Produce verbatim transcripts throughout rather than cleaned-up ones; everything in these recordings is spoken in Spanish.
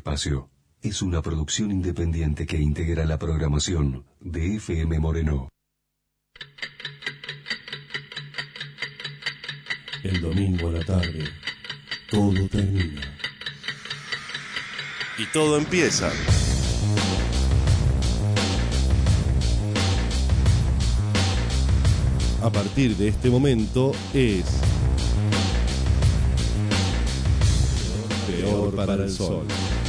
Espacio es una producción independiente que integra la programación de F M Moreno. El domingo a la tarde, todo termina. Y todo empieza. A partir de este momento es Peor para el Sol.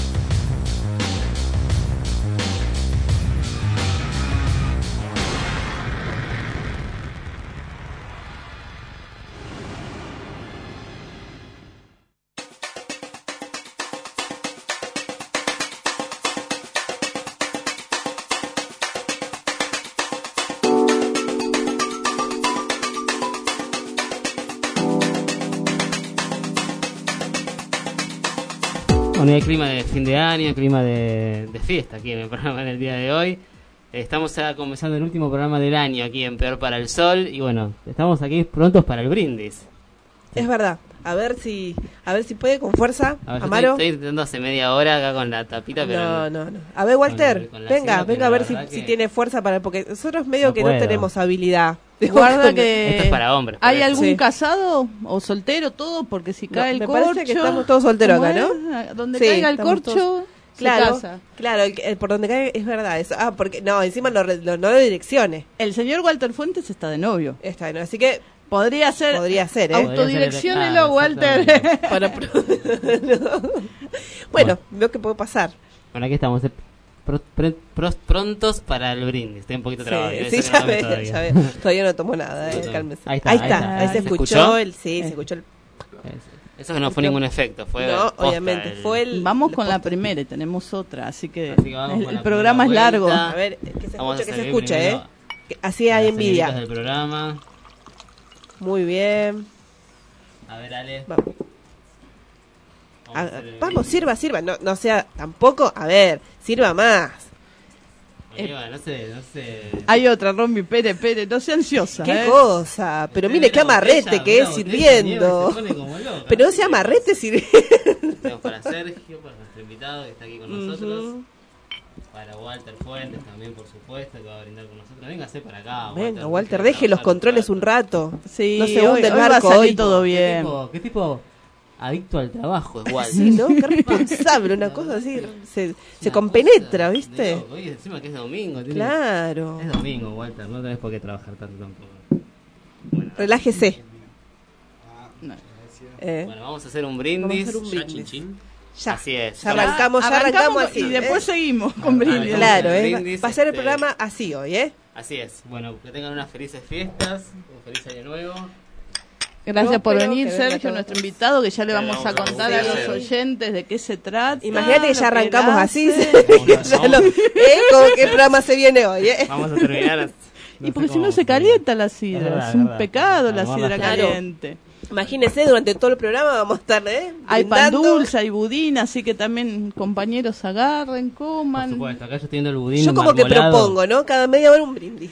Bueno, hay clima de fin de año, clima de, de fiesta aquí en el programa en el día de hoy. Estamos ya comenzando el último programa del año aquí en Peor para el Sol y bueno, estamos aquí prontos para el brindis. Es verdad. A ver si a ver si puede con fuerza, a ver, Amaro. Estoy, estoy intentando hace media hora acá con la tapita, pero no, no, no. A ver, Walter, con la, con la venga, cena, venga a ver si, que... si tiene fuerza para, porque nosotros medio no que puedo. no tenemos habilidad. Guarda que esto es para hombres. ¿Hay algún sí. casado o soltero todo? Porque si cae No, el me corcho, parece que estamos todos solteros acá, ¿no? Es? Donde Sí, caiga el estamos corcho, todos... se Claro, casa. claro, el, el, por donde cae es verdad eso. Ah, porque no, encima no, no, no lo direcciones. El señor Walter Fuentes está de novio. Está bien, así que Podría ser. podría ser, ¿eh? Autodirecciónelo, Ah, Walter. Para pro- no. Bueno, veo que puede pasar. Bueno, aquí estamos, eh, pro, pre, pros, prontos para el brindis. Estoy un poquito Sí, trabado. sí, ya veo, ya veo. Todavía no tomó nada, eh, No, no. cálmese. Ahí está, ahí ahí está, está. ahí se ¿Se escuchó, escuchó? el, sí, se escuchó el... Eso que no fue ningún efecto, fue No, posta, obviamente, el... fue el... Vamos el con la posta. primera y tenemos otra, así que, Así que vamos el, con la el programa es primera largo. vuelta. A ver, que se Vamos a escuche, que se servir escuche, primero eh. Que así hay las envidia. señoritas del programa. Muy bien. A ver, Ale. Vamos. Vamos, a Ah, hacer el vamos, brindis. sirva, sirva. No, no sea tampoco. A ver, sirva más. Oliva, no sé, no sé. Hay otra, Romy, Pere, Pere, no sea ansiosa. Qué ¿eh? cosa. Pero mire qué amarrete que es sirviendo. Pero no sea amarrete sirviendo. Tenemos para Sergio, para nuestro invitado que está aquí con nosotros. Ujú. Para Walter Fuentes también, por supuesto, que va a brindar con nosotros. Véngase para acá, Venga, Walter, deje los controles un rato. Sí, No se hunde el hoy va a barco salir hoy. todo ¿Qué bien. tipo, qué tipo adicto al trabajo es Walter? Sí, ¿no? Qué responsable, una cosa así. Se, se compenetra, ¿viste? Oye, encima que es domingo. Tiene... Claro. Es domingo, Walter, no tenés por qué trabajar tanto tampoco. Bueno, Relájese. No. Eh, bueno, vamos a hacer un Vamos a brindis. hacer un Ya, brindis. chin, chin. Ya. Así es. Ya arrancamos, ya arrancamos así. y después ¿eh? seguimos con brindis. Claro, el ¿eh? brindis, Va a ser el este- programa así hoy, ¿eh? Así es. Bueno, que tengan unas felices fiestas, un feliz año nuevo. Gracias Yo por espero venir, que venga Sergio, todo. nuestro invitado, que ya le Le vamos vamos a a contar a los decir. oyentes de qué se trata. Imagínate que ya lo arrancamos él así. hace. Ya lo- ¿eh? Como que el programa se viene hoy, ¿eh? Vamos a terminar. Y porque si no se calienta la sidra, Es verdad, es un es verdad. pecado la Vamos a sidra hacer- caliente. Imagínense, durante todo el programa vamos a estar, ¿eh? Hay pan brindando. dulce, hay budín, así que también compañeros agarren, Por coman. supuesto, acá yo estoy viendo el budín. Yo como que marmolado. propongo, ¿no? Cada media hora un brindis.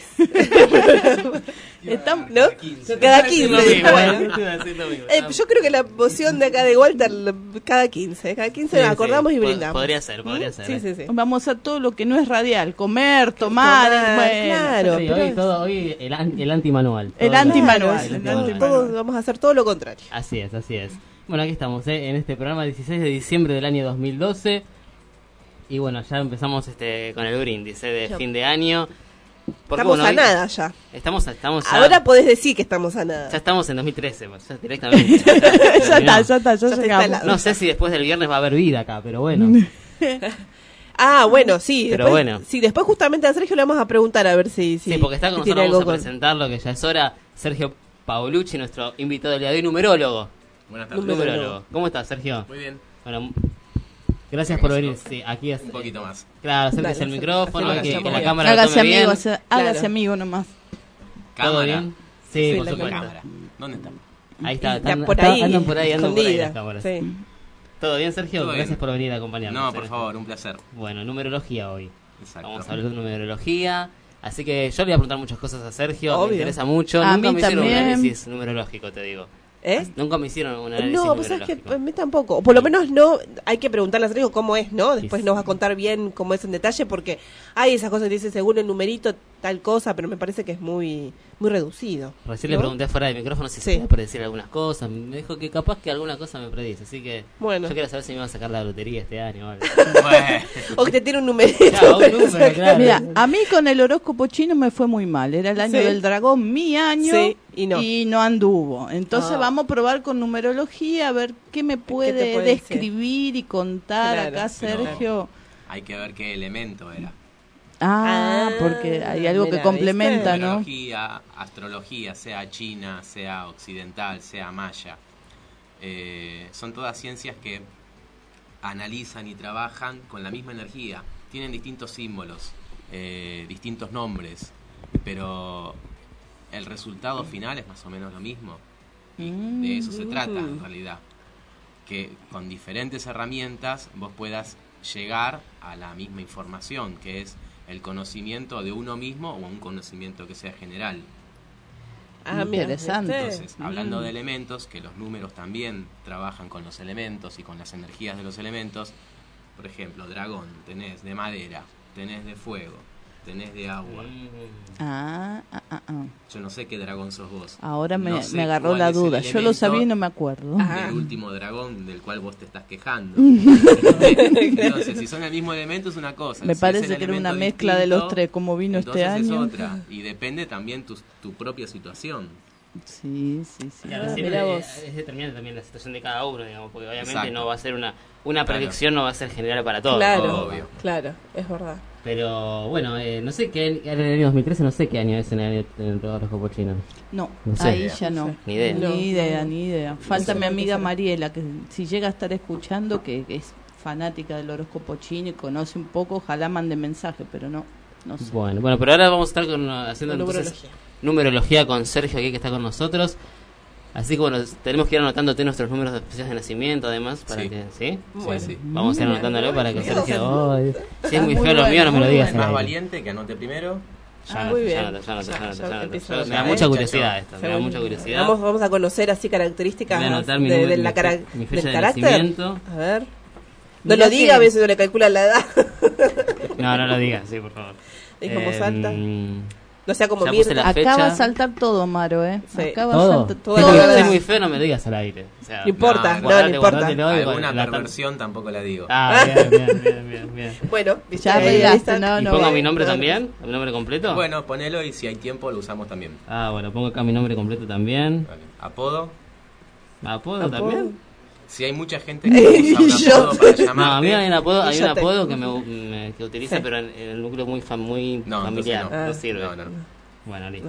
Están- ¿No? Cada quince. Lo mismo, bueno. ¿eh? Te iba a decir lo mismo. Eh, yo creo que la moción de acá de Walter, cada quince. Cada quince Sí, nos acordamos sí, y pod- brindamos. podría ser, podría ¿Mm? ser, Sí, eh. sí, sí. Vamos a todo lo que no es radial, comer, tomar, Tomar, bueno. claro. Sí, pero hoy es- todo, hoy el, an- el antimanual. El Todo- antimanual, el el antimanual. antimanual. Todos vamos a hacer todo lo contrario. Así es, así es. Bueno, aquí estamos, ¿eh? En este programa dieciséis de diciembre del año dos mil doce. Y bueno, ya empezamos este con el brindis, ¿eh? De Ya. fin de año. Porque, Estamos bueno, a hoy- nada ya. Estamos, estamos ya, Ahora podés decir que estamos a nada. ya estamos en dos mil trece, pues, ya directamente. ya está, ya está, ya, Ya está llegamos. instalado. No sé si después del viernes va a haber vida acá, pero bueno. Ah, bueno, sí. Pero después, bueno. Sí, después justamente a Sergio le vamos a preguntar a ver si... si Sí, porque está con si tiene nosotros, vamos algo a con- presentarlo, que ya es hora. Sergio Paolucci, nuestro invitado del día de hoy, numerólogo. Buenas tardes. Numerólogo. Numerólogo. ¿Cómo estás, Sergio? Muy bien. Bueno, gracias por venir. Sí, aquí es. Un poquito más. Claro, acérquese Dale, el micrófono, acérquese, que, que la bien. cámara lo Hágase tome amigo, bien. hace- Claro. hágase amigo nomás. ¿Todo Cámara. bien? Sí, Sí, por la supuesto. Cámara. ¿Dónde está? Ahí está, Ya están, por está- ahí, andan por ahí, andan por ahí escondida. las cámaras. Sí. ¿Todo bien, Sergio? Todo bien. Gracias por venir a acompañarnos. No, en por este- favor, un placer. Bueno, numerología hoy. Exacto. Vamos a hablar de numerología. Así que yo le voy a preguntar muchas cosas a Sergio. Obvio. Me interesa mucho. A Nunca mí me hicieron un también. análisis numerológico, te digo. ¿Eh? Nunca me hicieron un análisis No, pues sabes que numerológico. a mí tampoco. O por lo menos no, hay que preguntarle a Sergio cómo es, ¿no? Después Sí. nos va a contar bien cómo es en detalle, porque hay esas cosas que dice según el numerito tal cosa, pero me parece que es muy muy reducido. Recién ¿no? le pregunté fuera de micrófono si Sí. se podía predecir algunas cosas. Me dijo que capaz que alguna cosa me predice. Así que Bueno. yo quiero saber si me va a sacar la lotería este año o algo. Bueno, O que te tiene un numerito. Claro, un número, claro. Mira, a mí con el horóscopo chino me fue muy mal. Era el año Sí. del dragón, mi año, Sí, y no. anduvo. Entonces Ah. vamos a probar con numerología a ver qué me puede, puede describir y contar Claro, acá, pero- Sergio. hay que ver qué elemento era. Ah, Ah, porque hay algo mira, que complementa, ¿viste? ¿no? Numerología, astrología, sea china, sea occidental, sea maya, eh, son todas ciencias que analizan y trabajan con la misma energía. Tienen distintos símbolos, eh, distintos nombres, pero el resultado final es más o menos lo mismo. Y de eso se trata en realidad. Que con diferentes herramientas vos puedas llegar a la misma información, que es el conocimiento de uno mismo o un conocimiento que sea general. Ah, mira, Interesante. ¿viste? Entonces, hablando de elementos, que los números también trabajan con los elementos y con las energías de los elementos. Por ejemplo, dragón, tenés de madera, tenés de fuego, tenés de agua. Ah, ah, ah, ah. Yo no sé qué dragón sos vos. Ahora me, No sé me agarró cuál la es el duda. Yo lo elemento sabía y no me acuerdo. Ah. del último dragón del cual vos te estás quejando. Entonces, si son el mismo elemento es una cosa. Me Si parece es el que era una elemento mezcla de los distinto, tres, como vino este entonces año. es otra. Y depende también tu, tu propia situación. Sí, sí, sí. Claro, Ah, siempre mirá vos. es determinante también la situación de cada uno, digamos, porque obviamente Exacto. no va a ser una una Claro. predicción, no va a ser general para todos. Claro, Obvio. claro, es verdad. Pero bueno, eh, no sé qué en el año dos mil trece, no sé qué año es en el año en el horóscopo chino. No, No sé. ahí ya no. Ni idea. Ni No, idea, no. ni idea. Falta sé mi por qué amiga será. Mariela, que si llega a estar escuchando, que, que es fanática del horóscopo chino y conoce un poco, ojalá mande mensaje, pero no, no sé. Bueno, bueno, pero ahora vamos a estar con, haciendo La entonces numerología. numerología con Sergio aquí que está con nosotros. Así que bueno, tenemos que ir anotándote nuestros números de fechas de nacimiento además para Sí. que, ¿sí? Bueno. Sí, sí. Vamos a ir anotándolo para que Sergio, "Ay, si es muy Muy feo lo bueno, mío, no me lo muy digas Es al más aire". valiente que anote primero. Ya Ah, anoto, muy ya bien. anoto, ya anoto, Ya, ya anoto, ya ya anoto. empiezo Yo- a Me da anotar, mucha ¿eh? curiosidad esto, me da Según- mucha curiosidad. Vamos, vamos a conocer así características Voy a anotar mi de, número- de la mi cara, fe- mi fecha del de carácter. nacimiento. A ver. No Mirá lo diga, que- a veces no le calculan la edad. No, no lo digas, sí, por favor. Dijo en voz alta. Em, No sea como Ya puse Mirta. la Acá fecha. va a saltar todo, Maro, ¿eh? Sí. Acá va ¿Todo? a saltar Todo Si la soy- verdad. soy muy feo, no me lo digas al aire. O sea, No importa, no, no, guardate, no importa. guardátelo y Alguna la- la- perversión tampoco la digo. Ah, bien, bien, bien, bien, bien. Bueno, ¿viste? Ya Ahí arreglaste, está. no, ¿Y no. pongo va. mi nombre no, también? ¿Mi nombre completo? Bueno, ponelo y si hay tiempo lo usamos también. Ah, bueno, pongo acá mi nombre completo también. Vale. Apodo. ¿Apodo ¿Apodo? también? Si hay mucha gente que usa un Yo apodo para No, llamarte. a mí hay un apodo, Y hay yo un apodo tengo. que me, me- que utiliza, Sí. pero en, en el núcleo muy fam- muy No, familiar. entonces No, no. sirve. No, no, no. Bueno, listo.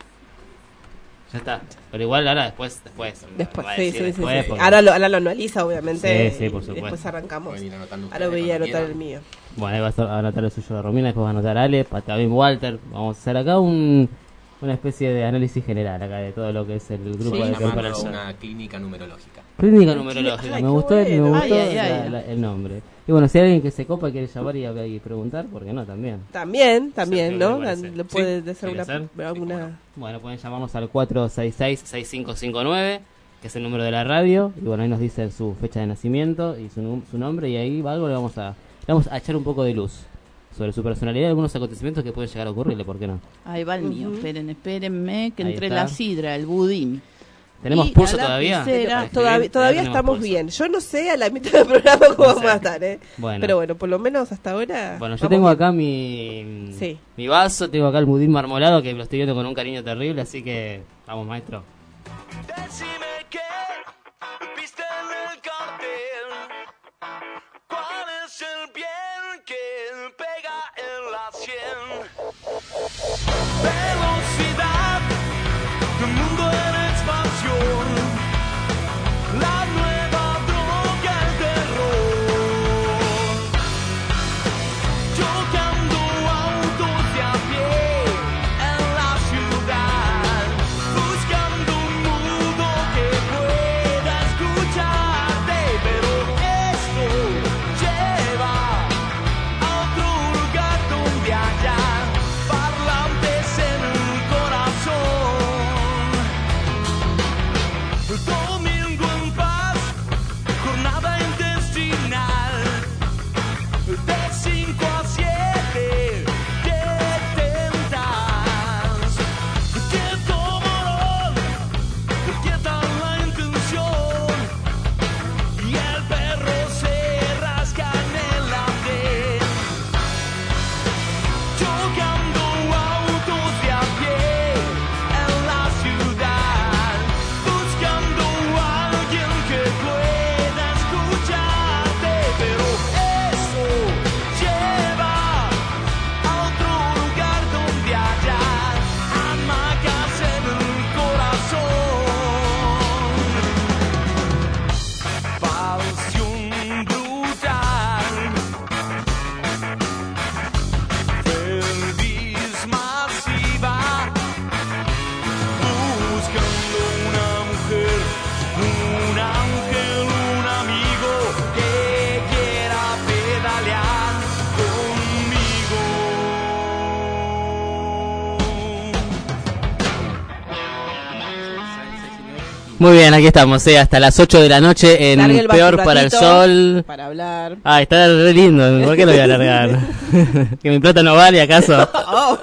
Ya está. Pero igual ahora después, después. Después, va a sí, decir sí, sí, después, sí. porque- Ahora lo, ahora lo analiza, obviamente. Sí, sí, por y supuesto. después arrancamos. Pueden ir anotando Ahora ustedes voy a cuando anotar el quieran. mío. Bueno, ahí va a anotar el suyo de Romina, después va a anotar Ale, pa- también Walter. Vamos a hacer acá un, una especie de análisis general acá de todo lo que es el grupo Pueden de llamarlo preparación. una clínica numerológica. Clínica numerológica, Ay, me qué gustó, me bueno. gustó Ay, ay, la- ay. la- el nombre. Y bueno, si hay alguien que se copa y quiere llamar y, y preguntar, ¿por qué no? También. También, también, Sergio, ¿no? me parece. Le puede Sí, hacer ¿quiere una, ser? alguna... Bueno, pueden llamarnos al cuatro seis seis, seis cinco cinco nueve, que es el número de la radio. Y bueno, ahí nos dicen su fecha de nacimiento y su, nu- su nombre. Y ahí va algo, le vamos a, le vamos a echar un poco de luz sobre su personalidad y algunos acontecimientos que pueden llegar a ocurrirle, ¿por qué no? Ahí va el mío. Ujú. Esperen, espérenme, que Ahí entre está. la sidra, el budín. ¿Tenemos Y pulso la todavía? lapicera. Para escribir? Todavía, todavía tenemos estamos pulso. bien. Yo no sé a la mitad del programa cómo No vamos sé. a estar, ¿eh? Bueno. Pero bueno, por lo menos hasta ahora... Bueno, yo vamos tengo bien. acá mi, Sí. mi vaso, tengo acá el budín marmolado que lo estoy viendo con un cariño terrible, así que vamos, maestro. Decime qué viste en el cartel. ¿Cuál es el bien que pega en la sien? Velocidad, un mundo en expansión. La nueva droga, el terror. Chocando autos de a pie en la ciudad. Buscando un mundo que cinco a siete te tentas. Que tomarán, quieta la intención y el perro se rasca en el andén. Chocando autos de a pie en la ciudad, buscando a alguien que pueda escucharte, pero eso lleva a otro lugar donde haya hamacas en el corazón. Pasión brutal, feliz masiva, buscando una mujer, un ángel, un amigo que quiera pedalear conmigo. Muy bien, aquí estamos, eh, hasta las ocho de la noche en Largue el Peor bate un para el ratito Sol. Para hablar. Ah, está re lindo, ¿por qué lo voy a alargar? ¿Que mi plata no vale acaso? Oh.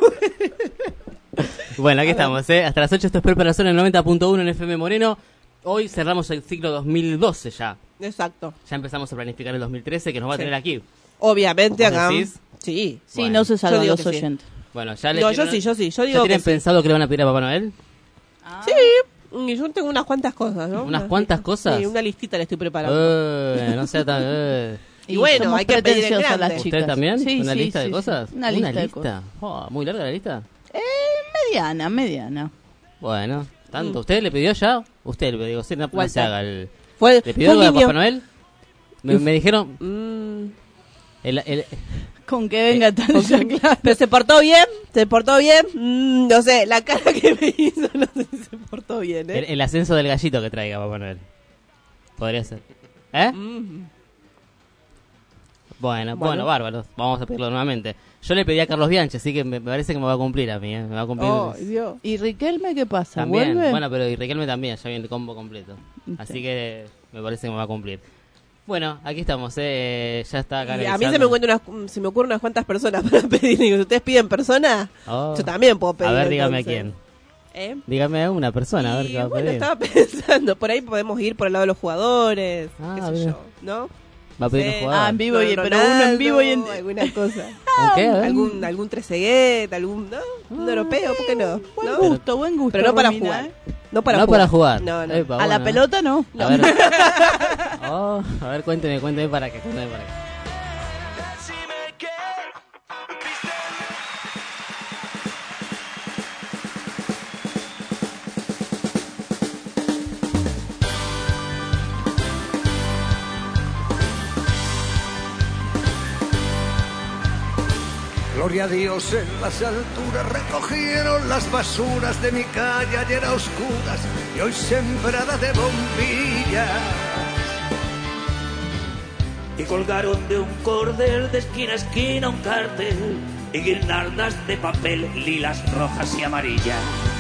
Bueno, aquí estamos, eh, hasta las ocho, esto es Peor para el Sol en el noventa punto uno en F M Moreno. Hoy cerramos el ciclo dos mil doce ya. Exacto. Ya empezamos a planificar el dos mil trece que nos va a Sí. tener aquí. Obviamente ¿Vos acá. decís? Sí. Sí, Bueno, no se yo salvan digo los que sí. oyentes. Bueno, ya le No, yo tienen- sí, yo sí. Yo ¿Ya digo que tienen sí. pensado que le van a pedir a Papá Noel? Sí. Y yo tengo unas cuantas cosas, ¿no? ¿Unas cuantas cosas? Sí, una listita le estoy preparando. Eh, no sea tan... eh. Y bueno, somos hay que pedir en pretenciosas grande. las chicas. ¿Usted también? Sí, ¿Una sí, lista sí, de sí. cosas? Una lista de cosas. Oh, ¿muy larga la lista? Eh, mediana, mediana. Bueno, ¿tanto? Mm. ¿Usted le pidió ya? Usted le pidió, sí, no, no se Walter. haga el... Fue, ¿Le pidió fue algo un a niño. Papá Noel? Me, me dijeron... Mm. El, el, Con que venga tal Ok. ya, claro. Pero se portó bien, se portó bien. Mm, no sé, la cara que me hizo, no sé si se portó bien, el, ¿eh? el ascenso del gallito que traiga Papá Noel. Podría ser. ¿Eh? Mm. Bueno, bueno, Bueno. bárbaro. Vamos a pedirlo nuevamente. Yo le pedí a Carlos Bianchi, así que me, me parece que me va a cumplir a mí, ¿eh? Me va a cumplir. Oh, Dios. ¿Y Riquelme qué pasa? También, ¿Vuelve? bueno, pero y Riquelme también, ya viene el combo completo. Sí. Así que me parece que me va a cumplir. Bueno, aquí estamos, eh, ya está acá. Y a mí se me, encuentran unas, se me ocurren unas cuantas personas para pedir. Digo, si ustedes piden personas, Oh. yo también puedo pedir. A ver, dígame entonces. quién. ¿Eh? Dígame a una persona, a ver Y, qué va a bueno, pedir. estaba pensando, por ahí podemos ir por el lado de los jugadores, Ah, qué sé bien. yo, ¿no? Va a pedir Sí. un jugador. Ah, en vivo, y, Ronaldo, pero uno en vivo y en... alguna cosa. ¿Un qué? A ver. algún algún Trezeguet, algún, ¿no? Un europeo, ¿por qué no? Buen ¿No? gusto, buen gusto. Pero no para Romina, jugar. ¿eh? No para No jugar. para jugar. No, no. Epa, A la bueno, pelota no. A ver. Oh, a ver, cuénteme, cuénteme para qué, cuénteme para qué. Decime que viste Gloria a Dios en las alturas, recogieron las basuras de mi calle ayer a oscuras y hoy sembrada de bombillas. Y colgaron de un cordel de esquina a esquina un cartel y guirnaldas de papel lilas, rojas y amarillas.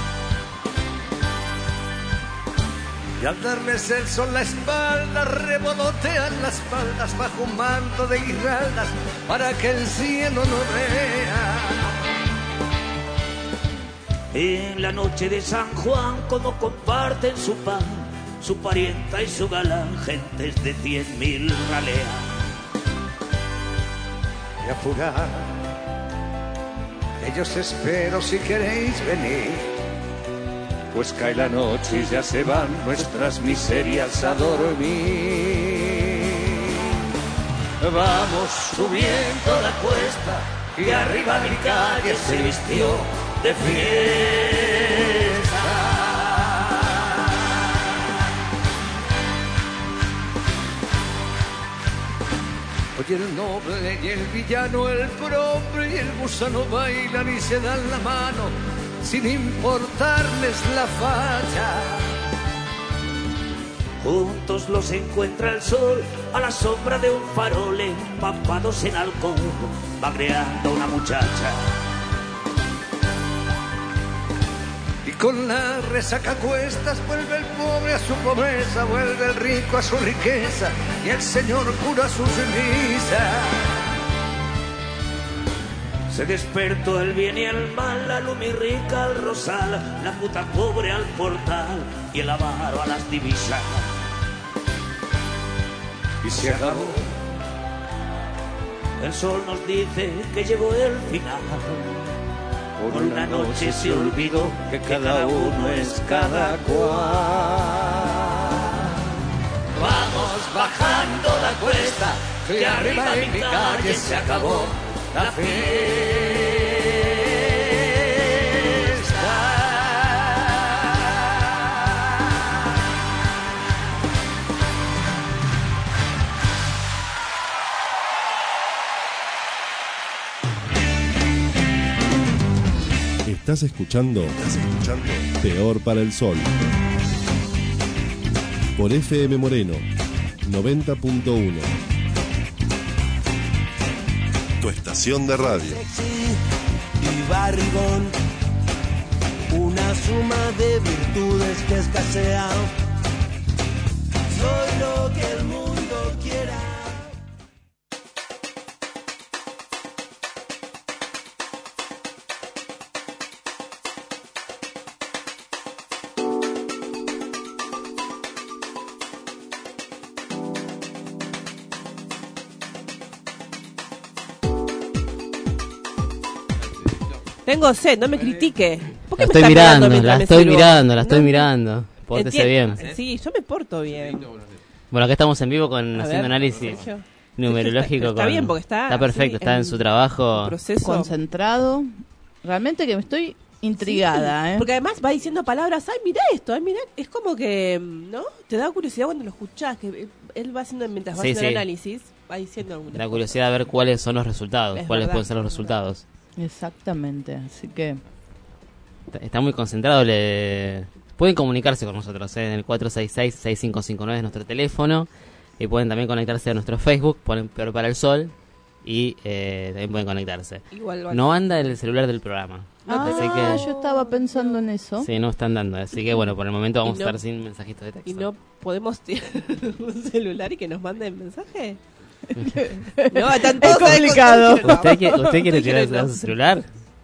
Y al darles el sol la espalda, revolotean las faldas bajo un manto de guirnaldas para que el cielo no vea. En la noche de San Juan, como comparten su pan, su parienta y su galán, gentes de cien mil raleas. Y apurad, que yo os espero si queréis venir. Pues cae la noche y ya se van nuestras miserias a dormir. Vamos Subiendo la cuesta y arriba mi calle se vistió de fiesta. Oye, el noble y el villano, el pobre y el gusano bailan y se dan la mano sin importarles la falla. Juntos los encuentra el sol a la sombra de un farol, empapados en alcohol, bagreando una muchacha. Y con la resaca a cuestas vuelve el pobre a su pobreza, vuelve el rico a su riqueza y el señor cura sus misas. Se despertó el bien y el mal, la luz muy rica al rosal, la puta pobre al portal y el avaro a las divisas. Y se acabó. El sol nos dice que llegó el final. Por una noche se olvidó que cada uno es cada cual. Vamos bajando la cuesta, que arriba en mi calle se acabó la fiesta. Estás escuchando, Estás escuchando Peor para el Sol por F M Moreno noventa punto uno. Tu estación de radio. Sexy y barrigón, una suma de virtudes que escasean. Soy lo que el mundo quiera. Tengo sed, no me critique. ¿Por qué La me estoy está mirando, mientras la me estoy sirvo? mirando, la estoy No. mirando. Pórtese bien. Entiendo. Sí, yo me porto bien. Bueno, acá estamos en vivo con A haciendo ver, análisis Sergio. numerológico. Está con- bien, porque está Está perfecto, así está en, en- su trabajo. Proceso. Concentrado. Realmente que me estoy intrigada, Sí, ¿eh? Porque además va diciendo palabras, ay, mira esto, ay, mira, es como que, ¿no? Te da curiosidad cuando lo escuchás, que él va haciendo, mientras va Sí, haciendo sí. el análisis, va diciendo algunas La curiosidad de ver cuáles son los resultados, Es cuáles verdad, pueden ser los es resultados. Exactamente, así que Está- Está muy concentrado. Le... Pueden comunicarse con nosotros, ¿eh? En el cuatro seis seis, seis cinco cinco nueve es nuestro teléfono. Y pueden también conectarse a nuestro Facebook, ponen Peor para el Sol. Y eh, también pueden conectarse. Igual va- No anda el celular del programa. ah, Así que... yo estaba pensando en eso. Sí, no están dando. Así que bueno, por el momento vamos Y no- a estar sin mensajitos de texto. ¿Y no podemos tirar un celular y que nos manden mensaje? No, están Es todos complicado. No, ¿Usted, qui- usted quiere Usted tirar quiere- su celular?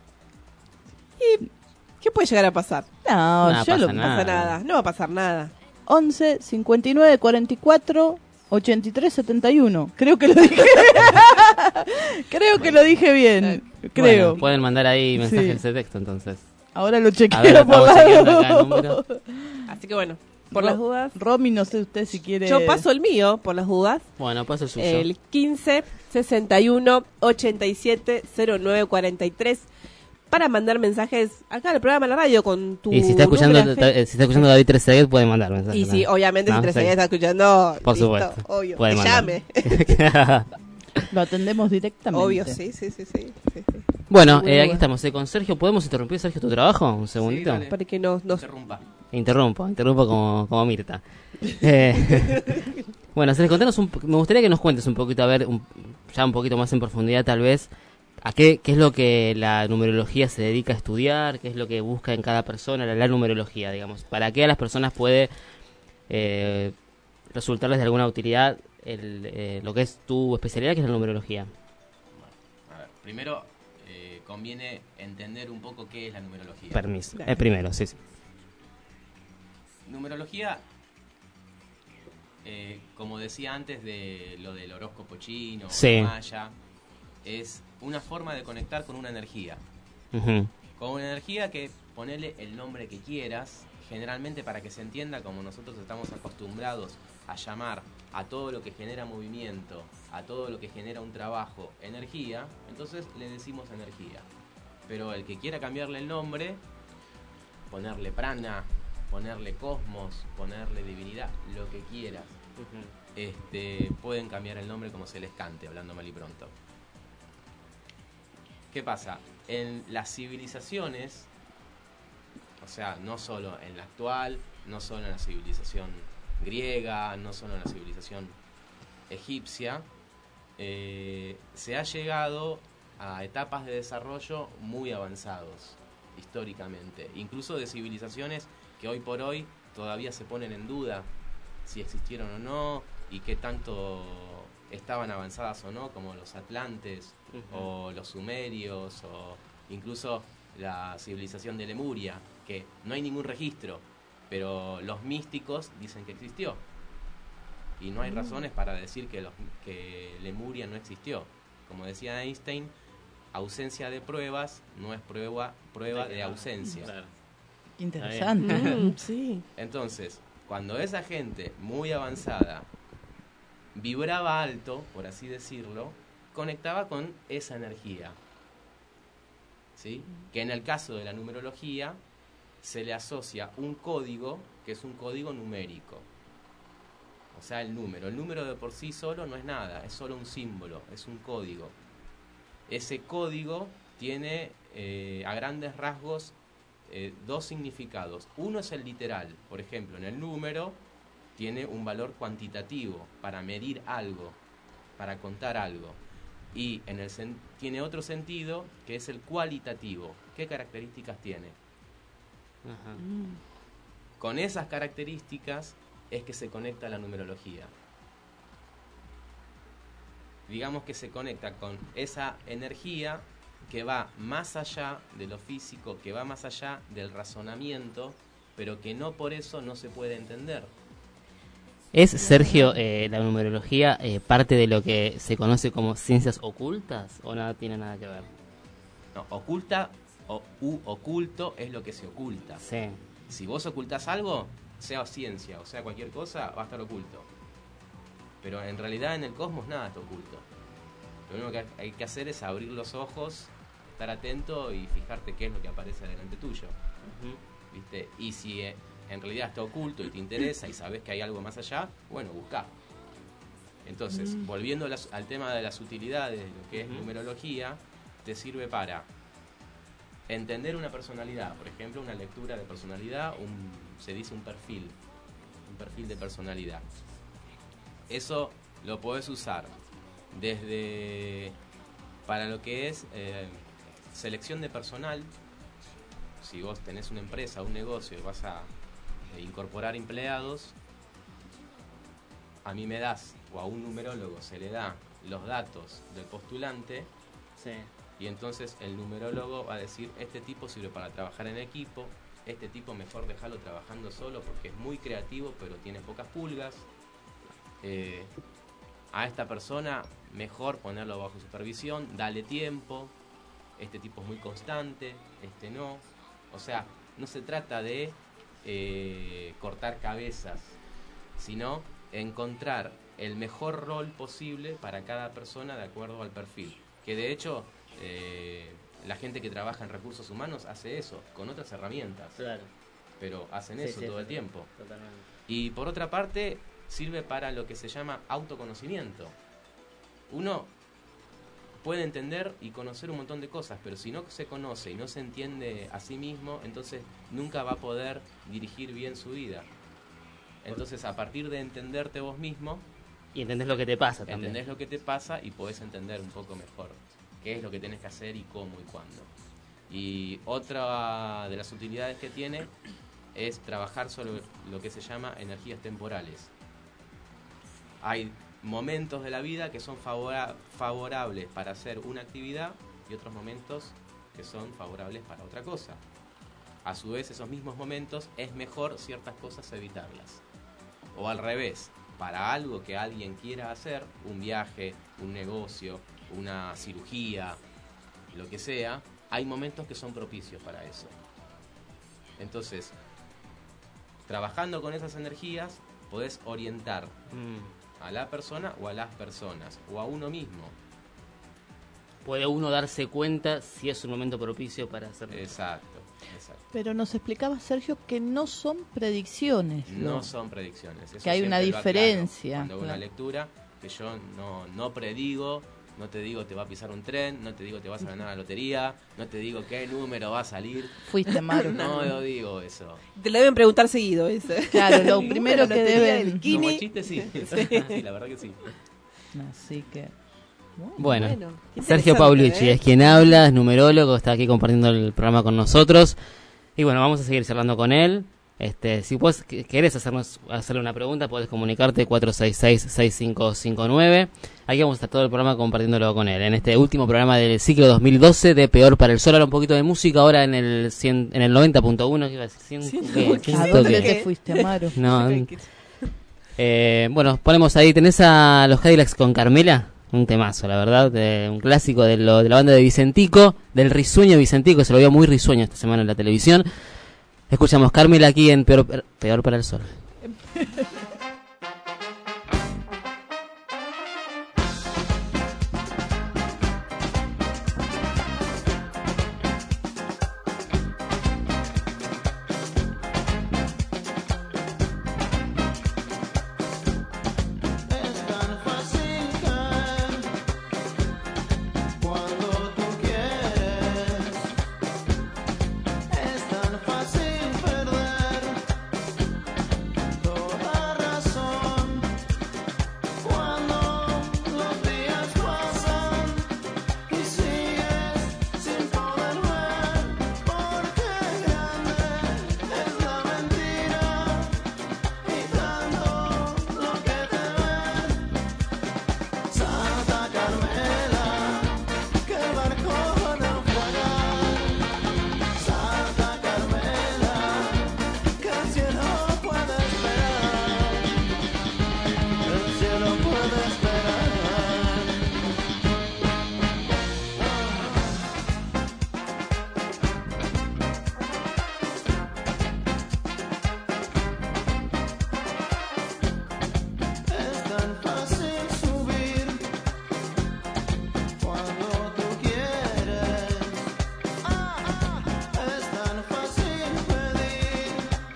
¿Qué puede llegar a pasar? No, No yo lo pasa No pasa Nada. nada, no va a pasar nada. once, cincuenta y nueve, cuarenta y cuatro, ochenta y tres, setenta y uno. Creo que lo dije. Creo que lo dije bien. Creo. Bueno, pueden mandar ahí mensajes Sí. de texto entonces. Ahora lo A chequeo ver, por estamos la chequeando acá el número. Así que bueno, por Ro- las dudas. Romy, no sé usted si quiere. Yo paso el mío, por las dudas. Bueno, paso el suyo. El quince, sesenta y uno, ochenta y siete, cero nueve, cuarenta y tres. Para mandar mensajes acá al programa, a la radio, con tu Y si está escuchando, número de fe. eh, si está escuchando David Trezeguet, puede mandar mensajes. Y sí, también. obviamente, ¿No? si Trezeguet Sí. está escuchando, Por listo, supuesto. obvio, Puede que mandar. llame. Lo atendemos directamente. Obvio, sí, sí, sí, sí. sí, sí. Bueno, Muy eh, aquí bueno. estamos. eh, con Sergio, ¿podemos interrumpir, Sergio, tu trabajo? Un segundito. dale. Para que nos... nos... Interrumpa. Interrumpo, interrumpo como, como Mirta. Eh, bueno, Sergio, contanos un, po- me gustaría que nos cuentes un poquito, a ver, un- ya un poquito más en profundidad tal vez, a qué, qué es lo que la numerología se dedica a estudiar, qué es lo que busca en cada persona, la, la numerología, digamos. ¿Para qué a las personas puede eh, resultarles de alguna utilidad el, eh, lo que es tu especialidad, que es la numerología? A ver, primero eh, conviene entender un poco qué es la numerología. Permiso. El primero, sí, sí. Numerología, eh, como decía antes de lo del horóscopo chino, Sí. maya, es una forma de conectar con una energía. Ujú. Con una energía que ponele el nombre que quieras, generalmente para que se entienda como nosotros estamos acostumbrados a llamar a todo lo que genera movimiento, a todo lo que genera un trabajo, energía, entonces le decimos energía. Pero el que quiera cambiarle el nombre, ponerle prana, ponerle cosmos, ponerle divinidad, lo que quieras, este, pueden cambiar el nombre como se les cante, hablando mal y pronto. ¿Qué pasa? En las civilizaciones, o sea, no solo en la actual, no solo en la civilización griega, no solo en la civilización egipcia, eh, se ha llegado a etapas de desarrollo muy avanzados históricamente, incluso de civilizaciones que hoy por hoy todavía se ponen en duda si existieron o no y qué tanto estaban avanzadas o no, como los atlantes, uh-huh. o los sumerios, o incluso la civilización de Lemuria, que no hay ningún registro, pero los místicos dicen que existió. Y no hay razones para decir que, los, que Lemuria no existió. Como decía Einstein, ausencia de pruebas no es prueba, prueba de ausencia. Claro. Interesante. Mm, sí. Entonces, cuando esa gente muy avanzada vibraba alto, por así decirlo, conectaba con esa energía. ¿Sí? Que en el caso de la numerología se le asocia un código, que es un código numérico. O sea, el número. El número de por sí solo no es nada, es solo un símbolo, es un código. Ese código tiene eh, a grandes rasgos eh, dos significados. Uno es el literal. Por ejemplo, en el número tiene un valor cuantitativo para medir algo, para contar algo. Y en el sen- tiene otro sentido que es el cualitativo. ¿Qué características tiene? Ajá. Con esas características es que se conecta la numerología. Digamos que se conecta con esa energía que va más allá de lo físico, que va más allá del razonamiento, pero que no por eso no se puede entender. ¿Es, Sergio, eh, la numerología eh, parte de lo que se conoce como ciencias ocultas o nada tiene nada que ver? No, oculta o u oculto es lo que se oculta. Sí. Si vos ocultás algo, sea ciencia o sea cualquier cosa, va a estar oculto. Pero en realidad en el cosmos nada está oculto. Lo único que hay que hacer es abrir los ojos, estar atento y fijarte qué es lo que aparece delante tuyo. Uh-huh. ¿Viste? Y si eh, en realidad está oculto y te interesa y sabes que hay algo más allá, bueno, buscá. Entonces, uh-huh. volviendo a las, al tema de las utilidades de lo que es uh-huh. numerología, te sirve para entender una personalidad. Por ejemplo, una lectura de personalidad, un, se dice un perfil, un perfil de personalidad. Eso lo podés usar desde para lo que es eh, selección de personal. Si vos tenés una empresa, un negocio y vas a eh, incorporar empleados, a mí me das, o a un numerólogo se le da los datos del postulante, sí. Y entonces el numerólogo va a decir, este tipo sirve para trabajar en equipo, este tipo mejor dejarlo trabajando solo porque es muy creativo pero tiene pocas pulgas. Eh, a esta persona mejor ponerlo bajo supervisión, dale tiempo, este tipo es muy constante, este no. O sea, no se trata de eh, cortar cabezas, sino encontrar el mejor rol posible para cada persona de acuerdo al perfil. Que de hecho, eh, la gente que trabaja en recursos humanos hace eso, con otras herramientas. Claro. Pero hacen Sí, eso sí, todo sí, el tiempo. Totalmente. Y por otra parte, sirve para lo que se llama autoconocimiento. Uno puede entender y conocer un montón de cosas, pero si no se conoce y no se entiende a sí mismo, entonces nunca va a poder dirigir bien su vida. Entonces, a partir de entenderte vos mismo, y entendés lo que te pasa también. Entendés lo que te pasa y podés entender un poco mejor qué es lo que tenés que hacer y cómo y cuándo. Y otra de las utilidades que tiene es trabajar sobre lo que se llama energías temporales. Hay momentos de la vida que son favora- favorables para hacer una actividad y otros momentos que son favorables para otra cosa. A su vez, esos mismos momentos es mejor ciertas cosas evitarlas. O al revés, para algo que alguien quiera hacer, un viaje, un negocio, una cirugía, lo que sea, hay momentos que son propicios para eso. Entonces, trabajando con esas energías, podés orientar mm. a la persona o a las personas, o a uno mismo. Puede uno darse cuenta si es un momento propicio para hacerlo. Exacto, exacto. Pero nos explicaba Sergio que no son predicciones. No, ¿no? son predicciones. Eso que hay una diferencia. Cuando hago claro. una lectura, que yo no, no predigo, no te digo te va a pisar un tren, no te digo te vas a ganar la lotería, no te digo qué número va a salir. Fuiste Maru. No lo digo eso. Te lo deben preguntar seguido ese. Claro, lo primero La que lotería deben... del Kini. Como chiste sí. Sí. Sí, la verdad que sí. Así que... Bueno, Bueno, qué Sergio interesante, Paulucci ¿eh? es quien habla, es numerólogo, está aquí compartiendo el programa con nosotros. Y bueno, vamos a seguir charlando con él. Este, si vos qu- querés hacernos hacerle una pregunta, podés comunicarte cuatro seis seis, seis cinco cinco nueve. Aquí vamos a estar todo el programa compartiéndolo con él. En este último programa del ciclo dos mil doce de Peor para el Sol. Ahora un poquito de música, ahora en el cien, en el noventa punto uno. ¿Qué iba a decir? cien, ¿qué? ¿Qué ¿A es dónde esto que- te fuiste, Amaro? No, eh, bueno, ponemos ahí. ¿Tenés a los Cadillacs con Carmela? Un temazo, la verdad, de, un clásico de, lo, de la banda de Vicentico, del risueño Vicentico, se lo vio muy risueño esta semana en la televisión. Escuchamos Carmela aquí en Peor, Peor para el Sol. Es tan fácil caer cuando tú quieres. Es tan fácil perder toda razón cuando los días pasan y sigues sin poder ver porque grande es la mentira y tanto lo que te ven. Santa Carmela, que el barco va a naufragar. Santa Carmela, que el cielo puede esperar. El cielo puede esperar. Es tan fácil subir cuando tú quieres. Es tan fácil pedir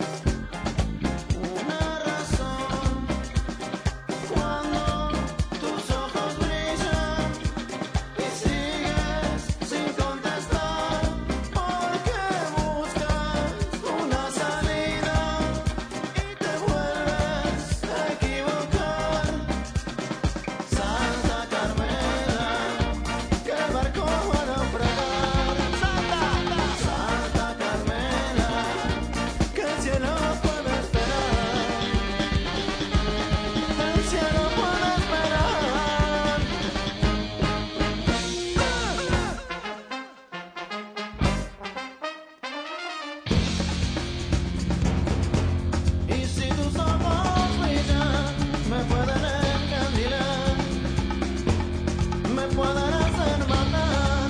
una razón cuando tus ojos brillan y sigues sin contestar porque buscas una salida y te vuelves a equivocar. Santa Carmela, que el barco va a naufragar. Santa Carmela, que el cielo puede esperar. El cielo puede esperar. Y si tus ojos brillan, me pueden encandilar, me pueden hacer matar.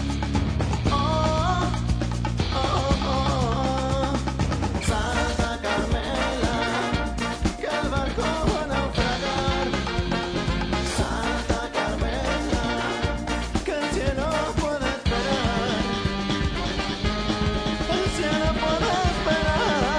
Oh, oh, oh, oh. Santa Carmela, que el barco va a naufragar. Santa Carmela, que el cielo puede esperar. El cielo puede esperar.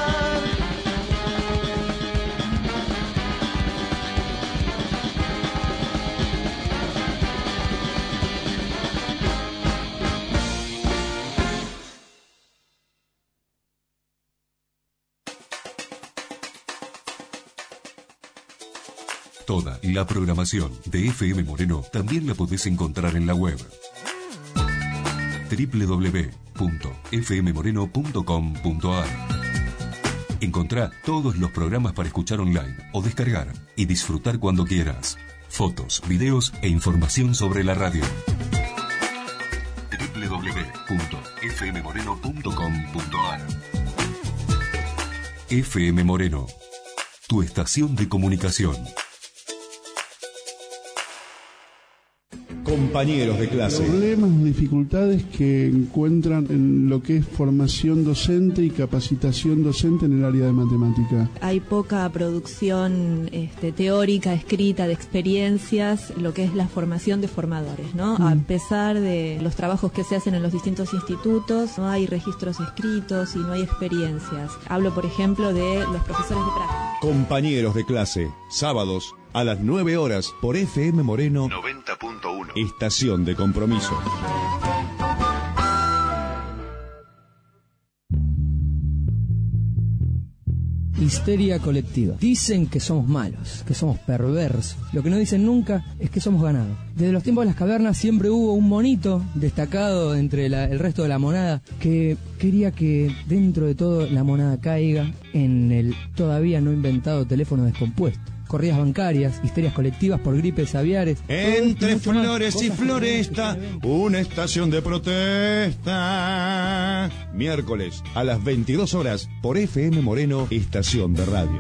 Toda la programación de F M Moreno también la podés encontrar en la web doble u doble u doble u punto f m moreno punto com punto a r. Encontrá todos los programas para escuchar online o descargar y disfrutar cuando quieras. Fotos, videos e información sobre la radio. doble u doble u doble u punto f m moreno punto com punto a r. F M Moreno, tu estación de comunicación. Compañeros de clase. Problemas o dificultades que encuentran en lo que es formación docente y capacitación docente en el área de matemática. Hay poca producción este, teórica, escrita, de experiencias, lo que es la formación de formadores, ¿no? Mm. A pesar de los trabajos que se hacen en los distintos institutos, no hay registros escritos y no hay experiencias. Hablo, por ejemplo, de los profesores de práctica. Compañeros de clase. Sábados a las nueve horas por F M Moreno noventa punto uno. Estación de compromiso. Histeria colectiva. Dicen que somos malos, que somos perversos. Lo que no dicen nunca es que somos ganados. Desde los tiempos de las cavernas siempre hubo un monito destacado entre la, el resto de la monada que quería que dentro de todo la monada caiga en el todavía no inventado teléfono descompuesto. Corridas bancarias, histerias colectivas por gripes aviares. Entre flores y floresta, una estación de protesta. Miércoles a las veintidós horas por F M Moreno, estación de radio.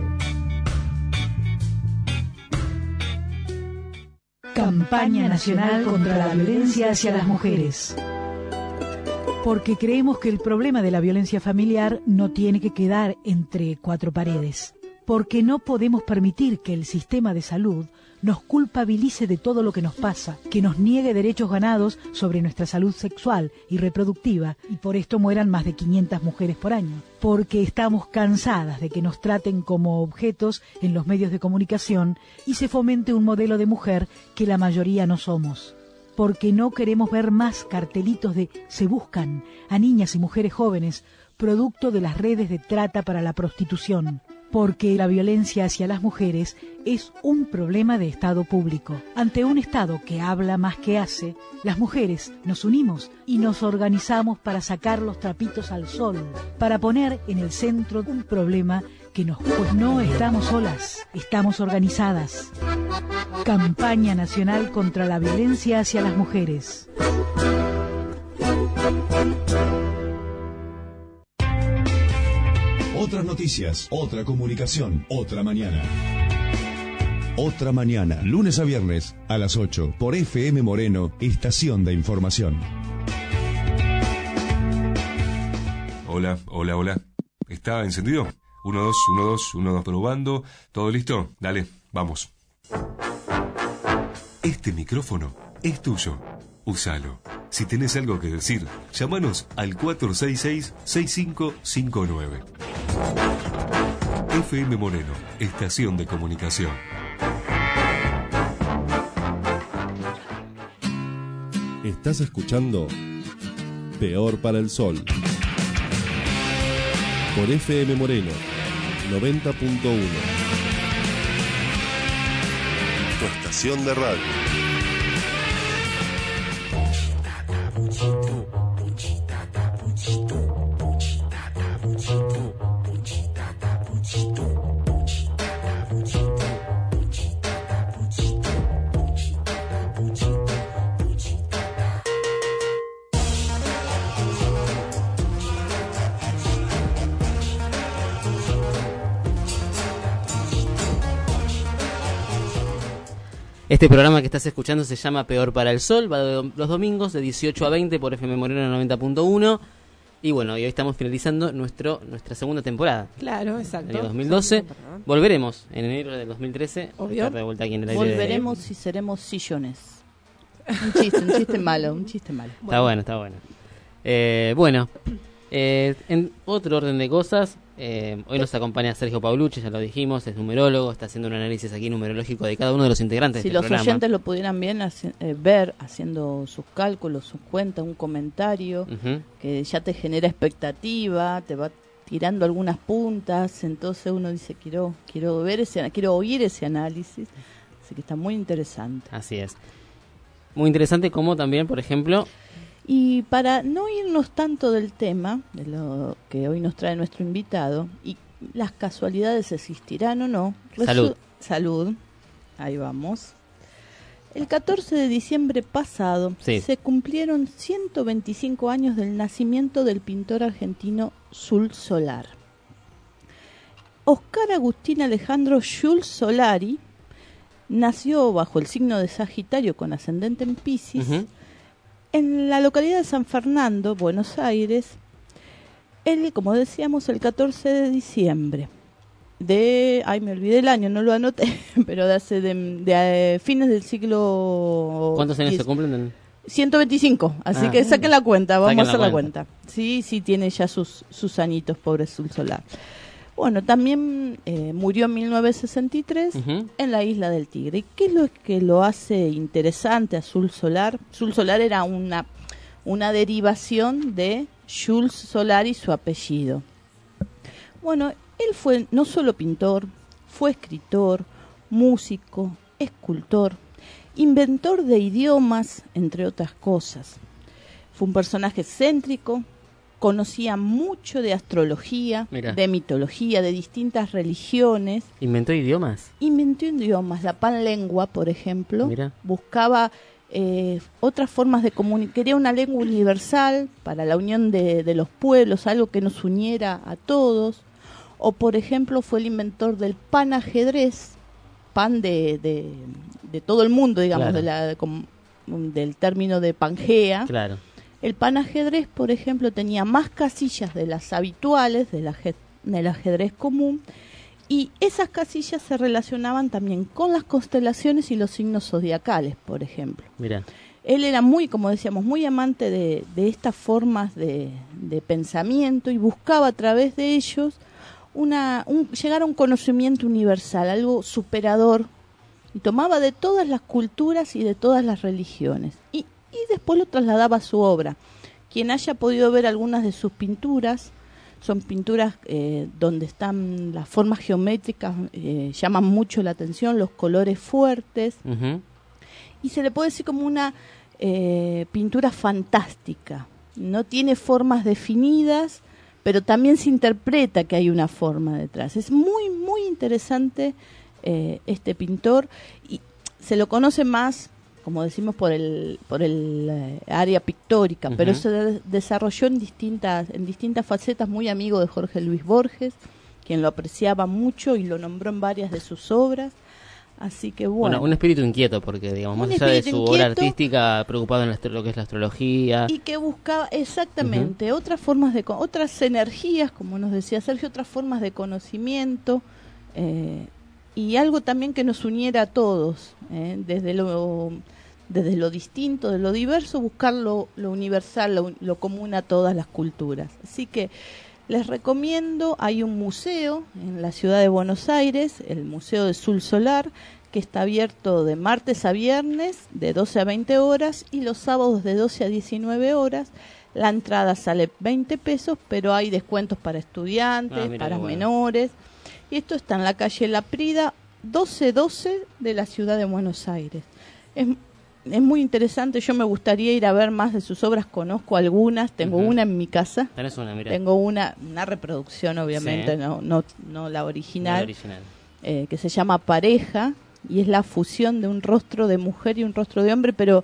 Campaña Nacional contra la Violencia hacia las Mujeres. Porque creemos que el problema de la violencia familiar no tiene que quedar entre cuatro paredes. Porque no podemos permitir que el sistema de salud nos culpabilice de todo lo que nos pasa, que nos niegue derechos ganados sobre nuestra salud sexual y reproductiva, y por esto mueran más de quinientas mujeres por año. Porque estamos cansadas de que nos traten como objetos en los medios de comunicación y se fomente un modelo de mujer que la mayoría no somos. Porque no queremos ver más cartelitos de "se buscan" a niñas y mujeres jóvenes, producto de las redes de trata para la prostitución. Porque la violencia hacia las mujeres es un problema de Estado público. Ante un Estado que habla más que hace, las mujeres nos unimos y nos organizamos para sacar los trapitos al sol, para poner en el centro un problema que nos... Pues no estamos solas, estamos organizadas. Campaña Nacional contra la Violencia hacia las Mujeres. Otras noticias, otra comunicación, otra mañana. Otra mañana, lunes a viernes a las ocho por F M Moreno, estación de información. Hola, hola, hola. ¿Está encendido? uno, dos, uno, dos, uno, dos, probando. ¿Todo listo? Dale, vamos. Este micrófono es tuyo. Úsalo. Si tenés algo que decir, llámanos al cuatro seis seis, seis cinco cinco nueve. F M Moreno, estación de comunicación. Estás escuchando Peor para el Sol por F M Moreno noventa punto uno. Tu estación de radio. Este programa que estás escuchando se llama Peor para el Sol, va los domingos de dieciocho a veinte por F M Moreno noventa punto uno. Y bueno, y hoy estamos finalizando nuestro nuestra segunda temporada. Claro, exacto. En el dos mil doce. Volveremos en enero del dos mil trece. Obvio. Estar de vuelta aquí en el aire. Volveremos de... y seremos sillones. Un chiste, un chiste malo, un chiste malo. Está bueno, está bueno. Eh, bueno, eh, en otro orden de cosas, eh, hoy nos acompaña Sergio Paulucci, ya lo dijimos, es numerólogo, está haciendo un análisis aquí numerológico de cada uno de los integrantes si de este los programa. oyentes lo pudieran bien haci- eh, ver haciendo sus cálculos, sus cuentas, un comentario Uh-huh. que ya te genera expectativa, te va tirando algunas puntas, entonces uno dice quiero quiero ver ese, quiero oír ese análisis, así que está muy interesante. Así es. Muy interesante como también, por ejemplo... Y para no irnos tanto del tema, de lo que hoy nos trae nuestro invitado, y las casualidades existirán o no. Salud. Resu- Salud. Ahí vamos. El catorce de diciembre pasado Sí. se cumplieron ciento veinticinco años del nacimiento del pintor argentino Sul Solar. Oscar Agustín Alejandro Jules Solari nació bajo el signo de Sagitario con ascendente en Piscis, Uh-huh. en la localidad de San Fernando, Buenos Aires, el, como decíamos, el catorce de diciembre de, ay, me olvidé el año, no lo anoté, pero de hace de, de, eh, fines del siglo... ¿Cuántos años diez. se cumplen? En... ciento veinticinco, así Ah. que saquen la cuenta, vamos Saquen a hacer la la cuenta. cuenta. Sí, sí, tiene ya sus, sus añitos, pobre Sul Solar. Bueno, también eh, murió en mil novecientos sesenta y tres Uh-huh. en la Isla del Tigre. ¿Y qué es lo que lo hace interesante a Sul Solar? Sul Solar era una, una derivación de Jules Solar y su apellido. Bueno, Él fue no solo pintor, fue escritor, músico, escultor, inventor de idiomas, entre otras cosas. Fue un personaje excéntrico, conocía mucho de astrología, Mira. de mitología, de distintas religiones. ¿Inventó idiomas? Inventó idiomas, la panlengua, por ejemplo. Mira. Buscaba eh, otras formas de comunicar. Quería una lengua universal para la unión de, de los pueblos, algo que nos uniera a todos. O, por ejemplo, fue el inventor del panajedrez, pan de, de, de todo el mundo, digamos, Claro. de la, de, com- del término de Pangea. Claro. El panajedrez, por ejemplo, tenía más casillas de las habituales, del aje- del ajedrez común, y esas casillas se relacionaban también con las constelaciones y los signos zodiacales, por ejemplo. Mira. Él era muy, como decíamos, muy amante de, de estas formas de, de pensamiento y buscaba a través de ellos una, un, llegar a un conocimiento universal, algo superador, y tomaba de todas las culturas y de todas las religiones. Y, y después lo trasladaba a su obra. Quien haya podido ver algunas de sus pinturas, son pinturas eh, donde están las formas geométricas, eh, llaman mucho la atención, los colores fuertes, Ujú. y se le puede decir como una eh, pintura fantástica. No tiene formas definidas, pero también se interpreta que hay una forma detrás. Es muy, muy interesante eh, este pintor, y se lo conoce más, como decimos, por el por el eh, área pictórica, Ujú. pero se de- desarrolló en distintas en distintas facetas, muy amigo de Jorge Luis Borges, quien lo apreciaba mucho y lo nombró en varias de sus obras. Así que bueno, Bueno, un espíritu inquieto, porque digamos, más Un allá de espíritu su obra inquieto. artística, preocupado en la astro- lo que es la astrología. y que buscaba exactamente otras formas de co- otras energías, como nos decía Sergio, otras formas de conocimiento, eh, y algo también que nos uniera a todos, eh, desde lo desde lo distinto, de lo diverso, buscar lo, lo universal, lo, lo común a todas las culturas. Así que les recomiendo, hay un museo en la ciudad de Buenos Aires, el Museo de Sul Solar, que está abierto de martes a viernes de doce a veinte horas y los sábados de doce a diecinueve horas. La entrada sale veinte pesos, pero hay descuentos para estudiantes, Ah, mira para qué bueno. menores. Y esto está en la calle La Prida, doce doce de la ciudad de Buenos Aires. Es, es muy interesante, yo me gustaría ir a ver más de sus obras, conozco algunas, tengo Ujú. una en mi casa. Tenés una, mira. Tengo una, una reproducción, obviamente, Sí. no, no, no la original, La original. eh, que se llama Pareja, y es la fusión de un rostro de mujer y un rostro de hombre, pero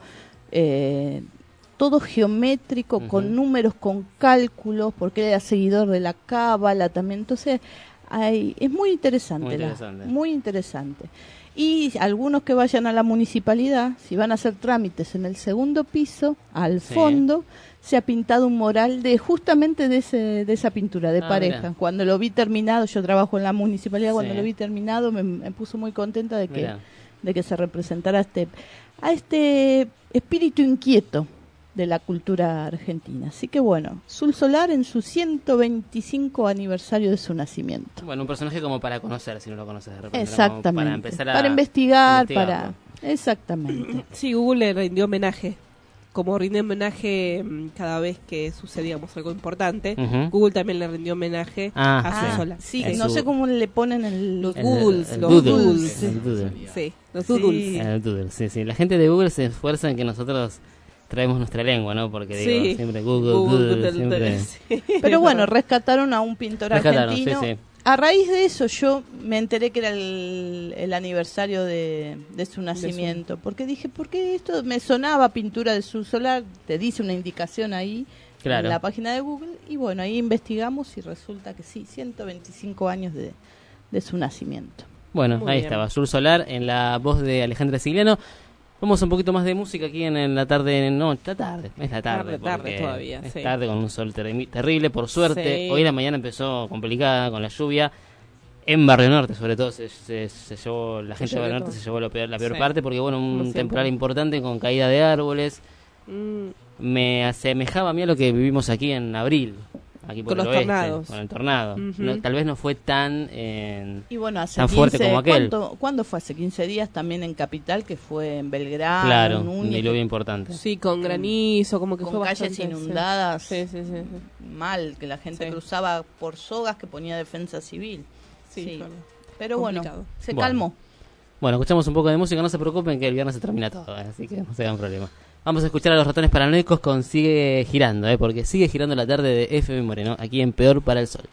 eh, todo geométrico, Ujú. con números, con cálculos, porque él era seguidor de la cábala también. Entonces, hay, es muy interesante, Muy la- interesante. muy interesante. Y algunos que vayan a la municipalidad, si van a hacer trámites en el segundo piso, al Sí. fondo, se ha pintado un mural de justamente de ese de esa pintura de Ah, pareja. mirá. Cuando lo vi terminado, yo trabajo en la municipalidad, cuando Sí. lo vi terminado me, me puso muy contenta de que Mirá. de que se representara este a este espíritu inquieto de la cultura argentina. Así que bueno, Sul Solar en su ciento veinticinco aniversario de su nacimiento. Bueno, un personaje como para conocer, si no lo conoces de repente. ¿no? Como Exactamente. Para empezar a Para investigar, investigarlo. para exactamente. Sí, Google le rindió homenaje. Como rinde homenaje mm, cada vez que sucedíamos algo importante, Ujú. Google también le rindió homenaje Ah, a sí. su sola. Sí, En no su- sé cómo le ponen el, Los El- Googles, el los doodle. Googles. El doodle. Sí, los Sí. Doodles. El doodle, sí, sí. La gente de Google se esfuerza en que nosotros traemos nuestra lengua, ¿no? Porque digo, Sí. siempre Google, Google, Google, Google, siempre... sí. Pero bueno, rescataron a un pintor Rescataron, sí, argentino. sí. A raíz de eso yo me enteré que era el, el aniversario de, de su nacimiento, porque dije, ¿por qué esto me sonaba pintura de Sul Solar? Te dice una indicación ahí Claro. en la página de Google, y bueno, ahí investigamos y resulta que sí, ciento veinticinco años de, de su nacimiento. Bueno, Muy ahí bien. estaba, Sur Solar, en la voz de Alejandra Sigliano. Vamos a un poquito más de música aquí en, en la tarde, no, esta tarde, es la tarde. Tarde, tarde porque todavía, Es sí. tarde con un sol terri- terrible, por suerte. Sí. Hoy la mañana empezó complicada con la lluvia. En Barrio Norte, sobre todo, se, se, se llevó, la Se gente de llevó Barrio Norte todo. se llevó lo peor- la peor Sí. parte, porque bueno, Como un siempre. temporal importante con caída de árboles. Mm, Me asemejaba a mí a lo que vivimos aquí en abril. aquí por Con el los oeste, tornados. con el tornado. Ujú. No, tal vez no fue tan eh, Y bueno, hace tan quince, fuerte como aquel. ¿cuánto, ¿cuándo fue? Hace quince días también en Capital, que fue en Belgrano. Claro, en un Núñez, diluvio importante. Sí, con granizo, como que con fue calles bastante, sí. inundadas. Sí, sí, sí, sí. Mal, que la gente Sí. cruzaba por sogas que ponía defensa civil. Sí, Sí. fue Pero bueno, complicado. se Bueno. calmó. Bueno, escuchamos un poco de música, no se preocupen que el viernes se termina todo, eh, así que no se hagan problema. Vamos a escuchar a los ratones paranoicos con Sigue Girando, eh, porque sigue girando la tarde de F M Moreno, aquí en Peor para el Sol.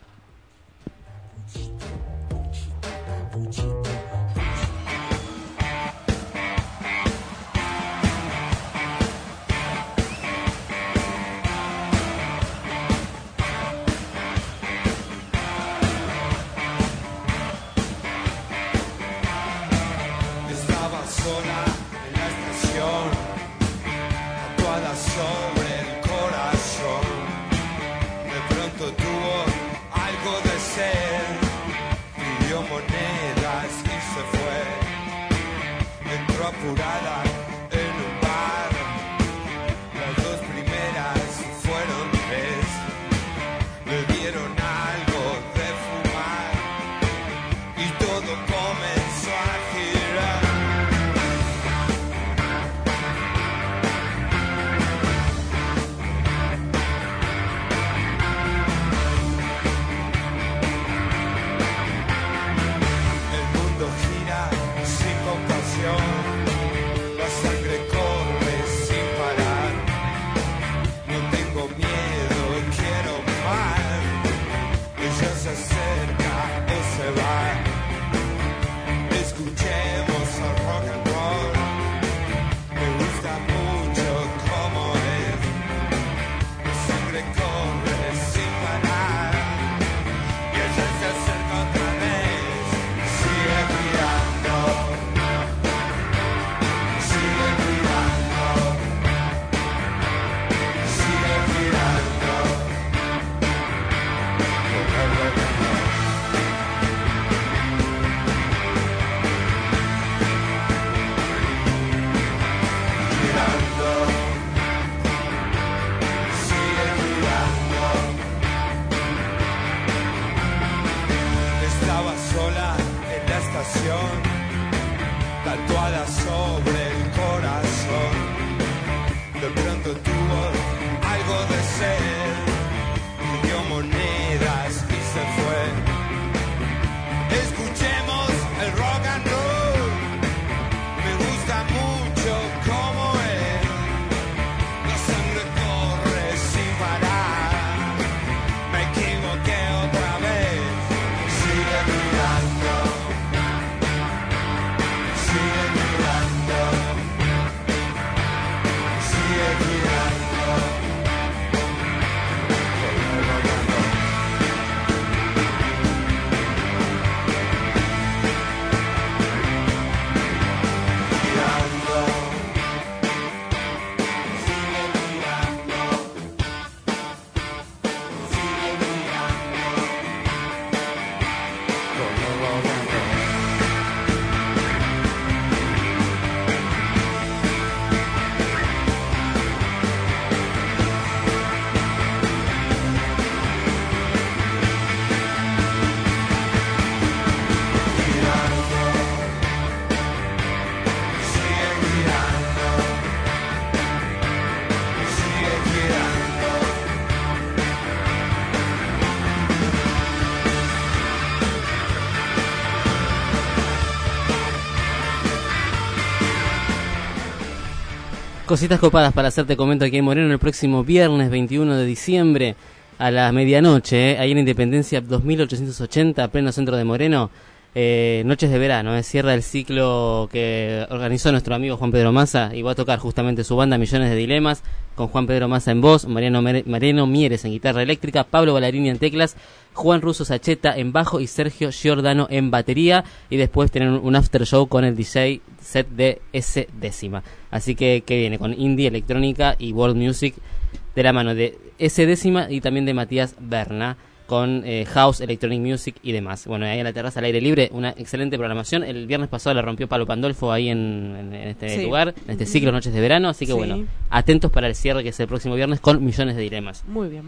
Estaba sola en la estación, tatuada sobre el corazón. De pronto tuvo algo de sed, pidió monedas y se fue. Entró apurada en un bar, las dos primeras fueron tres. Le dieron algo de fumar y todo comenzó a girar. El mundo gira sin compasión, la sangre corre sin parar. No tengo miedo, quiero más. Ella se acerca o se va. Escuchemos el rock and roll. Me gusta mucho cómo es. La sangre corre sin parar. Y ella se acerca otra vez. Sigue girando. Sigue girando. Sigue girando. Girando. Sigue girando. Estaba sola en la estación, tatuada sobre el corazón. De pronto tuvo algo de sed, pidió monedas y se fue. Escuchemos el rock and roll. Me gusta mucho cómo es. La sangre corre sin parar. Me equivoqué otra vez. Sigue girando. Sigue girando. Sigue girando. Girando. Sigue girando. Sigue Cositas copadas para hacerte comento aquí en Moreno el próximo viernes veintiuno de diciembre a la medianoche, eh, ahí en Independencia dos mil ochocientos ochenta, pleno centro de Moreno. Eh, Noches de verano, eh, cierra el ciclo que organizó nuestro amigo Juan Pedro Massa y va a tocar justamente su banda Millones de Dilemas con Juan Pedro Massa en voz, Mariano, Mere- Mariano Mieres en guitarra eléctrica, Pablo Ballarini en teclas, Juan Russo Sacheta en bajo y Sergio Giordano en batería, y después tienen un after show con el D J set de S décima. Así que, que viene con indie, electrónica y world music de la mano de S décima y también de Matías Berna, con eh, house, electronic music y demás. Bueno, ahí en la terraza al aire libre, una excelente programación. El viernes pasado la rompió Palo Pandolfo ahí en, en, en este Sí. lugar, en este ciclo Noches de Verano, así que Sí. bueno, atentos para el cierre que es el próximo viernes con Millones de Dilemas. Muy bien.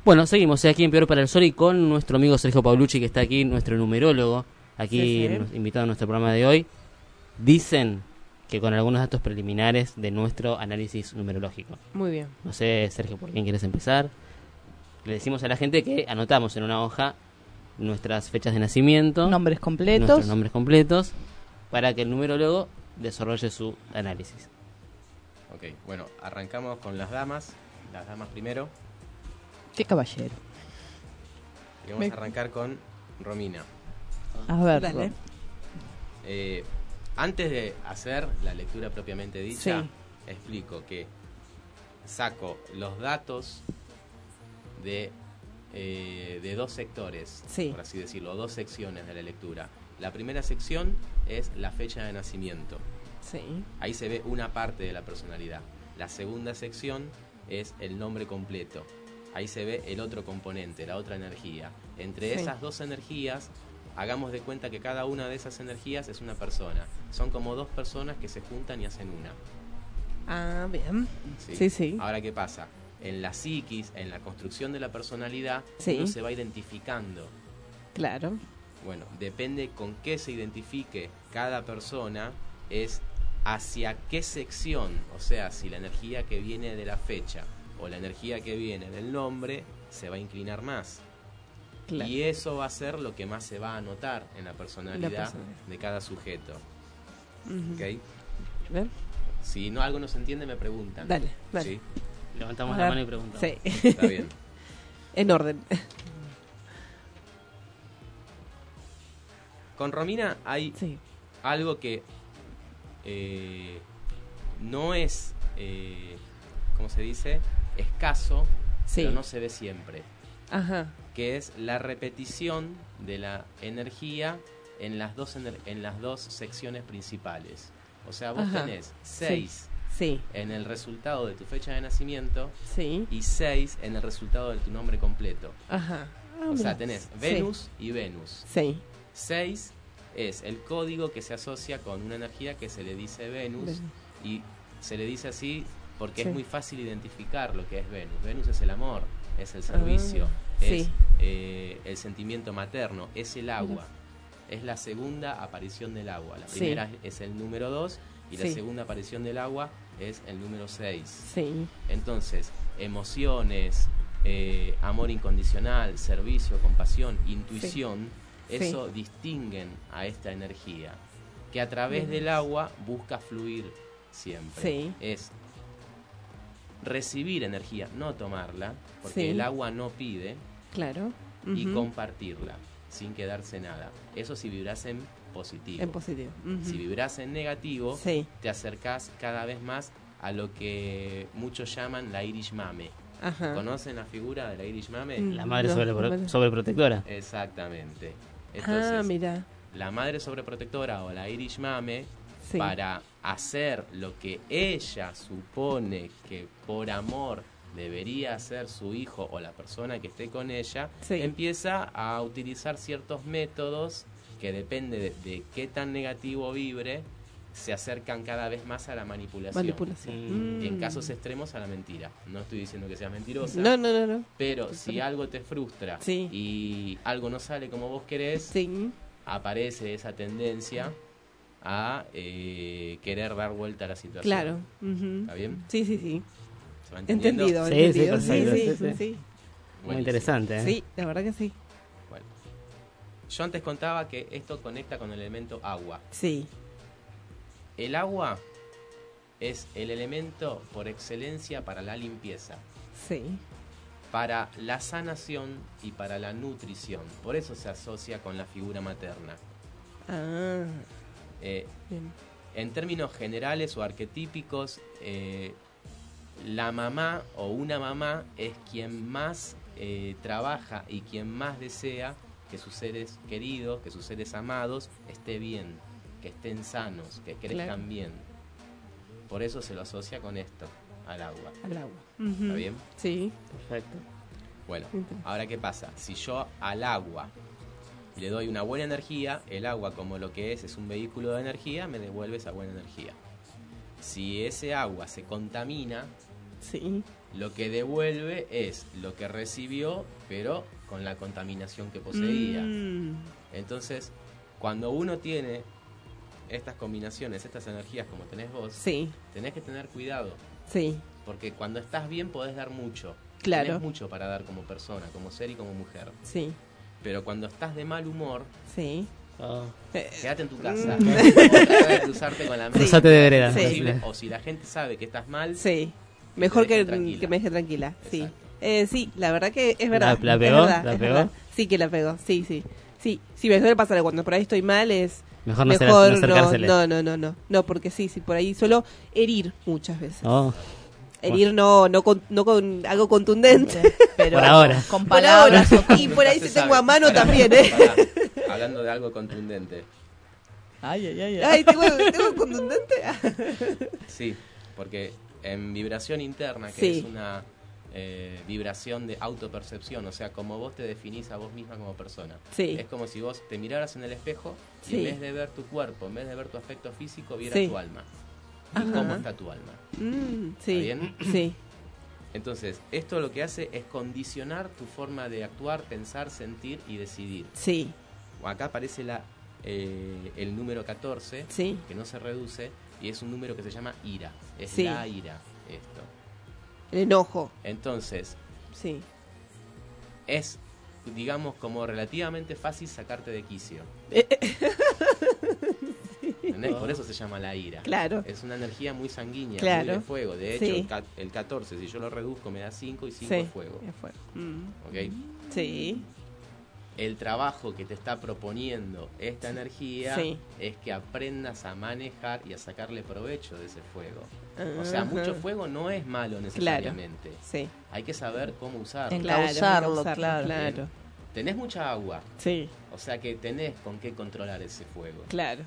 Bueno, seguimos aquí en Peor para el Sol y con nuestro amigo Sergio Paulucci, que está aquí, nuestro numerólogo, aquí Sí, sí. nos- invitado a nuestro programa de hoy. Dicen que con algunos datos preliminares de nuestro análisis numerológico. Muy bien. No sé, Sergio, ¿por quién quieres empezar? Le decimos a la gente que anotamos en una hoja nuestras fechas de nacimiento, Nombres completos. nuestros nombres completos, para que el numerólogo desarrolle su análisis. Ok, bueno, arrancamos con las damas. Las damas primero. Qué caballero. Y vamos Me- a arrancar con Romina. A ver. Dale. Eh, antes de hacer la lectura propiamente dicha, Sí. explico que saco los datos de, eh, de dos sectores, Sí. por así decirlo, dos secciones de la lectura. La primera sección es la fecha de nacimiento. Sí. Ahí se ve una parte de la personalidad. La segunda sección es el nombre completo. Ahí se ve el otro componente, la otra energía. Entre Sí. esas dos energías, hagamos de cuenta que cada una de esas energías es una persona. Son como dos personas que se juntan y hacen una. Ah, bien. ¿Sí? Sí, sí. Ahora, ¿qué pasa? En la psiquis, en la construcción de la personalidad, Sí. uno se va identificando. Claro. Bueno, depende con qué se identifique cada persona, es hacia qué sección, o sea, si la energía que viene de la fecha o la energía que viene del nombre se va a inclinar más. Claro. Y eso va a ser lo que más se va a notar en la personalidad, La personalidad. de cada sujeto. Ujú. ¿Ok? Bien. Si no algo no se entiende, me preguntan. Dale, dale. ¿Sí? Levantamos A la ver. mano y preguntamos. Sí. Está bien. En orden. Con Romina hay Sí. algo que eh, no es, eh, ¿cómo se dice? Escaso, Sí. pero no se ve siempre. Ajá. Que es la repetición de la energía en las dos, ener- en las dos secciones principales. O sea, vos Ajá. tenés seis Sí. en el resultado de tu fecha de nacimiento Sí. y seis en el resultado de tu nombre completo. Ajá. Ah, O sea, mira. tenés Sí. Venus y Venus. Sí. seis es el código que se asocia con una energía que se le dice Venus, Venus. y se le dice así porque Sí. es muy fácil identificar lo que es Venus. Venus es el amor, es el servicio, Ah, es sí. eh, el sentimiento materno, es el agua. Es la segunda aparición del agua. La Sí. primera es el número dos y la Sí. segunda aparición del agua es el número seis. Sí. Entonces, emociones, eh, amor incondicional, servicio, compasión, intuición, Sí. eso distinguen a esta energía, que a través Bien. del agua busca fluir siempre. Sí. Es recibir energía, no tomarla, porque Sí. el agua no pide, Claro. y Ujú. compartirla, sin quedarse nada. Eso si vibras en positivo. En positivo. Ujú. Si vibras en negativo, Sí. te acercás cada vez más a lo que muchos llaman la Irish Mame. Ajá. ¿Conocen la figura de la Irish Mame? Mm, La madre no, sobre- la madre- sobreprotectora. Exactamente. Ah, Entonces, mira. la madre sobreprotectora o la Irish Mame, Sí. para hacer lo que ella supone que por amor debería hacer su hijo o la persona que esté con ella, Sí. empieza a utilizar ciertos métodos que depende de, de qué tan negativo vibre, se acercan cada vez más a la manipulación. Manipulación. En Mm. casos extremos a la mentira. No estoy diciendo que seas mentirosa. No, no, no, no. Pero si algo te frustra Sí. y algo no sale como vos querés, Sí. aparece esa tendencia a eh, querer dar vuelta a la situación. Claro. Ujú. ¿Está bien? Sí, sí, sí. ¿Se va entendiendo? Entendido, Sí, sí, entendido. Sí, perfecto, sí, sí, sí, sí. sí. Muy Buenísimo. interesante, ¿eh? Sí, la verdad que sí. Bueno. Yo antes contaba que esto conecta con el elemento agua. Sí. El agua es el elemento por excelencia para la limpieza, Sí. para la sanación y para la nutrición. Por eso se asocia con la figura materna. Ah. Eh, Bien. en términos generales o arquetípicos, eh, la mamá o una mamá es quien más eh, trabaja y quien más desea que sus seres queridos, que sus seres amados esté bien, que estén sanos, que crezcan Claro. bien. Por eso se lo asocia con esto, al agua. Al agua. ¿Está Ujú. bien? Sí. Perfecto. Bueno, Entiendo. ahora ¿qué pasa? Si yo al agua le doy una buena energía, el agua como lo que es es un vehículo de energía, me devuelve esa buena energía. Si ese agua se contamina, Sí. Lo que devuelve es lo que recibió, pero con la contaminación que poseía. Mm. Entonces, cuando uno tiene estas combinaciones, estas energías como tenés vos, Sí. tenés que tener cuidado. Sí. Porque cuando estás bien podés dar mucho. Claro. Tenés mucho para dar como persona, como ser y como mujer. Sí. Pero cuando estás de mal humor, Sí. quédate en tu casa. Mm. O trata de cruzarte con la mente. Cruzate de vereda. Si es Sí. posible, o si la gente sabe que estás mal, Sí. Mejor te deje que, tranquila. que me deje tranquila. Sí. Eh, sí, la verdad que es verdad. ¿La- la es pegó? verdad, ¿La es pegó? verdad. Sí, que la pegó. Sí, sí. Sí, sí, me suele pasar que cuando por ahí estoy mal es Mejor no mejor acer- no no, acercársele. no, no, no, no, no, porque sí, sí, por ahí suelo herir muchas veces. Oh. Herir no, no con, no con algo contundente. Pero Por ahora. con Por palabras ahora. o Y por ahí se se sabe. tengo a mano Pará, también, ¿eh? pará. Hablando de algo contundente. Ay, ay, ay. Ay, tengo, tengo contundente. Sí, porque en vibración interna, que Sí. es una eh, vibración de autopercepción, o sea, como vos te definís a vos misma como persona. Sí. Es como si vos te miraras en el espejo y Sí. en vez de ver tu cuerpo, en vez de ver tu aspecto físico, vieras Sí. tu alma. Ajá. ¿Y cómo está tu alma? Mm, sí. ¿Está bien? Sí. Entonces, esto lo que hace es condicionar tu forma de actuar, pensar, sentir y decidir. Sí. Acá aparece la, eh, el número catorce, Sí. que no se reduce, y es un número que se llama ira. Es Sí. la ira, esto. El enojo. Entonces, Sí. es, digamos, como relativamente fácil sacarte de quicio. ¿Entendés? Por eso se llama la ira. Claro. Es una energía muy sanguínea, Claro. muy de fuego. De hecho, Sí. el, ca- el catorce, si yo lo reduzco, me da cinco y cinco Sí. es fuego. Es fuego. Mm. ¿Ok? Sí. El trabajo que te está proponiendo esta energía Sí. es que aprendas a manejar y a sacarle provecho de ese fuego. O sea, Ajá. mucho fuego no es malo necesariamente. Sí. Hay que saber cómo usarlo. Encauzarlo, Claro, claro. claro. Tenés mucha agua, Sí. o sea que tenés con qué controlar ese fuego. Claro.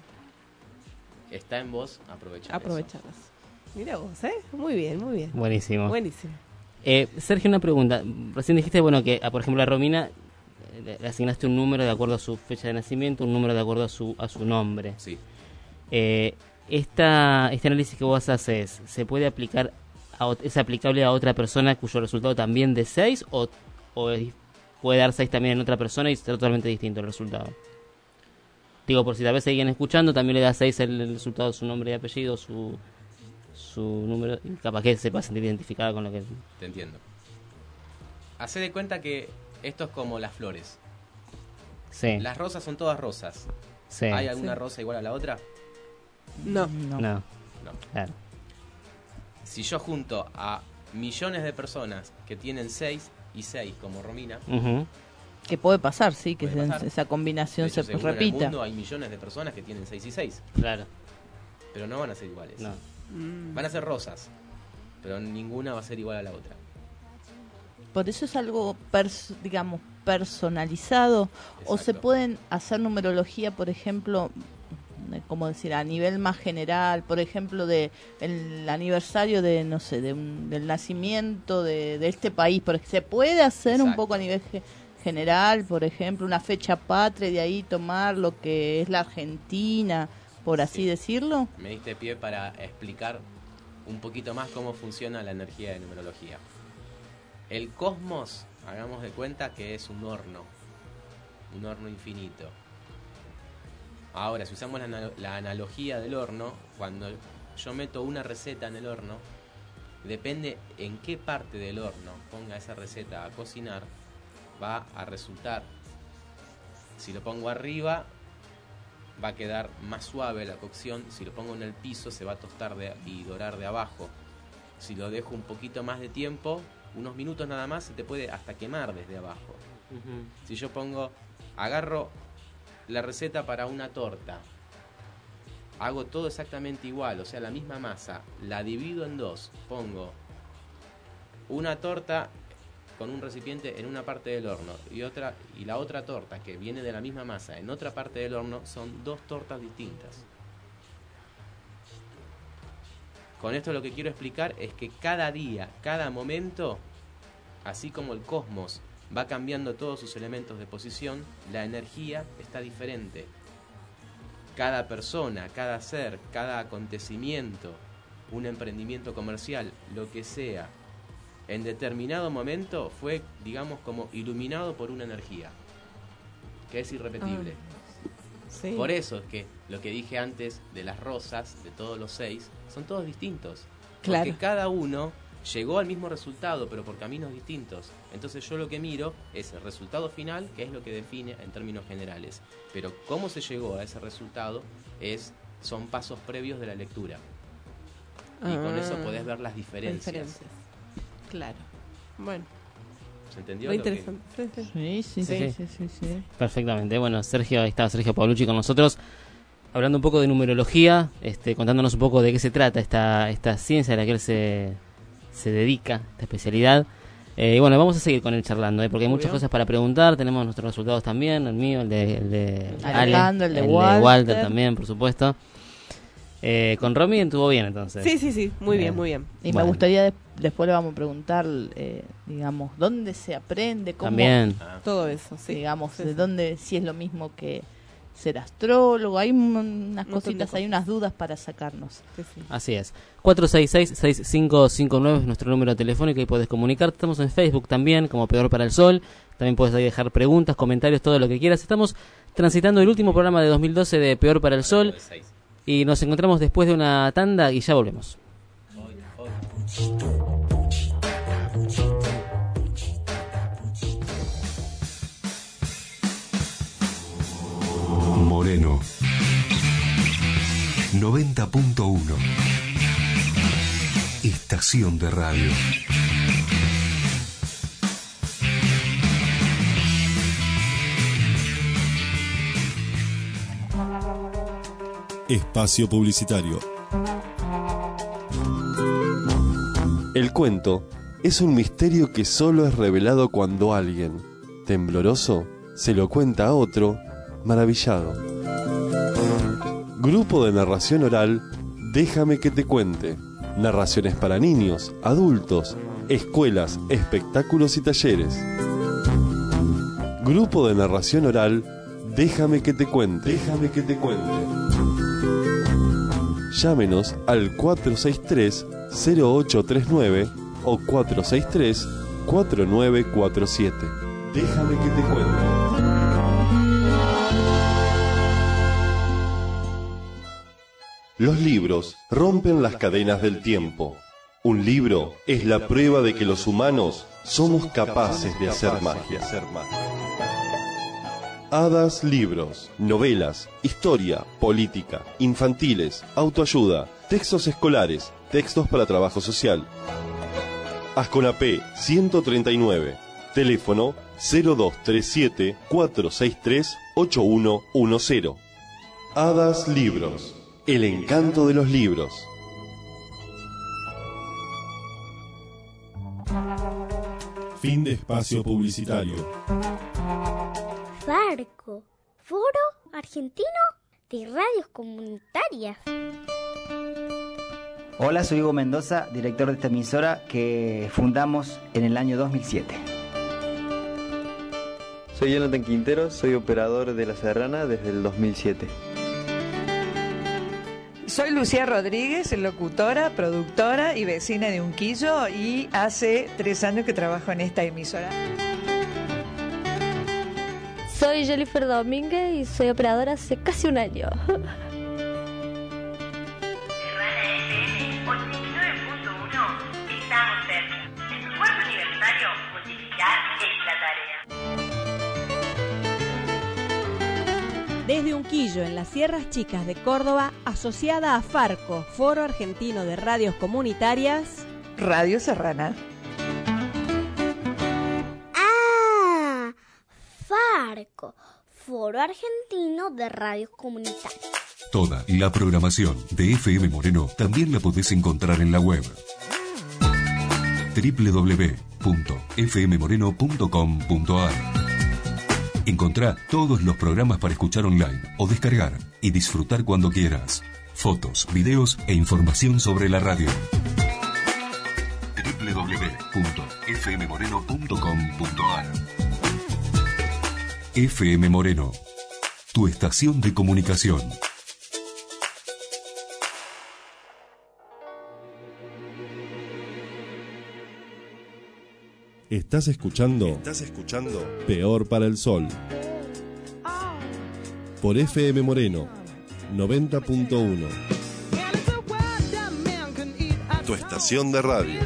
Está en vos aprovechar Aprovecharlas. Mira vos, ¿eh? Muy bien, muy bien. Buenísimo. Buenísimo. Eh, Sergio, una pregunta. Recién dijiste, bueno, que a, por ejemplo a Romina eh, le- le asignaste un número de acuerdo a su fecha de nacimiento, un número de acuerdo a su a su nombre. Sí. Eh, esta, este análisis que vos haces, ¿se puede aplicar, a, ot- es aplicable a otra persona cuyo resultado también de seis o, o es- puede dar seis también en otra persona y ser totalmente distinto el resultado? Digo, por si tal vez seguían escuchando, también le da seis el, el resultado de su nombre y apellido, su, su número, y capaz que se pueda sentir identificada con lo que... Te entiendo. Hacé de cuenta que esto es como las flores. Sí. Las rosas son todas rosas. Sí. ¿Hay alguna Sí. rosa igual a la otra? No. No. No. Claro. Si yo junto a millones de personas que tienen seis y seis como Romina, Ujú. Que puede pasar, sí, que Puede se- pasar. esa combinación de hecho, se seguro en el repita. mundo hay millones de personas que tienen seis y seis, Claro. pero no van a ser iguales. No. Mm. Van a ser rosas, pero ninguna va a ser igual a la otra. Por eso es algo, pers- digamos, personalizado. O se Exacto. pueden hacer numerología, por ejemplo, eh, como decir, a nivel más general, por ejemplo, de el aniversario de, no sé, de un- del nacimiento de, de este país. Porque se puede hacer un Exacto. poco a nivel ge- general, por ejemplo, una fecha patria y de ahí tomar lo que es la Argentina, por así Sí. decirlo. Me diste pie para explicar un poquito más cómo funciona la energía de numerología. El cosmos, hagamos de cuenta que es un horno, un horno infinito. Ahora, si usamos la, ana- la analogía del horno, cuando yo meto una receta en el horno, depende en qué parte del horno ponga esa receta a cocinar, va a resultar. Si lo pongo arriba, va a quedar más suave la cocción. Si lo pongo en el piso, se va a tostar de- y dorar de abajo. Si lo dejo un poquito más de tiempo, unos minutos nada más, se te puede hasta quemar desde abajo. Si yo pongo, agarro la receta para una torta, hago todo exactamente igual, o sea, la misma masa, la divido en dos, pongo una torta con un recipiente en una parte del horno y otra y la otra torta que viene de la misma masa en otra parte del horno, son dos tortas distintas. Con esto lo que quiero explicar es que cada día, cada momento, así como el cosmos va cambiando todos sus elementos de posición, la energía está diferente. Cada persona, cada ser, cada acontecimiento, un emprendimiento comercial, lo que sea, en determinado momento fue, digamos, como iluminado por una energía que es irrepetible. Ah, sí. Por eso es que lo que dije antes de las rosas, de todos los seis, son todos distintos. Claro. Porque cada uno llegó al mismo resultado, pero por caminos distintos. Entonces yo lo que miro es el resultado final, que es lo que define en términos generales. Pero cómo se llegó a ese resultado es son pasos previos de la lectura. Y con eso podés ver las diferencias. diferencias. Claro. Bueno. ¿Se entendió? Muy lo que- interesante. Sí, sí. Sí, sí, sí, sí, sí, sí. Perfectamente. Bueno, Sergio, ahí está Sergio Paolucci con nosotros, hablando un poco de numerología, este, contándonos un poco de qué se trata esta, esta ciencia a la que él se, se dedica, esta especialidad. Eh, y bueno, vamos a seguir con él charlando, ¿eh? Porque hay muchas Obvio. cosas para preguntar. Tenemos nuestros resultados también, el mío, el de, el de Alejandro, Ale, el de Walter. también, por supuesto. Eh, con Romy estuvo bien, entonces. Sí, sí, sí, muy bien, Eh, muy bien. Y Bueno. me gustaría, de- después le vamos a preguntar, eh, digamos, dónde se aprende, cómo, También. Todo eso, sí. digamos, Sí, de sí. dónde, si es lo mismo que ser astrólogo. Hay un- unas Un montón de cositas, hay cosas. unas dudas para sacarnos. Sí, sí. Así es. cuatro seis seis, seis cinco cinco nueve es nuestro número telefónico y podés comunicarte. Estamos en Facebook también, como Peor para el Sol. También puedes ahí dejar preguntas, comentarios, todo lo que quieras. Estamos transitando el último programa de dos mil doce de Peor para el Sol. Y nos encontramos después de una tanda y ya volvemos. Moreno noventa punto uno. Estación de radio. Espacio publicitario. El cuento es un misterio que solo es revelado cuando alguien, tembloroso, se lo cuenta a otro, maravillado. Grupo de narración oral, Déjame que te cuente. Narraciones para niños, adultos, escuelas, espectáculos y talleres. Grupo de narración oral, Déjame que te cuente. Déjame que te cuente. Llámenos al cuatro seis tres, cero ocho tres nueve o cuatro seis tres, cuatro nueve cuatro siete. Déjame que te cuente. Los libros rompen las cadenas del tiempo. Un libro es la prueba de que los humanos somos capaces de hacer magia. Hadas Libros, novelas, historia, política, infantiles, autoayuda, textos escolares, textos para trabajo social. Asconapé ciento treinta y nueve, teléfono cero dos tres siete, cuatro seis tres, ocho uno uno cero. Hadas Libros, el encanto de los libros. Fin de espacio publicitario. Farco, Foro Argentino de Radios Comunitarias. Hola, soy Hugo Mendoza, director de esta emisora que fundamos en el año dos mil siete. Soy Jonathan Quintero, soy operador de La Serrana desde el dos mil siete. Soy Lucía Rodríguez, locutora, productora y vecina de Unquillo, y hace tres años que trabajo en esta emisora. Soy Jennifer Domínguez y soy operadora hace casi un año. Estamos cerca. En tu cuarto aniversario, multiplicar es la tarea. Desde Unquillo, en las Sierras Chicas de Córdoba, asociada a Farco, Foro Argentino de Radios Comunitarias, Radio Serrana. Ah, Farco, Foro Argentino de Radios Comunitarias. Toda la programación de F M Moreno también la podés encontrar en la web doble u doble u doble u punto f m moreno punto com punto a r. Encontrá todos los programas para escuchar online o descargar y disfrutar cuando quieras. Fotos, videos e información sobre la radio. doble u doble u doble u punto f m moreno punto com punto a r. F M Moreno, tu estación de comunicación. Estás escuchando. Estás escuchando. Peor para el Sol. Por F M Moreno noventa punto uno. Tu estación de radio.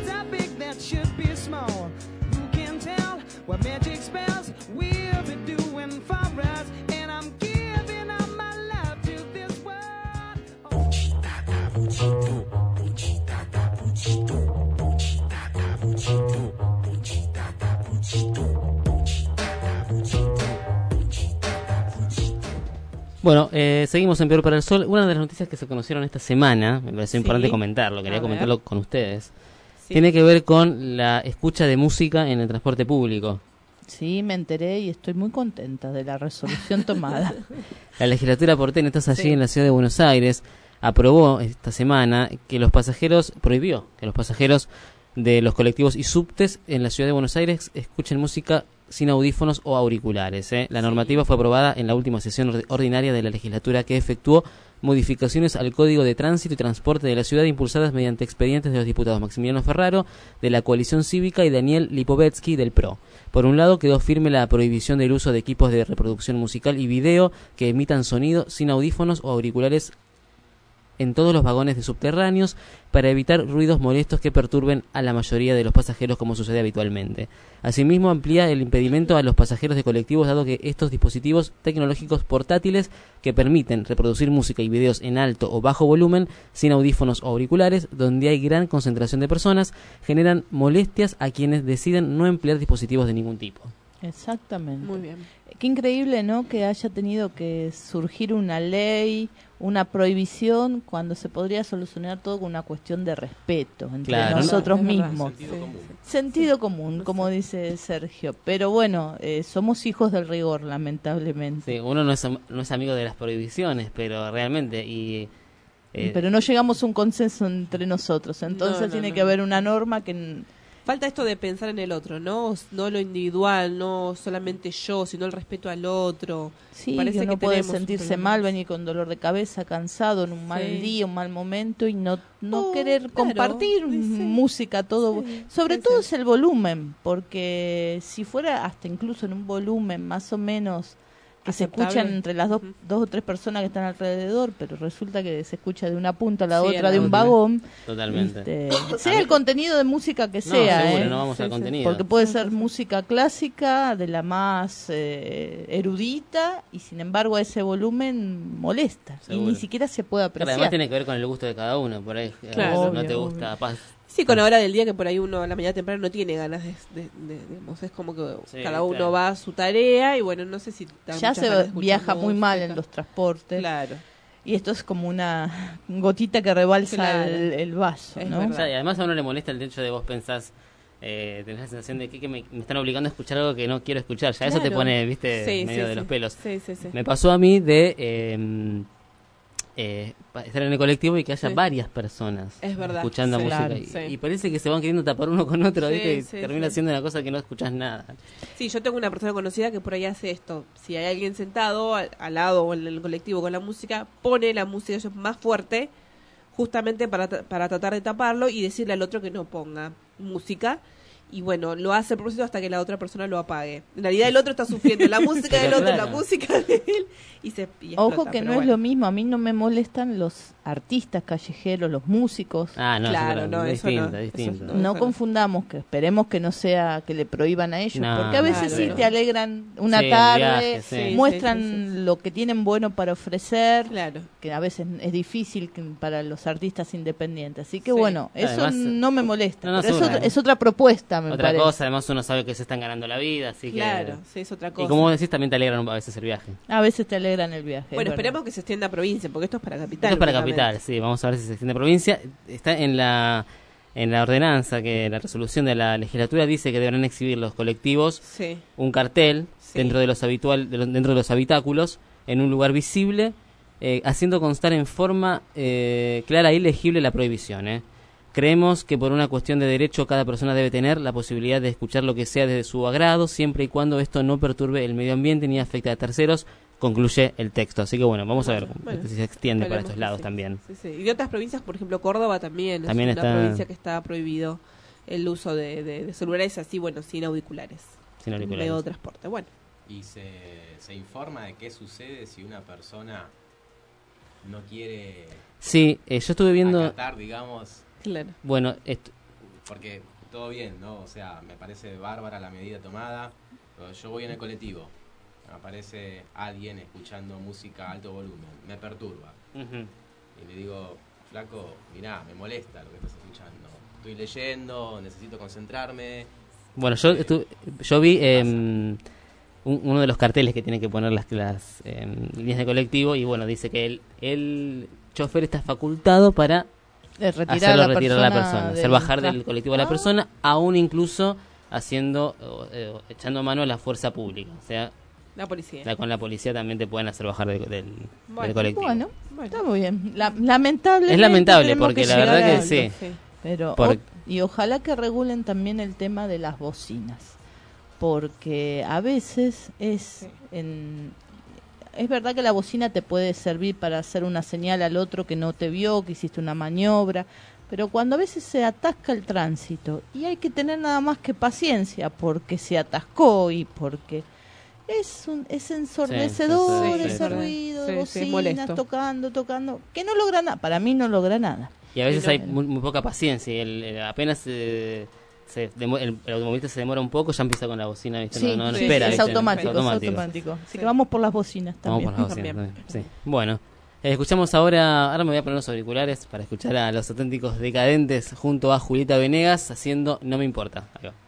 Bueno, eh, seguimos en Peor para el Sol. Una de las noticias que se conocieron esta semana, me pareció Sí. importante comentarlo, quería A comentarlo ver. con ustedes. Sí. Tiene que ver con la escucha de música en el transporte público. Sí, me enteré y estoy muy contenta de la resolución tomada. La legislatura porteña, estás allí Sí. en la ciudad de Buenos Aires, aprobó esta semana que los pasajeros, prohibió que los pasajeros de los colectivos y subtes en la ciudad de Buenos Aires escuchen música sin audífonos o auriculares. ¿eh? La normativa fue aprobada en la última sesión ord- ordinaria de la legislatura, que efectuó modificaciones al Código de Tránsito y Transporte de la ciudad impulsadas mediante expedientes de los diputados Maximiliano Ferraro de la Coalición Cívica y Daniel Lipovetsky del P R O. Por un lado, quedó firme la prohibición del uso de equipos de reproducción musical y video que emitan sonido sin audífonos o auriculares en todos los vagones de subterráneos para evitar ruidos molestos que perturben a la mayoría de los pasajeros, como sucede habitualmente. Asimismo, amplía el impedimento a los pasajeros de colectivos, dado que estos dispositivos tecnológicos portátiles que permiten reproducir música y videos en alto o bajo volumen sin audífonos o auriculares, donde hay gran concentración de personas, generan molestias a quienes deciden no emplear dispositivos de ningún tipo. Exactamente. Muy bien. Qué increíble, ¿no? Que haya tenido que surgir una ley, una prohibición, cuando se podría solucionar todo con una cuestión de respeto entre Claro, nosotros es verdad. mismos. Sentido común. Sentido común, como dice Sergio. Pero bueno, eh, somos hijos del rigor, lamentablemente. Sí, uno no es, am- no es amigo de las prohibiciones, pero realmente... y eh, Pero no llegamos a un consenso entre nosotros. Entonces No, no, tiene no. que haber una norma que... n- Falta esto de pensar en el otro, ¿no? No lo individual, no solamente yo, sino el respeto al otro. Sí, Parece que uno que puede tenemos un sentirse problema. mal, venir con dolor de cabeza, cansado, en un mal Sí. día, un mal momento y no, no Oh, querer claro, compartir sí, sí. música, todo. Sí, Sobre sí, todo sí. es el volumen, porque si fuera hasta incluso en un volumen más o menos que se Aceptable. escuchan entre las dos, Ujú. dos o tres personas que están alrededor, pero resulta que se escucha de una punta a la Sí, a otra la de un otra. vagón. Totalmente. Este, sea el contenido de música que No, sea, seguro, ¿eh? no vamos al contenido. Porque puede ser música clásica, de la más eh, erudita, y sin embargo ese volumen molesta. Seguro. Y ni siquiera se puede Claro, apreciar. además tiene que ver con el gusto de cada uno, por ahí eh, Claro. no te Obvio, gusta, capaz. Sí, con la hora del día que por ahí uno a la mañana temprana no tiene ganas de, de- de- digamos, es como que Sí, cada uno claro. va a su tarea y bueno, no sé si da Ya muchas se ganas de escuchar viaja muy mal música. en los transportes. Claro. Y esto es como una gotita que rebalsa Claro. el, el vaso, Es ¿no? verdad. O sea, y además a uno le molesta el hecho de vos pensás, eh, tenés la sensación de que, que me, me están obligando a escuchar algo que no quiero escuchar. Ya eso te Claro. pone, viste, Sí, medio sí, de sí. los pelos. Sí, sí, sí. Me pasó a mí de eh, eh, pa- estar en el colectivo y que haya Sí. varias personas Es verdad. escuchando Sí. música. Claro, y, sí. y parece que se van queriendo tapar uno con otro, Sí, ¿viste? Y sí, termina sí. siendo una cosa que no escuchás nada. Sí, yo tengo una persona conocida que por ahí hace esto. Si hay alguien sentado al, al lado o en el colectivo con la música, pone la música más fuerte justamente para, tra- para tratar de taparlo y decirle al otro que no ponga música. Y bueno, lo hace a propósito hasta que la otra persona lo apague. En realidad el otro está sufriendo la música del Pero otro, claro. la música de él. Y se y Ojo explota, que pero no es bueno. lo mismo, a mí no me molestan los artistas callejeros, los músicos. Ah, no, Claro, eso, no, es eso distinto, no, es eso distinto. no. No eso confundamos, que esperemos que no sea que le prohíban a ellos, No, porque a veces claro, sí no. te alegran una Sí, el tarde, viaje, sí. Sí, muestran sí, sí, sí. lo que tienen bueno para ofrecer, Claro. que a veces es difícil que- para los artistas independientes. Así que Sí. bueno, eso Además, no me molesta, no, no, pero es seguro. otra, es otra propuesta, me Otra parece. cosa, además uno sabe que se están ganando la vida, así Claro, que... sí, es otra cosa. Y como decís, también te alegran a veces el viaje. A veces te alegran el viaje. Bueno, es verdad. esperemos que se extienda a provincia, porque esto es para capital. Esto es para únicamente. capital, sí, vamos a ver si se extiende a provincia. Está en la en la ordenanza, que la resolución de la legislatura dice que deberán exhibir los colectivos Sí. un cartel Sí. dentro de los habitual de lo- dentro de los habitáculos en un lugar visible, eh, haciendo constar en forma eh, clara y legible la prohibición. ¿eh? Creemos que por una cuestión de derecho cada persona debe tener la posibilidad de escuchar lo que sea desde su agrado, siempre y cuando esto no perturbe el medio ambiente ni afecte a terceros, concluye el texto. Así que bueno, vamos a ver Bueno, si se extiende para esperemos estos que lados sí. también. Sí, sí. Y de otras provincias, por ejemplo, Córdoba también, También es una está- provincia que está prohibido el uso de, de, de celulares así, bueno, sin auriculares. Sin auriculares. Medio de transporte, bueno. Y se, se informa de qué sucede si una persona no quiere Sí, eh, yo estuve viendo... acatar, digamos. Claro. Bueno, esto... Porque todo bien, ¿no? O sea, me parece bárbara la medida tomada. Pero yo voy en el colectivo, aparece alguien escuchando música a alto volumen, me perturba. Uh-huh. Y le digo, flaco, mirá, me molesta lo que estás escuchando. Estoy leyendo, necesito concentrarme. Bueno, yo estu- yo vi eh, un, uno de los carteles que tienen que poner las, las eh, líneas de colectivo y bueno, dice que el, el chofer está facultado para De retirar hacerlo a la retirar a la persona persona, hacer del bajar tra- del colectivo a la Ah. persona, aún incluso haciendo, eh, echando mano a la fuerza pública. O sea, La policía. la, con la policía también te pueden hacer bajar del, del, Bueno, del colectivo. bueno, está muy bien. La- lamentable. Es lamentable, porque la verdad que sí. Pero, Por- o- y ojalá que regulen también el tema de las bocinas. Porque a veces es. En, es verdad que la bocina te puede servir para hacer una señal al otro que no te vio, que hiciste una maniobra. Pero cuando a veces se atasca el tránsito y hay que tener nada más que paciencia porque se atascó y porque es un es ensordecedor Sí, sí, sí, ese sí. ruido, Sí, sí, bocinas molesto. tocando, tocando, que no logra nada, para mí no logra nada. Y a veces Pero- hay muy, muy poca paciencia y el, el- apenas eh, se demo- el, el automovilista se demora un poco, ya empieza con la bocina, ¿viste? Sí, no, no, no sí, espera, es, ¿viste? automático, Es es automático. Así que vamos por las bocinas Vamos también. por las bocinas también, sí. Bueno, eh, escuchamos ahora, ahora me voy a poner los auriculares para escuchar a Los Auténticos Decadentes junto a Julieta Venegas haciendo No Me Importa. Ahí va.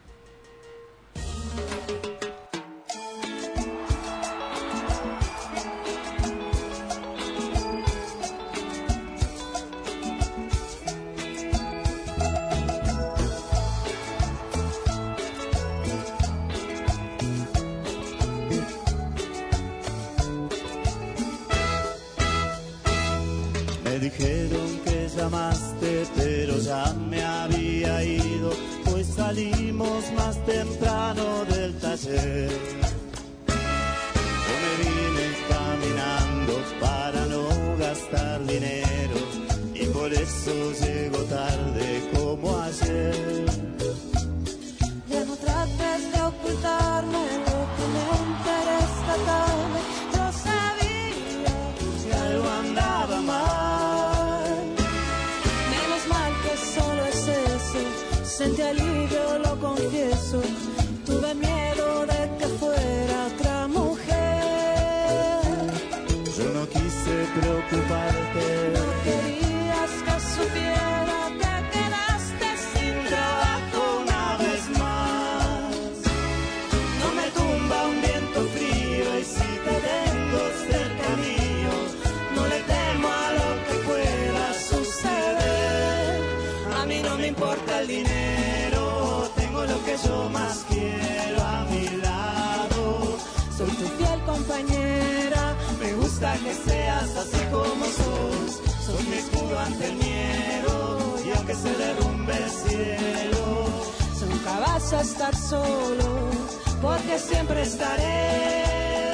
Me dijeron que llamaste, pero ya me había ido, pues salimos más temprano del taller. Yo me vine caminando para no gastar dinero y por eso llego tarde como ayer. Ya no trates de ocultarme lo que me enteré esta tarde. Yo sabía que algo andaba mal. Menos mal que solo es eso. Sentí alivio, lo confieso. Tuve miedo de que fuera otra mujer. Yo no quise preocuparte. No querías que supiera que quedaste sin trabajo una vez más. No me tumba un viento frío y si te tengo cerca mío, no le temo a lo que pueda suceder. A mí no me importa el dinero, tengo lo que yo más quiero a mi lado. Soy tu fiel compañera. Me gusta que seas así como sos. Sos mi escudo ante el miedo y aunque se derrumbe el cielo, Nunca vas a estar solo, porque siempre estaré.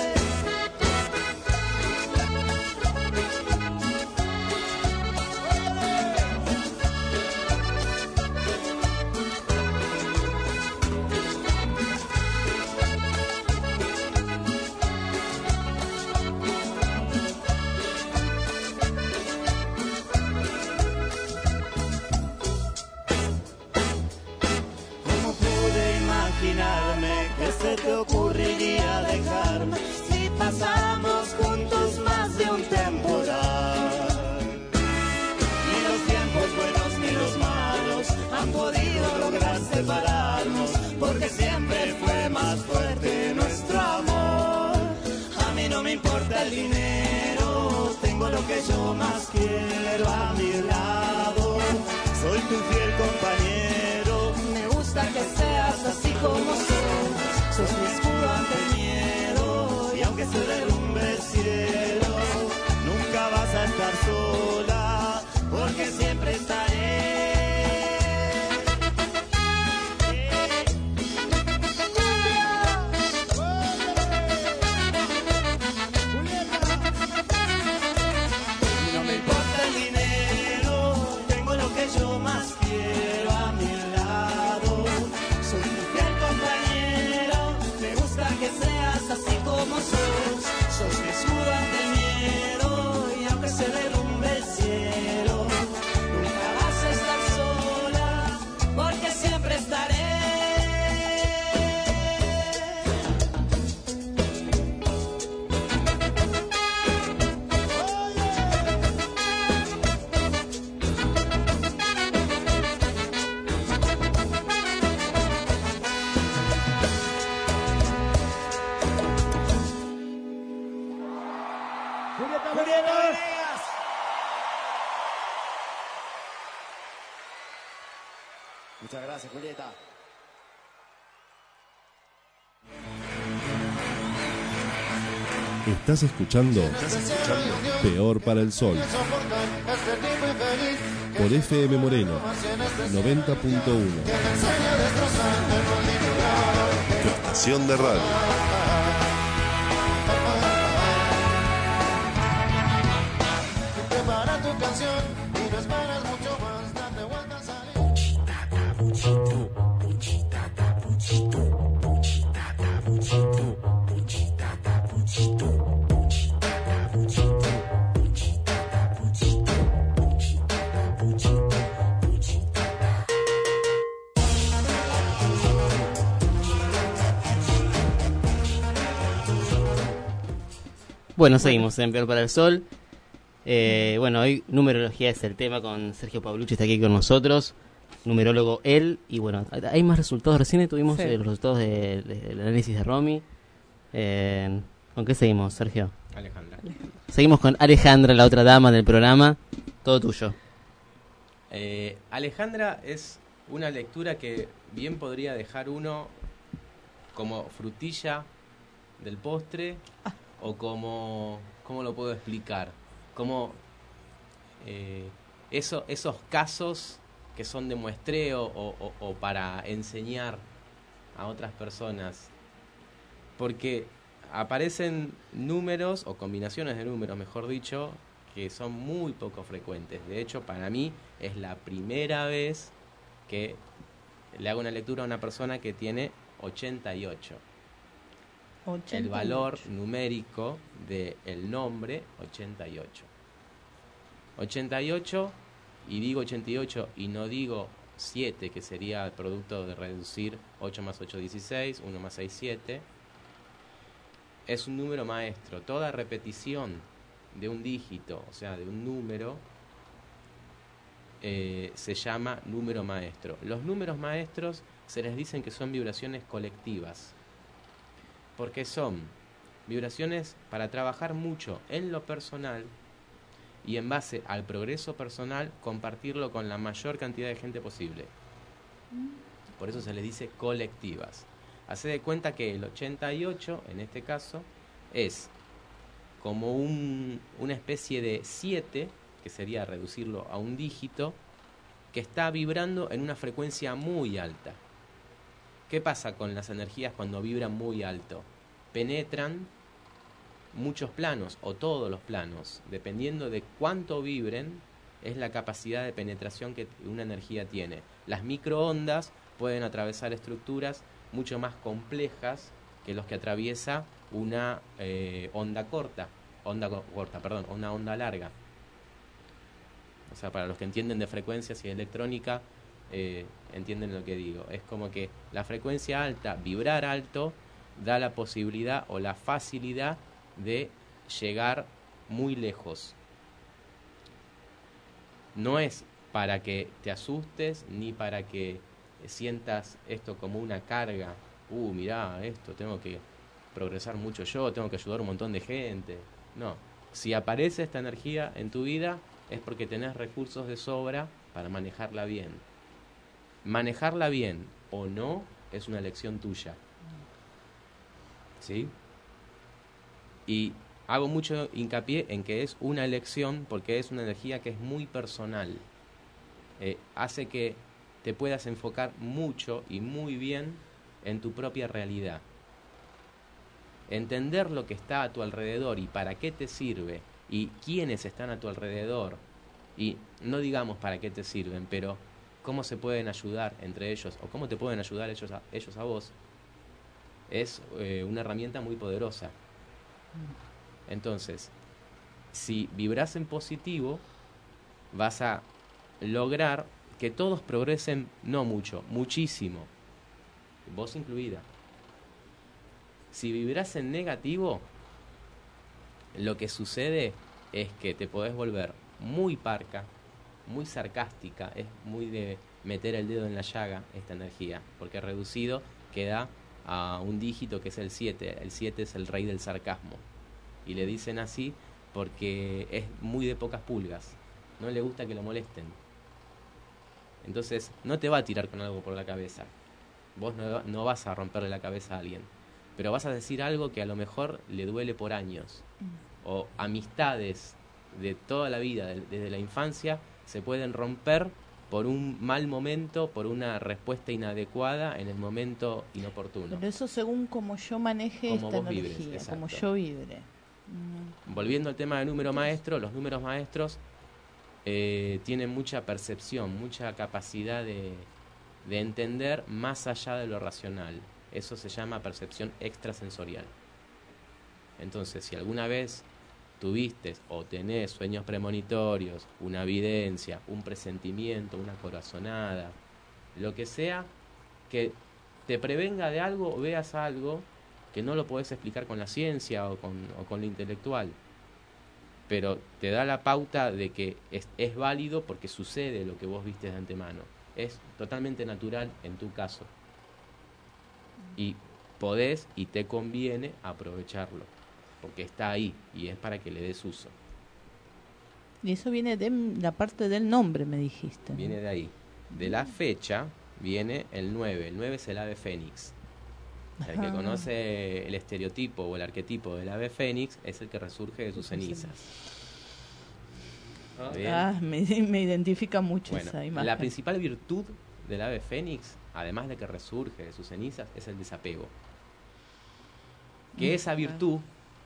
¿cómo pude imaginarme que se te ocurriría dejarme si pasamos juntos más de un temporal? Ni los tiempos buenos ni los malos han podido lograr separarnos, porque siempre fue más fuerte nuestro amor. A mí no me importa el dinero, tengo lo que yo más quiero a mi lado. Soy tu fiel compañero. Me gusta que seas así como sos. Sos mi escudo ante el miedo y aunque se derrumbe el cielo, nunca vas a estar sola, porque siempre estaré. No me importa el dinero, tengo lo que yo más quiero a mi lado. Muchas gracias, Julieta. Estás escuchando Peor para el Sol por F M Moreno noventa punto uno. Tu estación de radio. Prepara tu canción y no esperes mucho más, date vueltas al Bueno, seguimos en Peor para el Sol. Eh, bueno, hoy numerología es el tema con Sergio Pablucci, está aquí con nosotros, numerólogo él, y bueno, hay más resultados. Recién tuvimos Sí. eh, los resultados de- de- del análisis de Romy. Eh, ¿Con qué seguimos, Sergio? Alejandra. Seguimos con Alejandra, la otra dama del programa. Todo tuyo. Eh, Alejandra es una lectura que bien podría dejar uno como frutilla del postre o como, ¿cómo lo puedo explicar? Como eh, eso, esos casos que son de muestreo o, o- o para enseñar a otras personas. Porque aparecen números o combinaciones de números, mejor dicho, que son muy poco frecuentes. De hecho, para mí es la primera vez que le hago una lectura a una persona que tiene ochenta y ocho. El valor numérico del nombre ochenta y ocho. ochenta y ocho, y digo ochenta y ocho y no digo siete, que sería el producto de reducir ocho más ocho, dieciséis, uno más seis, siete. Es un número maestro. Toda repetición de un dígito, o sea, de un número, eh, se llama número maestro. Los números maestros se les dicen que son vibraciones colectivas, porque son vibraciones para trabajar mucho en lo personal y en base al progreso personal compartirlo con la mayor cantidad de gente posible. Por eso se les dice colectivas. Hace de cuenta que el ochenta y ocho, en este caso, es como un, una especie de siete, que sería reducirlo a un dígito, que está vibrando en una frecuencia muy alta. ¿Qué pasa con las energías cuando vibran muy alto? Penetran muchos planos o todos los planos. Dependiendo de cuánto vibren, es la capacidad de penetración que una energía tiene. Las microondas pueden atravesar estructuras mucho más complejas que los que atraviesa una eh, onda corta, onda co- corta, perdón, una onda larga. O sea, para los que entienden de frecuencias y de electrónica, eh, entienden lo que digo. Es como que la frecuencia alta, vibrar alto, da la posibilidad o la facilidad de llegar muy lejos. No es para que te asustes ni para que sientas esto como una carga. Uh, mirá, esto, tengo que progresar mucho yo, tengo que ayudar a un montón de gente. No, si aparece esta energía en tu vida es porque tenés recursos de sobra para manejarla bien. Manejarla bien o no es una elección tuya. ¿Sí? Y hago mucho hincapié en que es una elección porque es una energía que es muy personal. Eh, hace que te puedas enfocar mucho y muy bien en tu propia realidad. Entender lo que está a tu alrededor y para qué te sirve y quiénes están a tu alrededor, y no digamos para qué te sirven, pero cómo se pueden ayudar entre ellos o cómo te pueden ayudar ellos a, ellos a vos, es eh, una herramienta muy poderosa. Entonces, si vibras en positivo, vas a lograr que todos progresen, no mucho, muchísimo, vos incluida. Si vibras en negativo, lo que sucede es que te podés volver muy parca, muy sarcástica, es muy de meter el dedo en la llaga esta energía, porque reducido queda a un dígito que es el siete. El siete es el rey del sarcasmo. Y le dicen así porque es muy de pocas pulgas. No le gusta que lo molesten. Entonces, no te va a tirar con algo por la cabeza. Vos no, no vas a romperle la cabeza a alguien. Pero vas a decir algo que a lo mejor le duele por años. O amistades de toda la vida, de- desde la infancia, se pueden romper por un mal momento, por una respuesta inadecuada en el momento inoportuno. Pero eso según como yo maneje Como esta vos vibres, energía, exacto. como yo vibre. Mm. Volviendo al tema del número maestro, los números maestros eh, tienen mucha percepción, mucha capacidad de, de entender más allá de lo racional. Eso se llama percepción extrasensorial. Entonces, si alguna vez tuviste o tenés sueños premonitorios, una evidencia, un presentimiento, una corazonada, lo que sea, que te prevenga de algo o veas algo que no lo podés explicar con la ciencia o con, o con lo intelectual, pero te da la pauta de que es, es válido porque sucede lo que vos viste de antemano. Es totalmente natural en tu caso. Y podés y te conviene aprovecharlo, porque está ahí y es para que le des uso. Y eso viene de la parte del nombre, me dijiste. Viene de ahí. De la fecha viene el nueve. El nueve es el ave fénix. El que Ajá. conoce el estereotipo o el arquetipo del ave fénix es el que resurge de sus cenizas. ¿Está bien? Ah, me, me identifica mucho Bueno, esa imagen. la principal virtud del ave fénix, además de que resurge de sus cenizas, es el desapego. Que Mm, esa virtud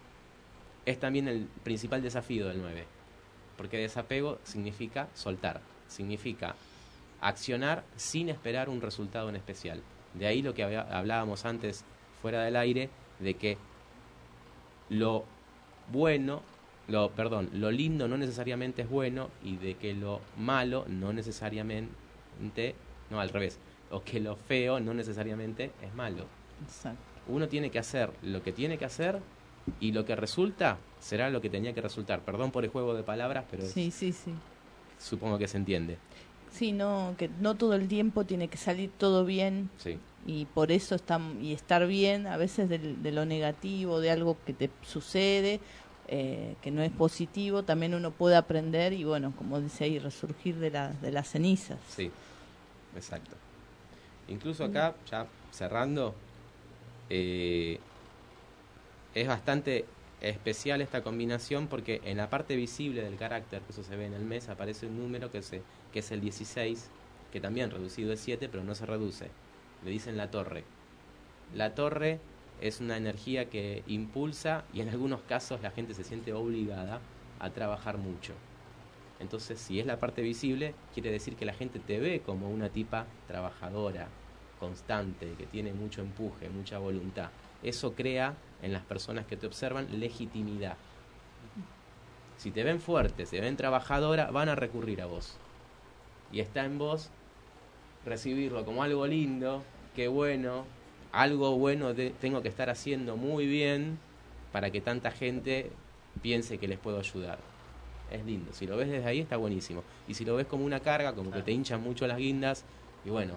es también el principal desafío del nueve. Porque desapego significa soltar, significa accionar sin esperar un resultado en especial. De ahí lo que había- hablábamos antes fuera del aire, de que lo bueno, lo perdón, lo lindo no necesariamente es bueno y de que lo malo no necesariamente, no al revés, o que lo feo no necesariamente es malo. Exacto. Uno tiene que hacer lo que tiene que hacer y lo que resulta será lo que tenía que resultar. Perdón por el juego de palabras, pero es- Sí, sí, sí. supongo que se entiende. Sí, no, que no todo el tiempo tiene que salir todo bien. Sí. Y por eso está, y estar bien a veces del- de, lo negativo, de algo que te sucede, eh, que no es positivo, también uno puede aprender y bueno, como dice ahí, resurgir de, la, de las cenizas. Sí, exacto. Incluso acá, ya cerrando, eh, es bastante especial esta combinación porque en la parte visible del carácter, que eso se ve en el mes, aparece un número que, se, que es el dieciséis, que también reducido es siete, pero no se reduce. Le dicen la torre. La torre es una energía que impulsa y en algunos casos la gente se siente obligada a trabajar mucho. Entonces, si es la parte visible, quiere decir que la gente te ve como una tipa trabajadora, constante, que tiene mucho empuje, mucha voluntad. Eso crea en las personas que te observan legitimidad. Si te ven fuerte, se ven trabajadora, van a recurrir a vos. Y está en vos recibirlo como algo lindo, qué bueno, algo bueno de- tengo que estar haciendo muy bien para que tanta gente piense que les puedo ayudar. Es lindo. Si lo ves desde ahí está buenísimo. Y si lo ves como una carga, como que te hinchan mucho las guindas, y bueno,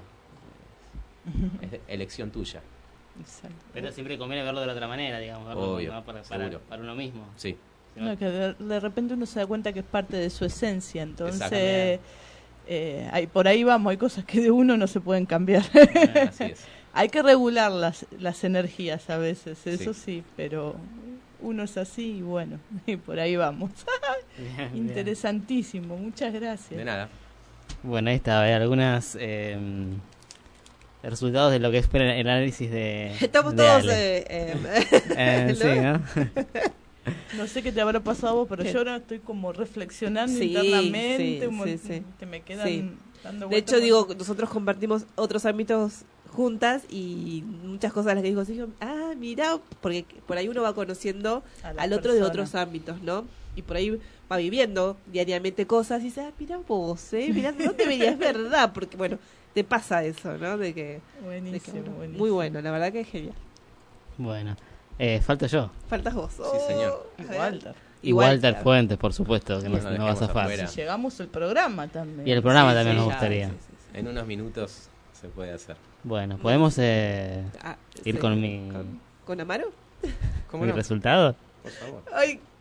es elección tuya. Exacto. Pero siempre conviene verlo de la otra manera, digamos, verlo Obvio, ¿no? para, para, seguro. para uno mismo. Sí. Si no- No, que de, de repente uno se da cuenta que es parte de su esencia, entonces Exactamente. eh, hay, por ahí vamos, hay cosas que de uno no se pueden cambiar. Así es. Hay que regular las, las energías a veces, eso sí. Sí. pero uno es así y bueno, y por ahí vamos. Bien, bien. Interesantísimo, muchas gracias. De nada. Bueno, ahí está, hay algunas eh, resultados de lo que espera el análisis de. Estamos de todos. Ale. Eh, eh, Eh, ¿no? sí, ¿no? No sé qué te habrá pasado a vos, pero ¿Qué? yo ahora estoy como reflexionando Sí, internamente, sí, un mon- sí, sí. que me quedan Sí. dando De vueltas hecho, por- digo, nosotros compartimos otros ámbitos juntas y muchas cosas las que dijo, digo, ah, mira, porque por ahí uno va conociendo A la al otro de persona. otros ámbitos, ¿no? Y por ahí va viviendo diariamente cosas y dice, ah, mira vos, ¿eh? Mira, no te verías verdad, porque bueno, te pasa eso, ¿no? De que, de que Buenísimo, uno- buenísimo. muy bueno, la verdad que es genial. Bueno, eh, falta yo. Faltas vos. Sí, señor. Oh, a ver. Walter. Y Walter claro. Fuentes, por supuesto, que no, No lo no va a dejemos zafar. afuera. Si llegamos el programa también. Y el programa Sí, también sí, nos ya, gustaría. sí, sí, sí. En unos minutos se puede hacer. Bueno, ¿podemos eh, Ah, ir sí. con mi, ¿Con, con Amaro? ¿Cómo mi no? resultado? Por favor. Ay,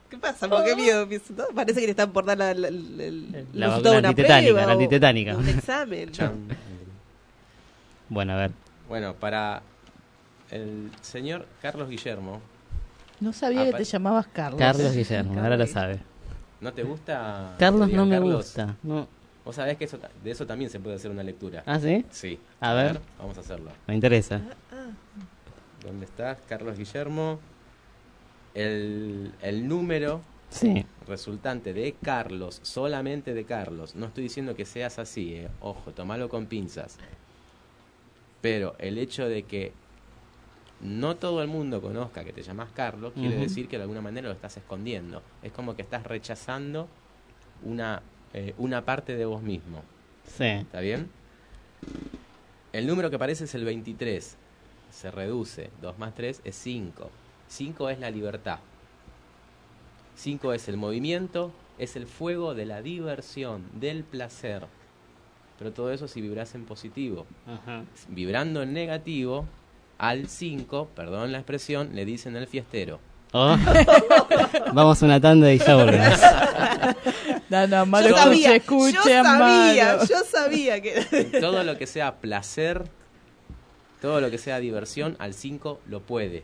¿Qué pasa? ¿Por qué miedo? ¿No? Parece que le están por dar la, la, la, el La resultado vacuna de una antitetánica, prueba la o- antitetánica. o un examen. Chan. Bueno, a ver. Bueno, para el señor Carlos Guillermo. No sabía que apa- te llamabas Carlos. Carlos Guillermo, ahora lo sabe. ¿No te gusta? Carlos que te digan no me Carlos? gusta. No. Vos sabés que eso, ta- de eso también se puede hacer una lectura. ¿Ah, sí? Sí. A ver. Vamos a hacerlo. Me interesa. ¿Dónde estás, Carlos Guillermo? El, el número Sí. resultante de Carlos, solamente de Carlos. No estoy diciendo que seas así, eh. Ojo, tomalo con pinzas. Pero el hecho de que no todo el mundo conozca que te llamas Carlos quiere Ujú. decir que de alguna manera lo estás escondiendo. Es como que estás rechazando una, eh, una parte de vos mismo. Sí. ¿Está bien? El número que aparece es el veintitrés. Se reduce. dos más tres es cinco. cinco es la libertad. cinco es el movimiento, es el fuego de la diversión, del placer. Pero todo eso si vibras en positivo. Ajá. Vibrando en negativo, al cinco, perdón la expresión, le dicen el fiestero. Oh. Vamos a una tanda y ya volvemos. No, no, malo Yo sabía, escuche, yo escuche, sabía, malo. yo sabía que... Todo lo que sea placer, todo lo que sea diversión, al cinco lo puede.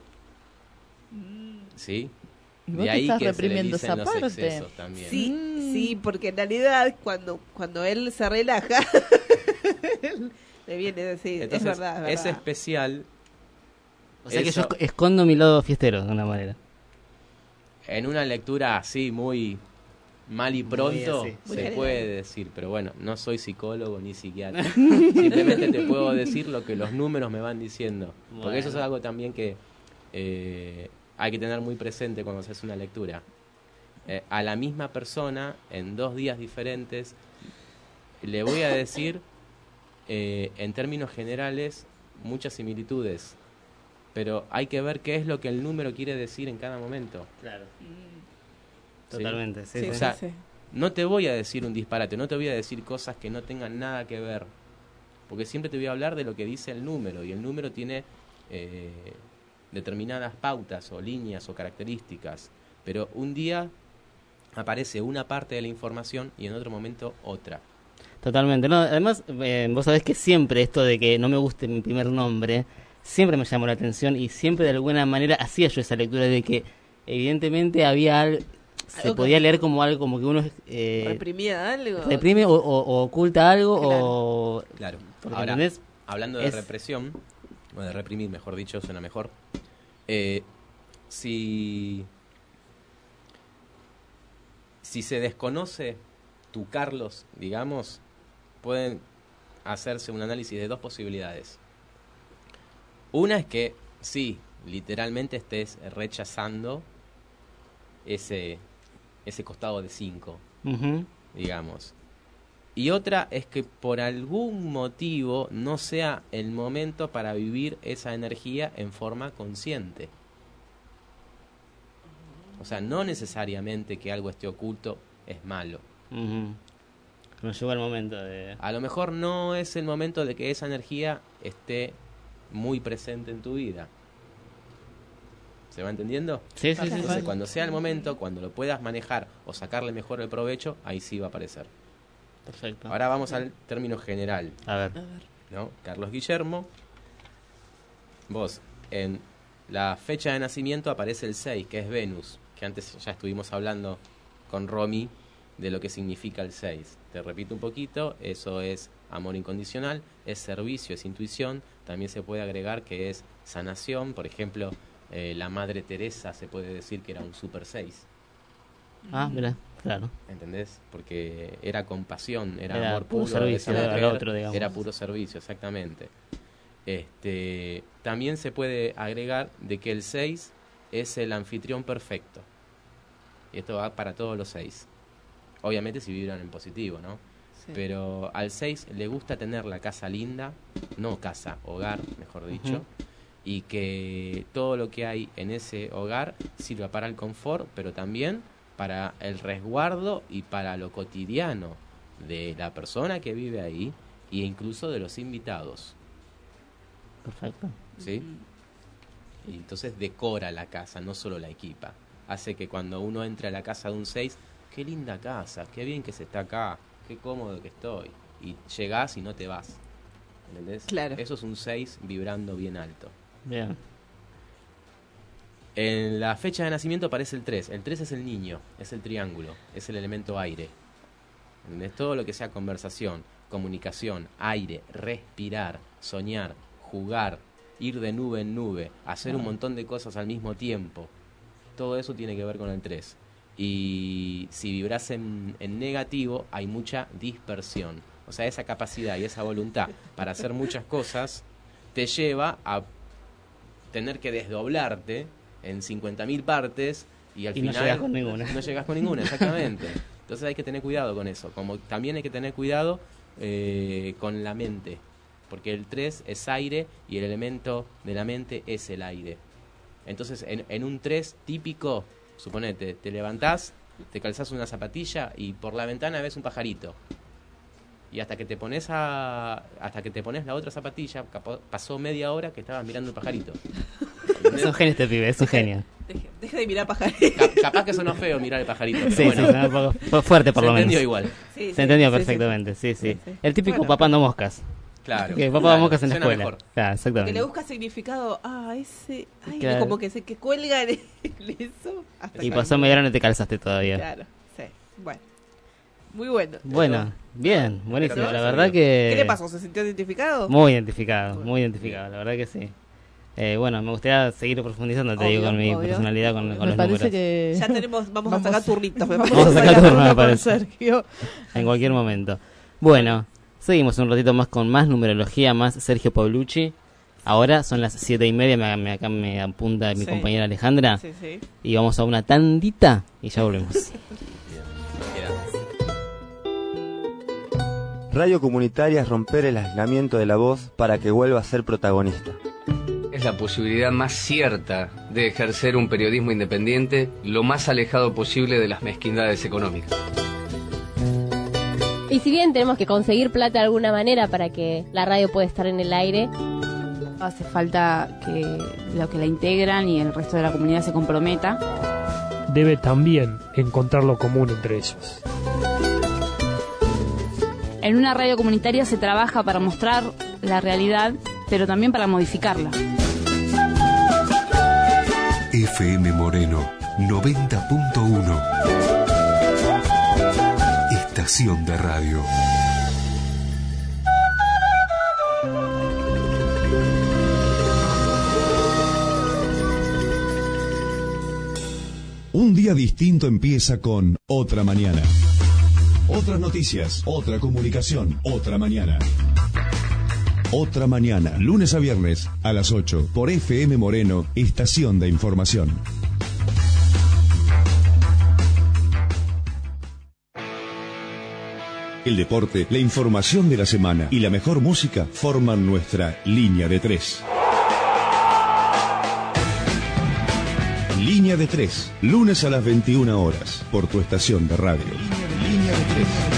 ¿Sí? Y vos De te ahí estás que se le reprimiendo dicen esa los parte. excesos también. Sí, sí, porque en realidad cuando, cuando él se relaja, le viene a decir, Entonces, es verdad, es es verdad. especial. O sea que yo eso, esc- escondo mi lado fiestero de una manera. en una lectura así muy mal y pronto así, se sí. Muy puede decir, pero bueno, no soy psicólogo ni psiquiatra. Simplemente te puedo decir lo que los números me van diciendo. Porque eso es Bueno. algo también que eh, hay que tener muy presente cuando se hace una lectura. Eh, a la misma persona, en dos días diferentes, le voy a decir, eh, en términos generales, muchas similitudes. Pero hay que ver qué es lo que el número quiere decir en cada momento. Claro. ¿Sí? Totalmente, sí, O sí. sea, Sí, sí. no te voy a decir un disparate, no te voy a decir cosas que no tengan nada que ver. Porque siempre te voy a hablar de lo que dice el número. Y el número tiene eh, determinadas pautas o líneas o características. Pero un día aparece una parte de la información y en otro momento otra. Totalmente. No, además, eh, vos sabés que siempre esto de que no me guste mi primer nombre, siempre me llamó la atención y siempre de alguna manera hacía yo esa lectura de que evidentemente había algo, se Algo que- podía leer como algo, como que uno eh, ¿Reprimía algo? reprime o, o- o oculta algo o... Claro. porque, Ahora, ¿entendés? hablando de Es- represión, o de reprimir, mejor dicho, suena mejor. Eh, si, si se desconoce tu Carlos, digamos, pueden hacerse un análisis de dos posibilidades. Una es que, sí, literalmente estés rechazando ese, ese costado de cinco, Ujú. digamos. Y otra es que por algún motivo no sea el momento para vivir esa energía en forma consciente. O sea, no necesariamente que algo esté oculto es malo. Ujú. No llegó el momento de... A lo mejor no es el momento de que esa energía esté muy presente en tu vida. ¿Se va entendiendo? Sí, sí, sí, Entonces, sí. cuando sea el momento, cuando lo puedas manejar o sacarle mejor el provecho, ahí sí va a aparecer. Perfecto. Ahora vamos al término general. A ver. ¿No? Carlos Guillermo. Vos, en la fecha de nacimiento aparece el seis, que es Venus, que antes ya estuvimos hablando con Romy de lo que significa el seis. Te repito un poquito, eso es amor incondicional, es servicio, es intuición, también se puede agregar que es sanación, por ejemplo, eh, la Madre Teresa se puede decir que era un super seis. Ah, mira, claro. ¿Entendés? Porque era compasión, era, Era amor puro puro servicio de esa al mujer, otro, digamos. era puro servicio, exactamente. Este, también se puede agregar de que el seis es el anfitrión perfecto. Y esto va para todos los seis. Obviamente si vibran en positivo, ¿no? Sí. Pero al seis le gusta tener la casa linda, no casa, hogar, mejor dicho. Ujú. Y que todo lo que hay en ese hogar sirva para el confort, pero también para el resguardo y para lo cotidiano de la persona que vive ahí e incluso de los invitados. Perfecto. ¿Sí? Y entonces decora la casa, no solo la equipa. hace que cuando uno entre a la casa de un seis, qué linda casa, qué bien que se está acá, qué cómodo que estoy. Y llegás y no te vas. ¿Entendés? Claro. Eso es un seis vibrando bien alto. Bien. En la fecha de nacimiento aparece el tres. El tres es el niño, es el triángulo, es el elemento aire. ¿Entendés? Todo lo que sea conversación, comunicación, aire, respirar, soñar, jugar, ir de nube en nube, hacer un montón de cosas al mismo tiempo. Todo eso tiene que ver con el tres. Y si vibras en, en negativo, hay mucha dispersión. O sea, esa capacidad y esa voluntad para hacer muchas cosas te lleva a tener que desdoblarte en cincuenta mil partes y al Y final no llegas con ninguna. No llegas con ninguna, exactamente. Entonces hay que tener cuidado con eso. Como también hay que tener cuidado eh, con la mente. Porque el tres es aire y el elemento de la mente es el aire. Entonces, en, en un tres típico, suponete, te levantás, te calzás una zapatilla y por la ventana ves un pajarito. Y hasta que te pones a hasta que te pones la otra zapatilla, capo- pasó media hora que estabas mirando el pajarito. Es un genio este pibe, es un genio. Deje, deje de mirar pajaritos. Ca- capaz que sonó feo mirar el pajarito. Pero Sí, bueno, sí, sonó un poco fu- fuerte por se lo menos. entendió igual. Sí, Se sí, entendió sí, sí, perfectamente, sí, sí. sí, sí. El típico Bueno. papando moscas. Claro. Que papá Claro, moscas en la suena escuela. mejor. Claro, Que exactamente. le busca significado. Ah, ese. Ay, Claro. como que se que cuelga en eso. Hasta Y que- pasó media hora y no te calzaste todavía. Claro, sí. Bueno. Muy bueno. Bueno, bien, buenísimo. Pero- La verdad que... ¿Qué le pasó? ¿Se sintió identificado? Muy identificado, muy identificado, la verdad que sí. Eh, bueno, me gustaría seguir profundizando, te Obvio, digo, con mi obvio. personalidad, con, con Me los parece números. que Ya tenemos, vamos, Vamos- a sacar turnitos. me vamos Vamos a parece. sacar turno, me con parece. Sergio. En cualquier momento. Bueno, seguimos un ratito más con más numerología, más Sergio Paulucci. Ahora son las siete y media, me, me- acá me apunta mi Sí. compañera Alejandra. Sí, sí. Y vamos a una tandita y ya volvemos. Radio comunitaria es romper el aislamiento de la voz para que vuelva a ser protagonista. Es la posibilidad más cierta de ejercer un periodismo independiente lo más alejado posible de las mezquindades económicas. Y si bien tenemos que conseguir plata de alguna manera para que la radio pueda estar en el aire, hace falta que los que la integran y el resto de la comunidad se comprometa. Debe también encontrar lo común entre ellos. En una radio comunitaria se trabaja para mostrar la realidad, pero también para modificarla. F M Moreno noventa punto uno. Estación de radio. Un día distinto empieza con Otra Mañana. Otras noticias, otra comunicación, otra mañana. Otra Mañana, lunes a viernes a las ocho por F M Moreno, Estación de Información. El deporte, la información de la semana y la mejor música forman nuestra línea de tres. Línea de tres, lunes a las veintiuna horas, por tu estación de radio. Línea de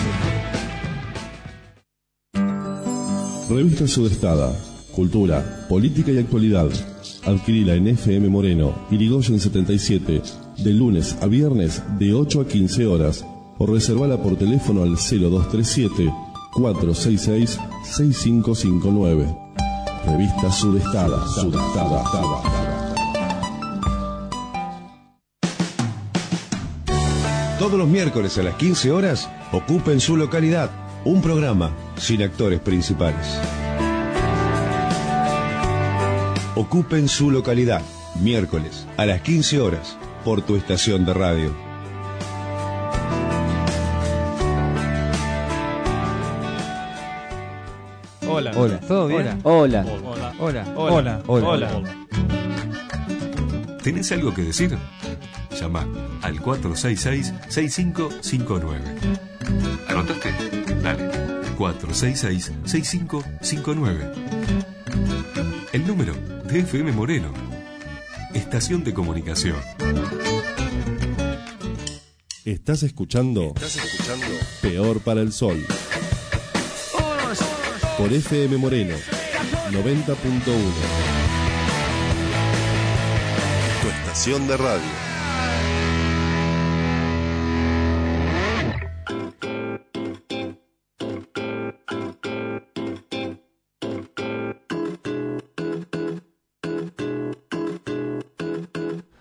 tres. Revista Sudestada. Cultura, política y actualidad. Adquirila en F M Moreno, Irigoyen setenta y siete, de lunes a viernes de ocho a quince horas. O reservala por teléfono al cero dos tres siete, cuatro seis seis, seis cinco cinco nueve. Revista Sudestada. Sudestada. Todos los miércoles a las quince horas, Ocupen su localidad. Un programa sin actores principales. Ocupen su localidad. Miércoles a las quince horas, por tu estación de radio. Hola. Hola. ¿Todo bien? Hola. Hola. Hola. Hola. Hola. Hola. ¿Tenés algo que decir? Llama al cuatro seis seis, seis cinco cinco nueve. ¿Anotaste? Dale. cuatro seis seis, seis cinco cinco nueve. El número de F M Moreno. Estación de comunicación. Estás escuchando. Estás escuchando. Peor para el Sol. Por F M Moreno noventa punto uno. Tu estación de radio.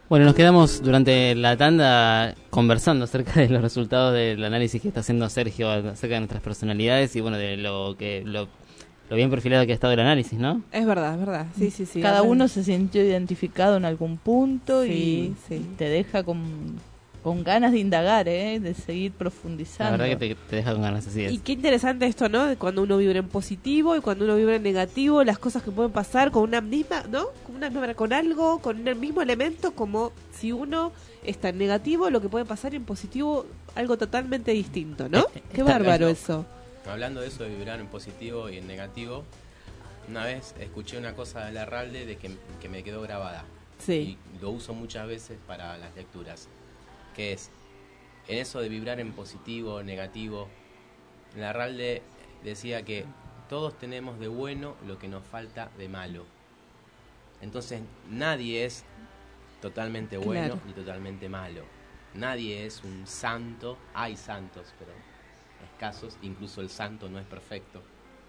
Bueno, nos quedamos durante la tanda conversando acerca de los resultados del análisis que está haciendo Sergio acerca de nuestras personalidades y bueno, de lo que lo, lo bien perfilado que ha estado el análisis, ¿no? Es verdad, es verdad. Sí, sí, sí. Cada Además- uno se sintió identificado en algún punto Sí, y sí. te deja con, con ganas de indagar, ¿eh? De seguir profundizando. La verdad que te, te deja con ganas, así es. Y qué interesante esto, ¿no? De cuando uno vibra en positivo y cuando uno vibra en negativo, las cosas que pueden pasar con una misma, ¿no? Con una misma, con algo, con el mismo elemento, como si uno está en negativo, lo que puede pasar en positivo, algo totalmente distinto, ¿no? Qué bárbaro eso. Hablando de eso de vibrar en positivo y en negativo, una vez escuché una cosa de Larralde de que, que me quedó grabada. Sí. Y lo uso muchas veces para las lecturas. Que es, en eso de vibrar en positivo o negativo, Larralde decía que todos tenemos de bueno lo que nos falta de malo. Entonces nadie es totalmente bueno Claro. ni totalmente malo. Nadie es un santo. Hay santos, pero escasos. Incluso el santo no es perfecto.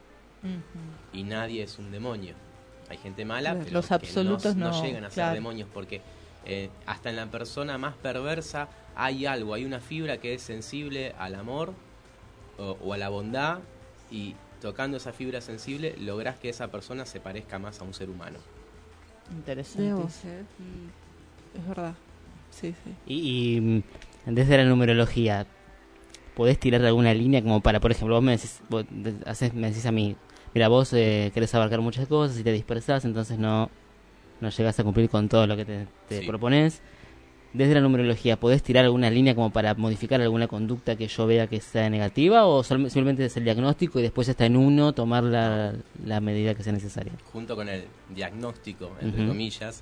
Ujú. Y nadie es un demonio. Hay gente mala, Claro. pero Los que absolutos no, no, llegan a claro. ser demonios, porque eh, hasta en la persona más perversa hay algo, hay una fibra que es sensible al amor o, o a la bondad, y tocando esa fibra sensible lográs que esa persona se parezca más a un ser humano. Interesante. Mirá vos, ¿eh? Mm, Es verdad. Sí, sí. Y, y mm, desde la numerología, ¿podés tirar alguna línea como para, por ejemplo, vos me decís, vos de- haces, me decís a mí, mira, vos eh, querés abarcar muchas cosas y te dispersás, entonces no, no llegás a cumplir con todo lo que te, te Sí. propones? Desde la numerología, ¿podés tirar alguna línea como para modificar alguna conducta que yo vea que sea negativa, o sol- simplemente es el diagnóstico y después está en uno tomar la, la medida que sea necesaria? Junto con el diagnóstico, entre Ujú. comillas,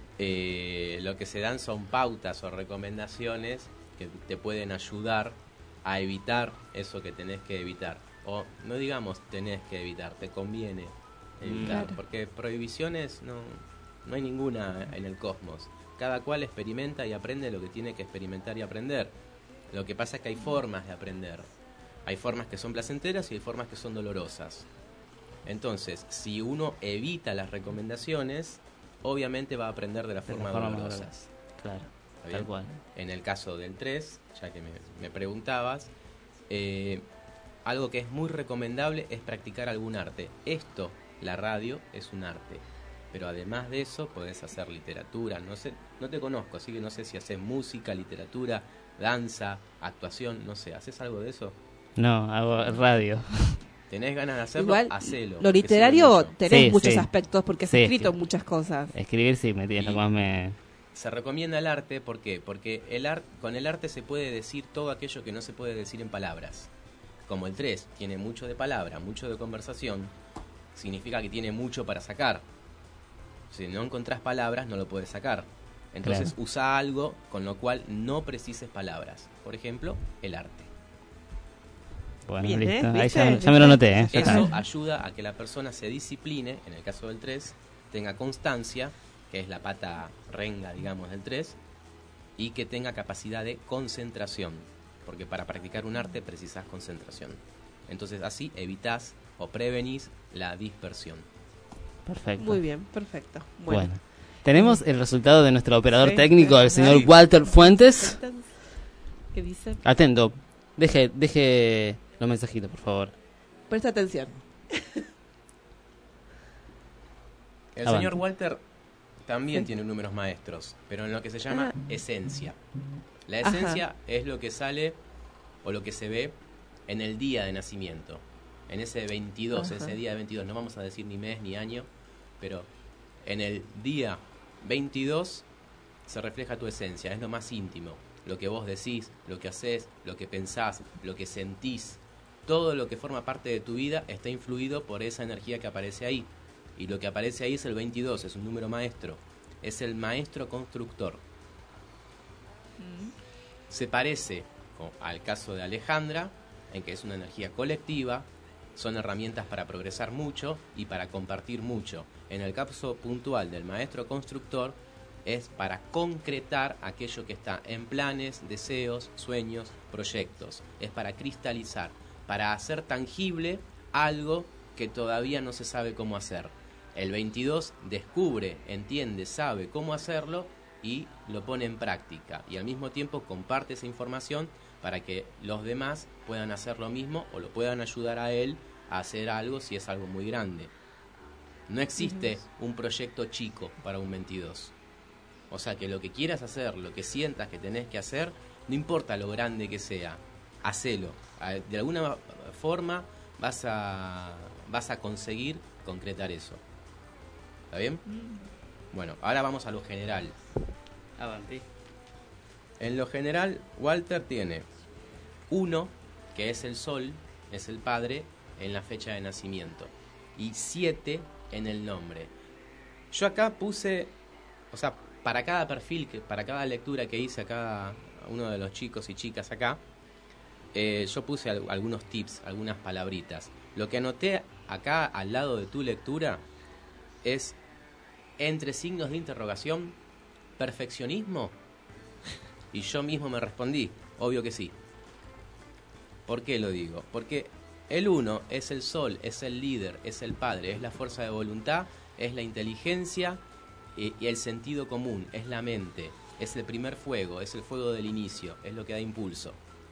eh, lo que se dan son pautas o recomendaciones que te pueden ayudar a evitar eso que tenés que evitar. O no digamos tenés que evitar, te conviene evitar. Claro. Porque prohibiciones no, no hay ninguna en el cosmos. Cada cual experimenta y aprende lo que tiene que experimentar y aprender. Lo que pasa es que hay formas de aprender. Hay formas que son placenteras y hay formas que son dolorosas. Entonces, si uno evita las recomendaciones, obviamente va a aprender de la De forma la forma más dolorosa. dolorosa. Claro, ¿Está tal bien? cual. En el caso del tres, ya que me, me preguntabas, eh, algo que es muy recomendable es practicar algún arte. Esto, la radio, es un arte. Pero además de eso, podés hacer literatura. No sé, no te conozco, así que no sé si haces música, literatura, danza, actuación, no sé. ¿Haces algo de eso? No, hago radio. ¿Tenés ganas de hacerlo? Igual, Hacelo. lo que literario sirve mucho. tenés Sí, muchos sí. aspectos porque has Sí, escrito sí. muchas cosas. Escribir sí, me tienes lo Y- que más me... Se recomienda el arte, ¿por qué? Porque el ar- con el arte se puede decir todo aquello que no se puede decir en palabras. Como el tres tiene mucho de palabra, mucho de conversación, significa que tiene mucho para sacar. Si no encontrás palabras, no lo puedes sacar. Entonces Claro. usa algo con lo cual no precises palabras. Por ejemplo, el arte. Bueno, Bien, listo. ¿eh? Ahí ¿Viste? ya, ya me lo noté, ¿eh? Ya Eso está. ayuda a que la persona se discipline, en el caso del tres, tenga constancia, que es la pata renga, digamos, del tres, y que tenga capacidad de concentración, porque para practicar un arte precisas concentración. Entonces así evitas o prevenís la dispersión. Perfecto. Muy bien, perfecto. Bueno. Bueno. Tenemos el resultado de nuestro operador Sí, técnico, el sí. señor Sí. Walter Fuentes. ¿Qué dice? Atento. Deje, deje los mensajitos, por favor. Presta atención. El Avante. señor Walter también Sí. tiene números maestros, pero en lo que se llama Ah. esencia. La Ajá. esencia es lo que sale o lo que se ve en el día de nacimiento. En ese veintidós, Ajá. ese día de veintidós, no vamos a decir ni mes ni año, pero en el día veintidós se refleja tu esencia, es lo más íntimo. Lo que vos decís, lo que haces, lo que pensás, lo que sentís, todo lo que forma parte de tu vida está influido por esa energía que aparece ahí. Y lo que aparece ahí es el veintidós, es un número maestro. Es el maestro constructor. Se parece o, al caso de Alejandra, en que es una energía colectiva, son herramientas para progresar mucho y para compartir mucho. En el caso puntual del maestro constructor, es para concretar aquello que está en planes, deseos, sueños, proyectos. Es para cristalizar, para hacer tangible algo que todavía no se sabe cómo hacer. El veintidós descubre, entiende, sabe cómo hacerlo y lo pone en práctica y al mismo tiempo comparte esa información para que los demás puedan hacer lo mismo o lo puedan ayudar a él a hacer algo si es algo muy grande. No existe un proyecto chico para un veintidós. O sea que lo que quieras hacer, lo que sientas que tenés que hacer, no importa lo grande que sea, hacelo. De alguna forma vas a, vas a conseguir concretar eso. ¿Está bien? Bueno, ahora vamos a lo general. Avanti. En lo general, Walter tiene uno, que es el sol, es el padre, en la fecha de nacimiento, y siete en el nombre. Yo acá puse, o sea, para cada perfil, que para cada lectura que hice a cada uno de los chicos y chicas acá, eh, yo puse al, algunos tips, algunas palabritas. Lo que anoté acá al lado de tu lectura es, entre signos de interrogación, ¿perfeccionismo? Y yo mismo me respondí, obvio que sí. ¿Por qué lo digo? Porque el uno es el sol, es el líder, es el padre, es la fuerza de voluntad, es la inteligencia y, y el sentido común, es la mente, es el primer fuego, es el fuego del inicio, es lo que da impulso.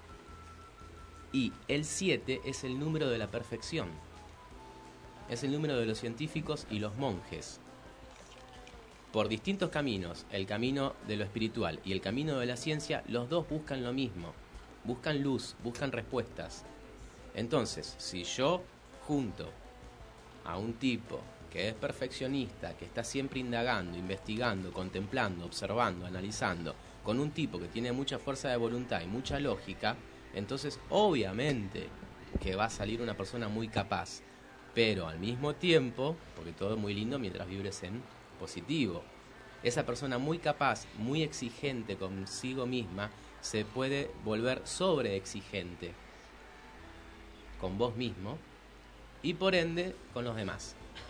Y el siete es el número de la perfección, es el número de los científicos y los monjes. Por distintos caminos, el camino de lo espiritual y el camino de la ciencia, los dos buscan lo mismo, buscan luz, buscan respuestas. Entonces, si yo junto a un tipo que es perfeccionista, que está siempre indagando, investigando, contemplando, observando, analizando, con un tipo que tiene mucha fuerza de voluntad y mucha lógica, entonces obviamente que va a salir una persona muy capaz, pero al mismo tiempo, porque todo es muy lindo mientras vibres en positivo, esa persona muy capaz, muy exigente consigo misma, se puede volver sobreexigente con vos mismo y por ende con los demás.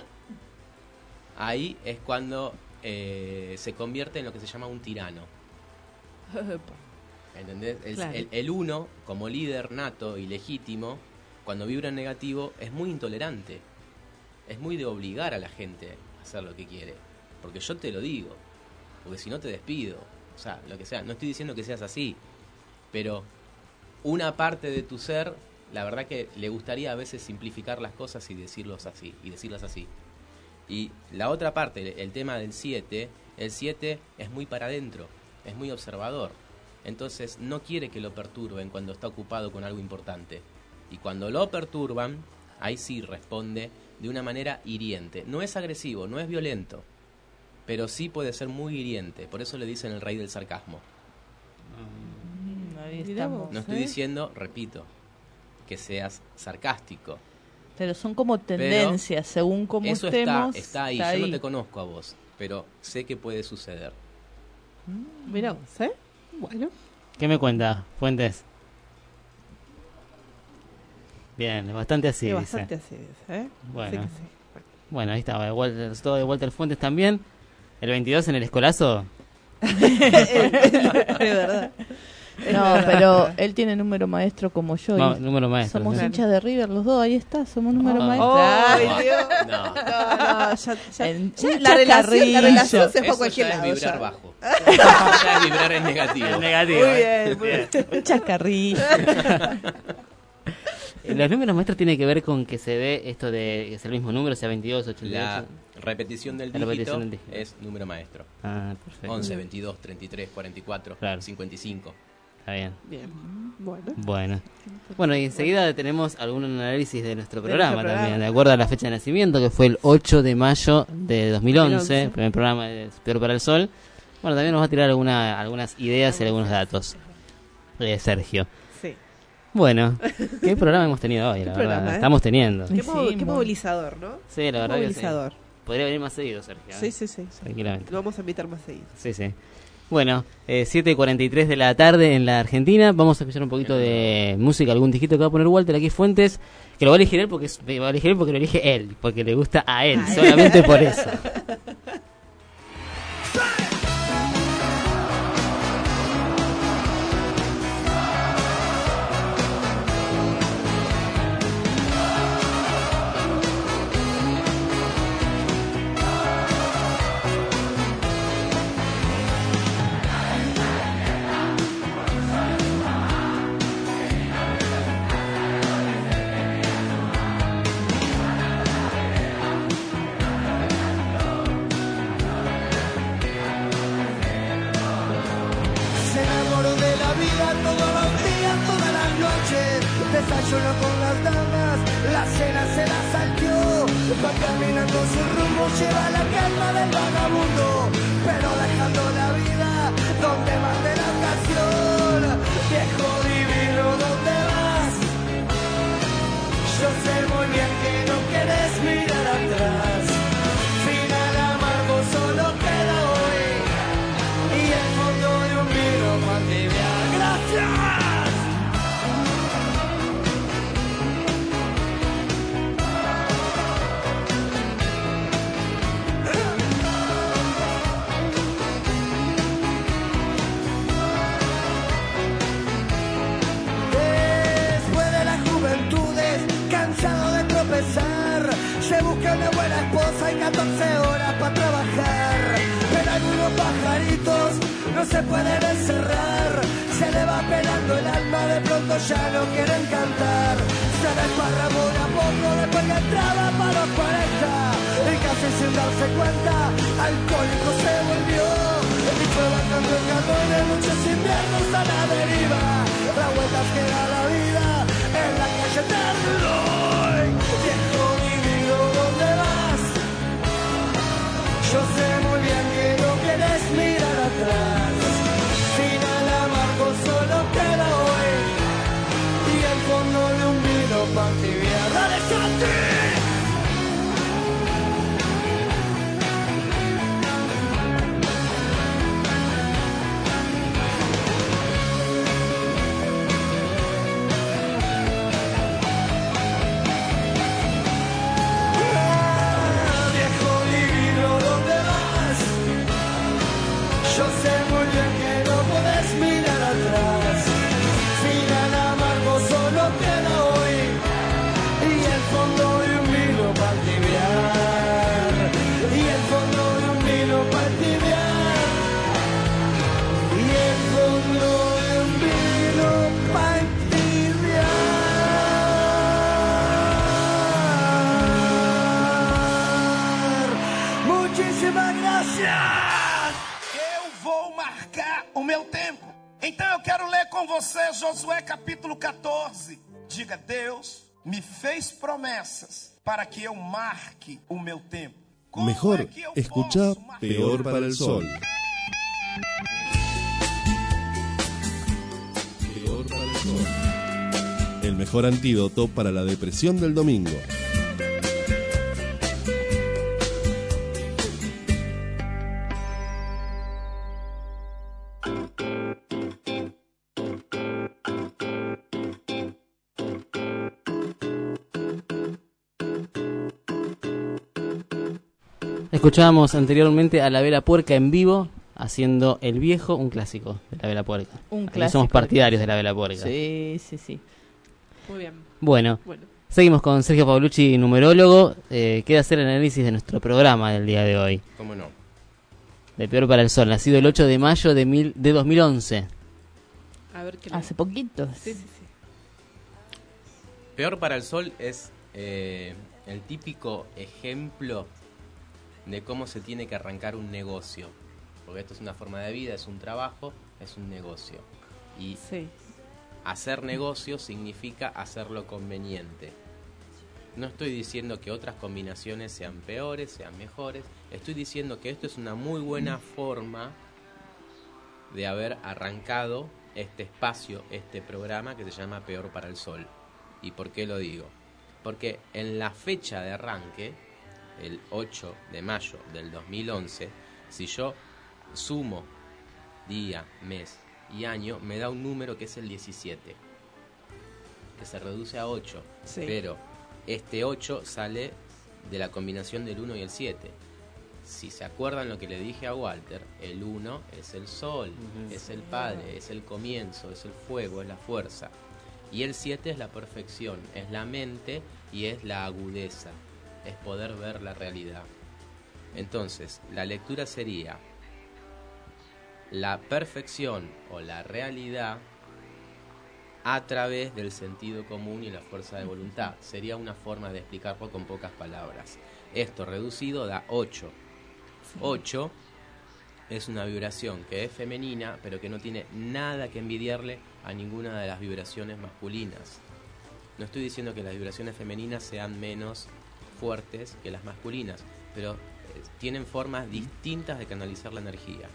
Ahí es cuando eh, se convierte en lo que se llama un tirano. ¿Entendés? El, Claro. el, el uno, como líder nato y legítimo, cuando vibra en negativo, es muy intolerante. Es muy de obligar a la gente a hacer lo que quiere. Porque yo te lo digo. Porque si no te despido. O sea, lo que sea. No estoy diciendo que seas así. Pero una parte de tu ser, la verdad que le gustaría a veces simplificar las cosas y decirlos así. Y decirlas así. Y la otra parte, el tema del siete, el siete es muy para adentro. Es muy observador. Entonces no quiere que lo perturben cuando está ocupado con algo importante. Y cuando lo perturban, ahí sí responde de una manera hiriente. No es agresivo, no es violento, pero sí puede ser muy hiriente. Por eso le dicen el rey del sarcasmo. Mm, ahí estamos, No estoy ¿eh? diciendo, repito, que seas sarcástico. Pero son como tendencias, según cómo Eso estemos. está, está ahí. está Yo ahí. no te conozco a vos, pero sé que puede suceder. Mirá vos, ¿eh? Bueno. ¿Qué me cuenta, Fuentes? Bien, bastante así, Sí, dice. bastante así, dice, ¿eh? Bueno. Sí que sí. Bueno, ahí está, Walter, todo de Walter Fuentes también. El veintidós en el escolazo. Es verdad. No, pero él tiene número maestro como yo. Ma- y número maestro, Somos sí. hinchas de River los dos, ahí está, somos número Oh. maestro. Ay, Dios. No. No, no, ya, ya, En- ya un la, relación, la chacarrillo. relación se fue a Eso cualquier ya es lado. vibrar ya. bajo. Ya es vibrar en negativo. En negativo. Muy ¿eh? bien, muy bien. Un chacarrillo. Los números maestros tienen que ver con que se ve esto de que es el mismo número, sea veintidós, ochenta y La ocho. repetición del La dígito, repetición del dígito. es número maestro. Ah, perfecto. once, veintidós, treinta y tres, cuarenta y cuatro, Claro. cincuenta y cinco. Está bien. Bien, bueno. Bueno. Bueno, y enseguida tenemos algún análisis de nuestro De programa nuestro también, programa. de acuerdo a la fecha de nacimiento, que fue el ocho de mayo de dos mil once, dos mil once. el primer programa de Peor para el Sol. Bueno, también nos va a tirar alguna, algunas ideas y algunos datos. Eh, Sergio. Sí. Bueno, ¿qué programa hemos tenido hoy? La ¿Qué verdad, programa, eh? estamos teniendo. Qué, mo- Sí, qué muy- movilizador, ¿no? Sí, la verdad que sí. Movilizador. Podría venir más seguido, Sergio. ¿eh? Sí, sí, sí. Tranquilamente. Lo vamos a invitar más seguido. Sí, sí. Bueno, eh, siete y cuarenta y tres de la tarde en la Argentina. Vamos a escuchar un poquito de música, algún disquito que va a poner Walter aquí Fuentes, que lo va a elegir él porque, es- va a elegir él porque lo elige él, porque le gusta a él, solamente por eso. todos los días, todas las noches. Desayuno con las damas, la cena se la salteó. Va caminando su rumbo, lleva la calma del vagabundo, pero dejando la vida donde mande la ocasión. Viejo divino, ¿dónde vas? Yo sé muy bien que no querés mirar atrás. Final amargo solo queda hoy y el fondo de un vino para tibiar. ¡Gracias! Se busca una buena esposa y catorce horas para trabajar. Pero algunos pajaritos no se pueden encerrar. Se le va pelando el alma, de pronto ya no quieren cantar. Se desparramó de a poco después que entraba para los cuarenta. Y casi sin darse cuenta, alcohólico se volvió. Y fue bajando el carbón en muchos inviernos a la deriva. Las vueltas que da la vida en la calle Terloy. Viejo divino, ¿dónde vas? Yo sé muy bien que no quieres mirar atrás. Final amargo solo queda hoy y el fondo de un vino para tibiar. ¡Dale, Santi! Yo sé muy bien que no podés mirar atrás. Final amargo solo queda hoy y el fondo de un vino para tibiar. Y el fondo de un vino para tibiar. Y el fondo de un vino para tibiar. Muchísimas gracias. O meu tempo. Então eu quero ler com você Josué capítulo catorze. Diga: Deus me fez promessas para que eu marque o meu tempo. Mejor escucha Peor para el Sol. Peor para el Sol. El mejor antídoto para la depresión del domingo. Escuchábamos anteriormente a La Vela Puerca en vivo haciendo El Viejo, un clásico de La Vela Puerca. Un Aquí clásico. somos partidarios de La Vela Puerca. Sí, sí, sí. Muy bien. Bueno, Bueno. seguimos con Sergio Paolucci, numerólogo. Eh, queda hacer el análisis de nuestro programa del día de hoy. ¿Cómo no? De Peor para el Sol, nacido el ocho de mayo de, mil, de dos mil once. A ver qué Hace poquito. Sí, sí, sí. Peor para el Sol es eh, el típico ejemplo de cómo se tiene que arrancar un negocio. Porque esto es una forma de vida, es un trabajo, es un negocio. Y sí. hacer negocio significa hacerlo conveniente. No estoy diciendo que otras combinaciones sean peores, sean mejores. Estoy diciendo que esto es una muy buena forma de haber arrancado este espacio, este programa que se llama Peor para el Sol. ¿Y por qué lo digo? Porque en la fecha de arranque, el ocho de mayo del dos mil once, si yo sumo día, mes y año, me da un número que es el diecisiete, que se reduce a ocho. Sí. Pero este ocho sale de la combinación del uno y el siete. Si se acuerdan lo que le dije a Walter, el uno es el sol, uh-huh. es el padre, es el comienzo, es el fuego, es la fuerza. Y el siete es la perfección, es la mente y es la agudeza, es poder ver la realidad. Entonces, la lectura sería: la perfección o la realidad a través del sentido común y la fuerza de voluntad. Sería una forma de explicarlo con pocas palabras. Esto reducido da ocho. ocho es una vibración que es femenina, pero que no tiene nada que envidiarle a ninguna de las vibraciones masculinas. No estoy diciendo que las vibraciones femeninas sean menos fuertes que las masculinas, pero eh, tienen formas distintas de canalizar la energía.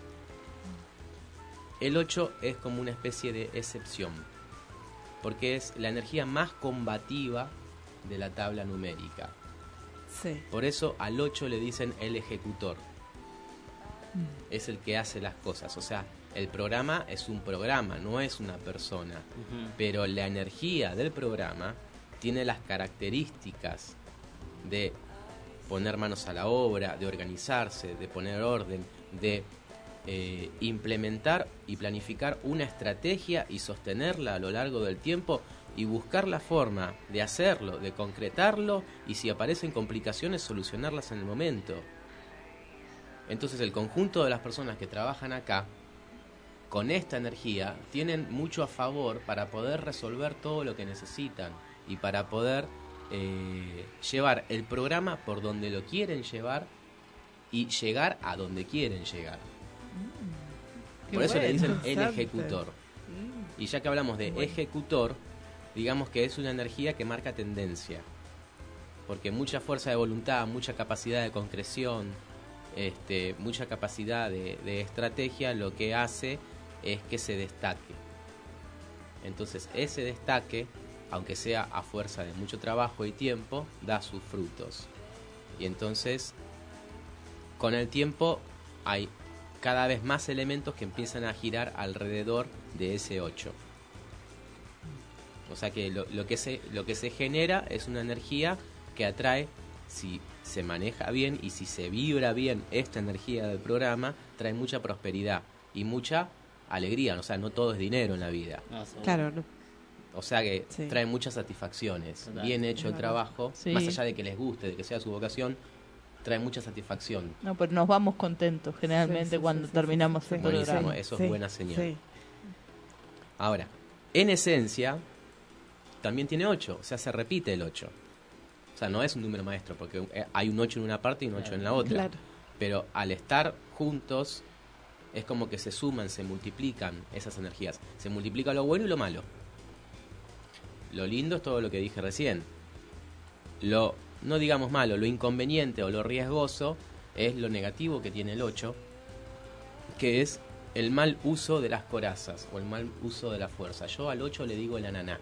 El ocho es como una especie de excepción, porque es la energía más combativa de la tabla numérica. Sí. Por eso al ocho le dicen el ejecutor. Es el que hace las cosas. O sea, el programa es un programa, no es una persona. Uh-huh. Pero la energía del programa tiene las características de poner manos a la obra, de organizarse, de poner orden, de eh, implementar y planificar una estrategia y sostenerla a lo largo del tiempo y buscar la forma de hacerlo, de concretarlo, y si aparecen complicaciones, solucionarlas en el momento. Entonces el conjunto de las personas que trabajan acá con esta energía tienen mucho a favor para poder resolver todo lo que necesitan y para poder eh, llevar el programa por donde lo quieren llevar y llegar a donde quieren llegar. Mm, por eso bueno, le dicen el ejecutor. Mm. Y ya que hablamos de bueno. ejecutor, digamos que es una energía que marca tendencia, porque mucha fuerza de voluntad, mucha capacidad de concreción, este, mucha capacidad de, de estrategia, lo que hace es que se destaque. Entonces ese destaque, aunque sea a fuerza de mucho trabajo y tiempo, da sus frutos. Y entonces con el tiempo hay cada vez más elementos que empiezan a girar alrededor de ese ocho. O sea que lo, lo que se lo que se genera es una energía que atrae, si se maneja bien y si se vibra bien esta energía del programa, trae mucha prosperidad y mucha alegría. O sea, no todo es dinero en la vida. No, claro, no. O sea que sí. trae muchas satisfacciones. Total. Bien hecho el trabajo, sí. más allá de que les guste, de que sea su vocación, trae mucha satisfacción. No, pero nos vamos contentos generalmente sí, sí, cuando sí, terminamos sí, el programa. Buenísimo, eso sí, es buena señal. Sí. Ahora, en esencia, también tiene ocho, o sea, se repite el ocho. O sea, no es un número maestro, porque hay un ocho en una parte y un ocho claro, en la otra. Claro. Pero al estar juntos, es como que se suman, se multiplican esas energías. Se multiplica lo bueno y lo malo. Lo lindo es todo lo que dije recién. Lo, no digamos malo, lo inconveniente o lo riesgoso es lo negativo que tiene el ocho, que es el mal uso de las corazas o el mal uso de la fuerza. Yo al ocho le digo el ananá.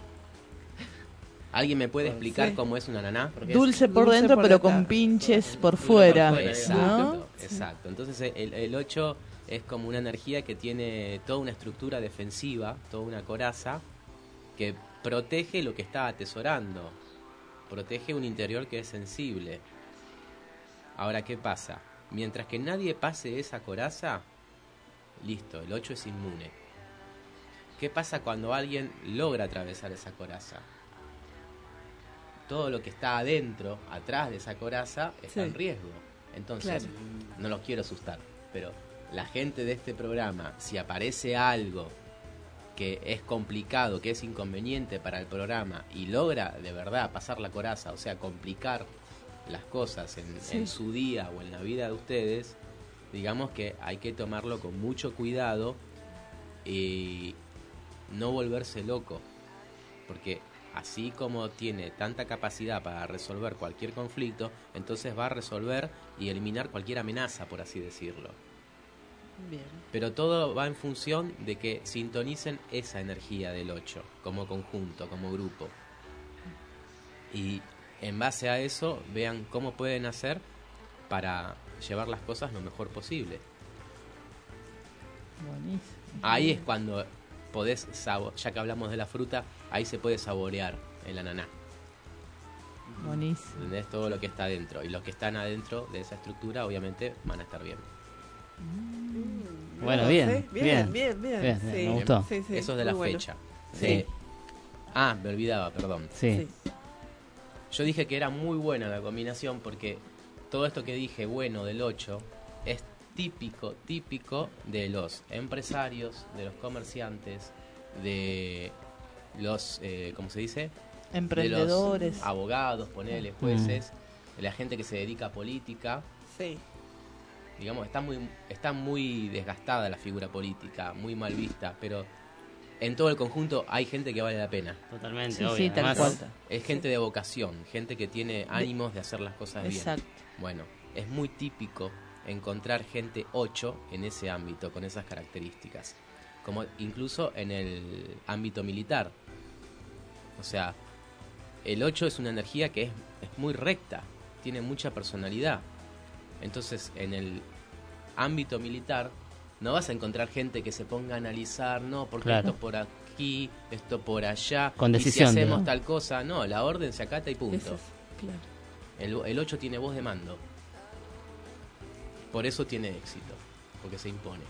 ¿Alguien me puede explicar sí. cómo es un ananá? Dulce por dulce dentro, por pero con pinches por fuera. Por exacto, ¿no? exacto. Entonces el, el ocho es como una energía que tiene toda una estructura defensiva, toda una coraza, que protege lo que está atesorando. Protege un interior que es sensible. Ahora, ¿qué pasa? Mientras que nadie pase esa coraza, listo, el ocho es inmune. ¿Qué pasa cuando alguien logra atravesar esa coraza? Todo lo que está adentro, atrás de esa coraza, está sí. en riesgo. Entonces, claro. no los quiero asustar, pero la gente de este programa, si aparece algo que es complicado, que es inconveniente para el programa y logra de verdad pasar la coraza, o sea, complicar las cosas en, sí. en su día o en la vida de ustedes, digamos que hay que tomarlo con mucho cuidado y no volverse loco, porque así como tiene tanta capacidad para resolver cualquier conflicto, entonces va a resolver y eliminar cualquier amenaza, por así decirlo. Bien. Pero todo va en función de que sintonicen esa energía del ocho, como conjunto, como grupo. Y en base a eso, vean cómo pueden hacer para llevar las cosas lo mejor posible. Buenísimo. Ahí es cuando podés, sabo- ya que hablamos de la fruta, ahí se puede saborear el ananá. Buenísimo. ¿Entendés? Todo lo que está adentro. Y los que están adentro de esa estructura, obviamente, van a estar bien. Mm. Bueno, bien. Sí, bien, bien, bien. bien. bien sí. Me gustó. Sí, sí, eso es de la bueno. fecha. Sí. Eh, ah, me olvidaba, perdón. Sí. sí. Yo dije que era muy buena la combinación porque todo esto que dije bueno del ocho es típico, típico de los empresarios, de los comerciantes, de los, eh, ¿cómo se dice? Emprendedores. De los abogados, ponele, jueces, mm. de la gente que se dedica a política. Sí. digamos, está muy, está muy desgastada la figura política, muy mal vista, pero en todo el conjunto hay gente que vale la pena. Totalmente, Sí, obvio. sí, tal Además, cual. Es gente de vocación, gente que tiene ánimos de hacer las cosas Exacto. bien. Bueno, es muy típico encontrar gente ocho en ese ámbito, con esas características. Como incluso en el ámbito militar. O sea, el ocho es una energía que es, es muy recta, tiene mucha personalidad. Entonces, en el ámbito militar, no vas a encontrar gente que se ponga a analizar, no, porque Claro. esto por aquí, esto por allá, Con y decisión, si hacemos ¿no? tal cosa, no, la orden se acata y punto. Eso es, claro. El, el ocho tiene voz de mando. Por eso tiene éxito, porque se impone.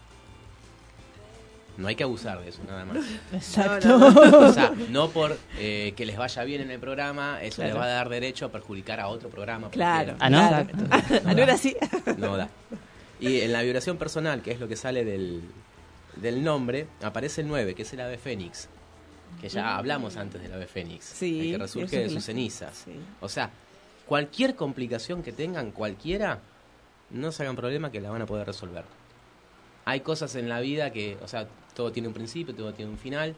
No hay que abusar de eso, nada más. Exacto. No, no, O sea, no por eh, que les vaya bien en el programa, eso Claro. les va a dar derecho a perjudicar a otro programa. Claro. Ah, ¿no? Exacto. Ah, no era así. No da. Y en la vibración personal, que es lo que sale del, del nombre, aparece el nueve, que es el ave fénix. Que ya hablamos antes del ave fénix. Sí, el que eso resurge que de la- sus cenizas. sí. O sea, cualquier complicación que tengan, cualquiera, no se hagan problema que la van a poder resolver. Hay cosas en la vida que, o sea, todo tiene un principio, todo tiene un final.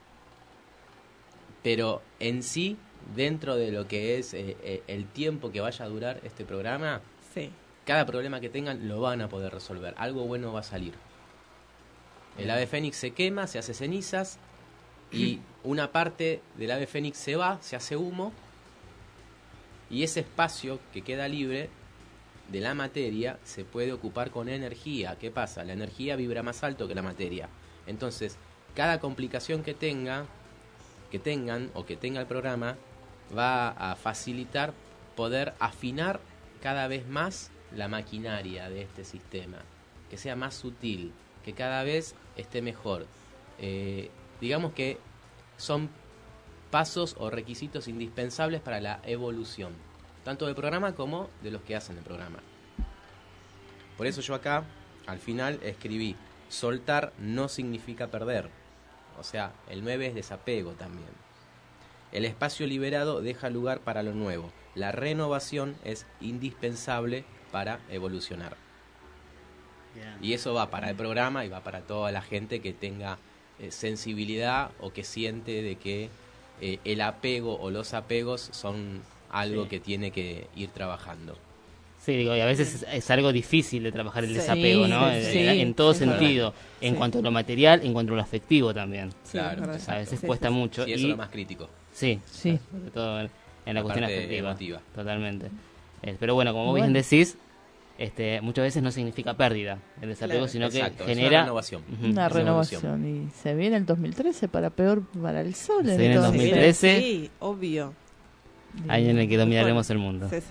Pero en sí, dentro de lo que es eh, eh, el tiempo que vaya a durar este programa, Sí. cada problema que tengan lo van a poder resolver. Algo bueno va a salir. El ave fénix se quema, se hace cenizas y una parte del ave fénix se va, se hace humo y ese espacio que queda libre de la materia se puede ocupar con energía. ¿Qué pasa? La energía vibra más alto que la materia. Entonces, cada complicación que tenga, que tengan o que tenga el programa va a facilitar poder afinar cada vez más la maquinaria de este sistema, que sea más sutil, que cada vez esté mejor. Eh, digamos que son pasos o requisitos indispensables para la evolución, tanto del programa como de los que hacen el programa. Por eso yo acá, al final, escribí, soltar no significa perder. O sea, el nueve es desapego también. El espacio liberado deja lugar para lo nuevo. La renovación es indispensable para evolucionar. Bien. Y eso va para el programa y va para toda la gente que tenga eh, sensibilidad o que siente de que eh, el apego o los apegos son algo Sí. que tiene que ir trabajando. Sí, digo, y a veces es, es algo difícil de trabajar el Sí, desapego, ¿no? sí, En- sí, en, en todo es verdad. sentido, en Sí. cuanto a lo material, en cuanto a lo afectivo también. Sí, Claro, es verdad. A exacto. veces Sí, cuesta sí, sí. mucho. Sí, eso y, es lo más crítico. Sí, Sí. sobre todo en, en la, La cuestión parte afectiva. emotiva. Totalmente. Eh, pero bueno, como vos Bueno. bien decís, este, muchas veces no significa pérdida el desapego, Claro. sino Exacto, que es una genera renovación. Ujú. Una Es renovación. Y se viene el dos mil trece para peor para el sol. Se viene el entonces. dos mil trece. Sí, obvio. Año en el que dominaremos el mundo. Sí, sí.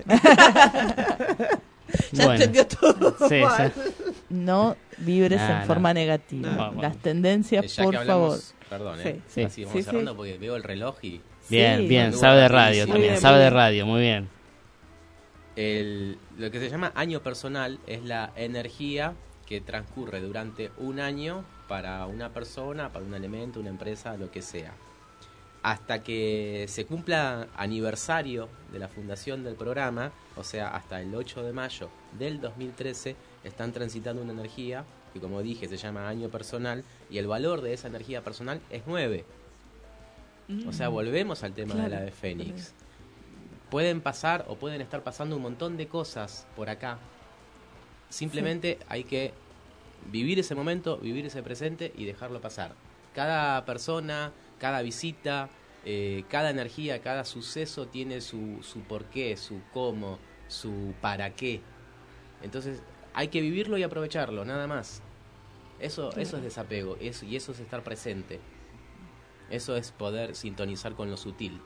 Bueno. Ya entendió todo. Sí, mal. ya. No vibres Nah, en no. forma negativa. No, bueno. Las tendencias, Eh, ya por que hablamos, favor. perdón, Sí. eh, Sí. así vamos Sí, cerrando sí. porque veo el reloj y Bien, Sí. bien, Anduvo sabe de rapidísimo. radio Muy también, bien, sabe muy de bien. radio, muy bien. el, lo que se llama año personal es la energía que transcurre durante un año para una persona, para un elemento, una empresa, lo que sea. Hasta que se cumpla aniversario de la fundación del programa, o sea, hasta el ocho de mayo del dos mil trece, están transitando una energía que, como dije, se llama año personal, y el valor de esa energía personal es nueve. O sea, volvemos al tema Claro. de la de Fénix. Pueden pasar o pueden estar pasando un montón de cosas por acá. Simplemente hay que vivir ese momento, vivir ese presente y dejarlo pasar. Cada persona, cada visita, eh, cada energía, cada suceso tiene su, su porqué, su cómo, su para qué. Entonces hay que vivirlo y aprovecharlo, nada más. Eso, eso es desapego, eso, y eso es estar presente. Eso es poder sintonizar con lo sutil.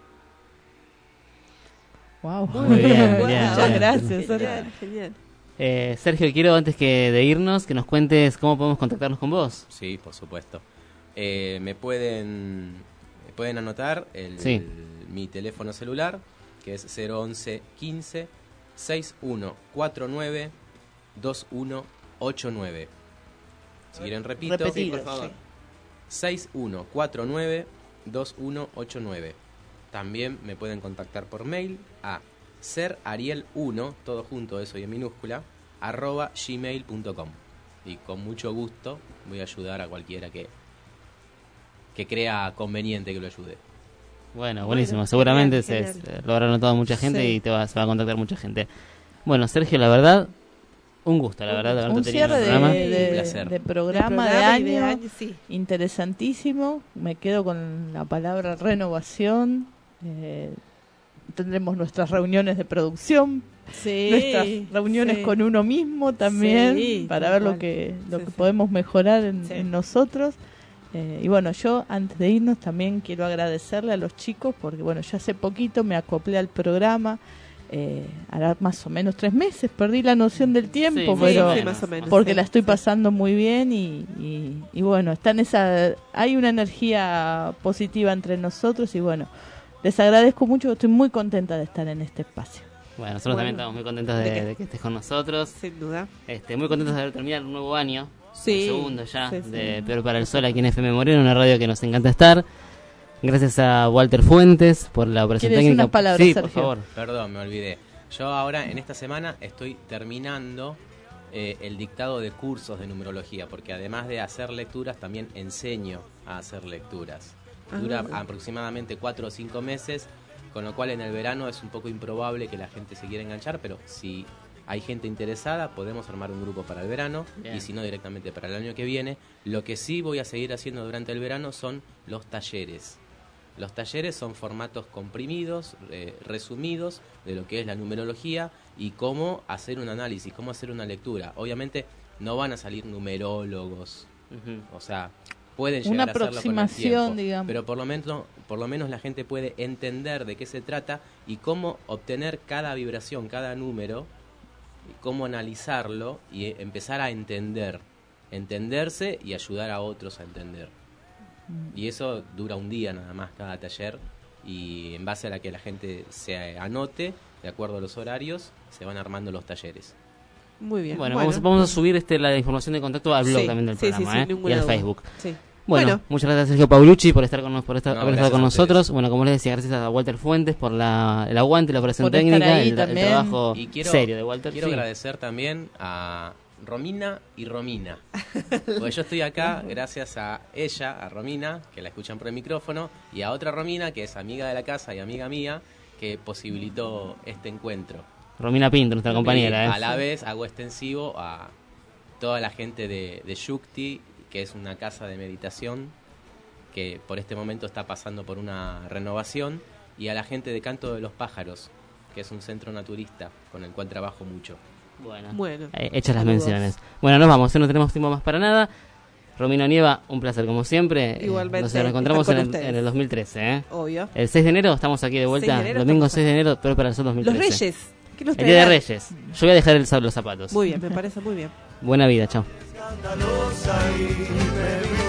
Wow. Muy bien, bien, Muchas bien. gracias. Genial, genial. Eh, Sergio, quiero antes que de irnos que nos cuentes cómo podemos contactarnos con vos. Sí, por supuesto. Eh, me pueden me pueden anotar el, Sí. el- mi teléfono celular, que es cero once quince sesenta y uno cuarenta y nueve veintiuno ochenta y nueve. Si quieren repito, Repetido, por favor. sí. sesenta y uno cuarenta y nueve veintiuno ochenta y nueve. También me pueden contactar por mail a ser ariel uno, todo junto, eso y en minúscula, arroba gmail punto com. Y con mucho gusto voy a ayudar a cualquiera que, que crea conveniente que lo ayude. Bueno, buenísimo. Seguramente genial, se, genial. se lo habrá notado mucha gente Sí. y te va, se va a contactar mucha gente. Bueno, Sergio, la verdad, un gusto, la verdad, de haberte Un tenido en cierre el de, programa. de- Un placer. de programa De de, programa y año, de año, sí. interesantísimo. Me quedo con la palabra renovación. Eh, tendremos nuestras reuniones de producción, Sí, nuestras reuniones sí. con uno mismo también, Sí, para tal ver lo cual. que lo Sí, que sí. podemos mejorar en, Sí. en nosotros. Eh, y bueno, yo antes de irnos también quiero agradecerle a los chicos porque bueno, yo hace poquito me acoplé al programa. Eh, hará más o menos tres meses, perdí la noción del tiempo, Sí, pero sí, más o menos, porque sí, la estoy pasando muy bien y, y, y bueno, está en esa, hay una energía positiva entre nosotros y bueno, les agradezco mucho, estoy muy contenta de estar en este espacio. Bueno, nosotros Bueno. también estamos muy contentos de, ¿De qué? de que estés con nosotros. Sin duda. Este, muy contentos de haber terminado un nuevo año. Sí. El segundo ya, Sí, sí. de Peor para el Sol aquí en F M Moreno, una radio que nos encanta estar. Gracias a Walter Fuentes por la operación ¿Quieres técnica. unas palabras, sí, por Sergio? favor. Perdón, me olvidé. Yo ahora, en esta semana, estoy terminando eh, el dictado de cursos de numerología, porque además de hacer lecturas, también enseño a hacer lecturas. Dura Ah. aproximadamente cuatro o cinco meses, con lo cual en el verano es un poco improbable que la gente se quiera enganchar, pero si hay gente interesada, podemos armar un grupo para el verano, Bien. y si no, directamente para el año que viene. Lo que sí voy a seguir haciendo durante el verano son los talleres. Los talleres son formatos comprimidos, eh, resumidos, de lo que es la numerología y cómo hacer un análisis, cómo hacer una lectura. Obviamente no van a salir numerólogos, Ujú. o sea, pueden Una llegar a hacerlo con el aproximación, tiempo, digamos. pero por lo menos, por lo menos la gente puede entender de qué se trata y cómo obtener cada vibración, cada número, y cómo analizarlo y eh, empezar a entender, entenderse y ayudar a otros a entender. Y eso dura un día nada más cada taller, y en base a la que la gente se anote, de acuerdo a los horarios, se van armando los talleres. Muy bien. Bueno, Vamos, vamos a subir este la información de contacto al blog Sí, también del sí, sí, programa, sin ¿eh? ninguna Y al duda. Facebook. Sí. Bueno, Bueno. muchas gracias Sergio Paulucci por estar con nos, por estar, No, haber estado con gracias a nosotros. Bueno, como les decía, gracias a Walter Fuentes por la, el aguante, la operación Por estar técnica, ahí el, el también. trabajo Y quiero, serio de Walter. quiero Sí. agradecer también a Romina y Romina. Porque yo estoy acá gracias a ella, a Romina, que la escuchan por el micrófono, y a otra Romina, que es amiga de la casa y amiga mía, que posibilitó este encuentro. Romina Pinto, nuestra compañera. Y ¿eh? a la vez hago extensivo a toda la gente de, de Yukti, que es una casa de meditación que por este momento está pasando por una renovación, y a la gente de Canto de los Pájaros, que es un centro naturista con el cual trabajo mucho. Bueno, Bueno, eh, hechas las saludos. menciones. Bueno, nos vamos, no tenemos tiempo más para nada. Romina Nieva, un placer como siempre. Eh, Igualmente, Nos encontramos estar en con el, ustedes. en el dos mil trece. ¿eh? Obvio. El seis de enero estamos aquí de vuelta. seis de enero Domingo estamos seis de enero, pero para el sol dos mil Los trece. Reyes. ¿Qué nos El día de traerán? Reyes. Yo voy a dejar el, los zapatos. Muy bien, me parece muy bien. Buena vida, chao. escandalosa y me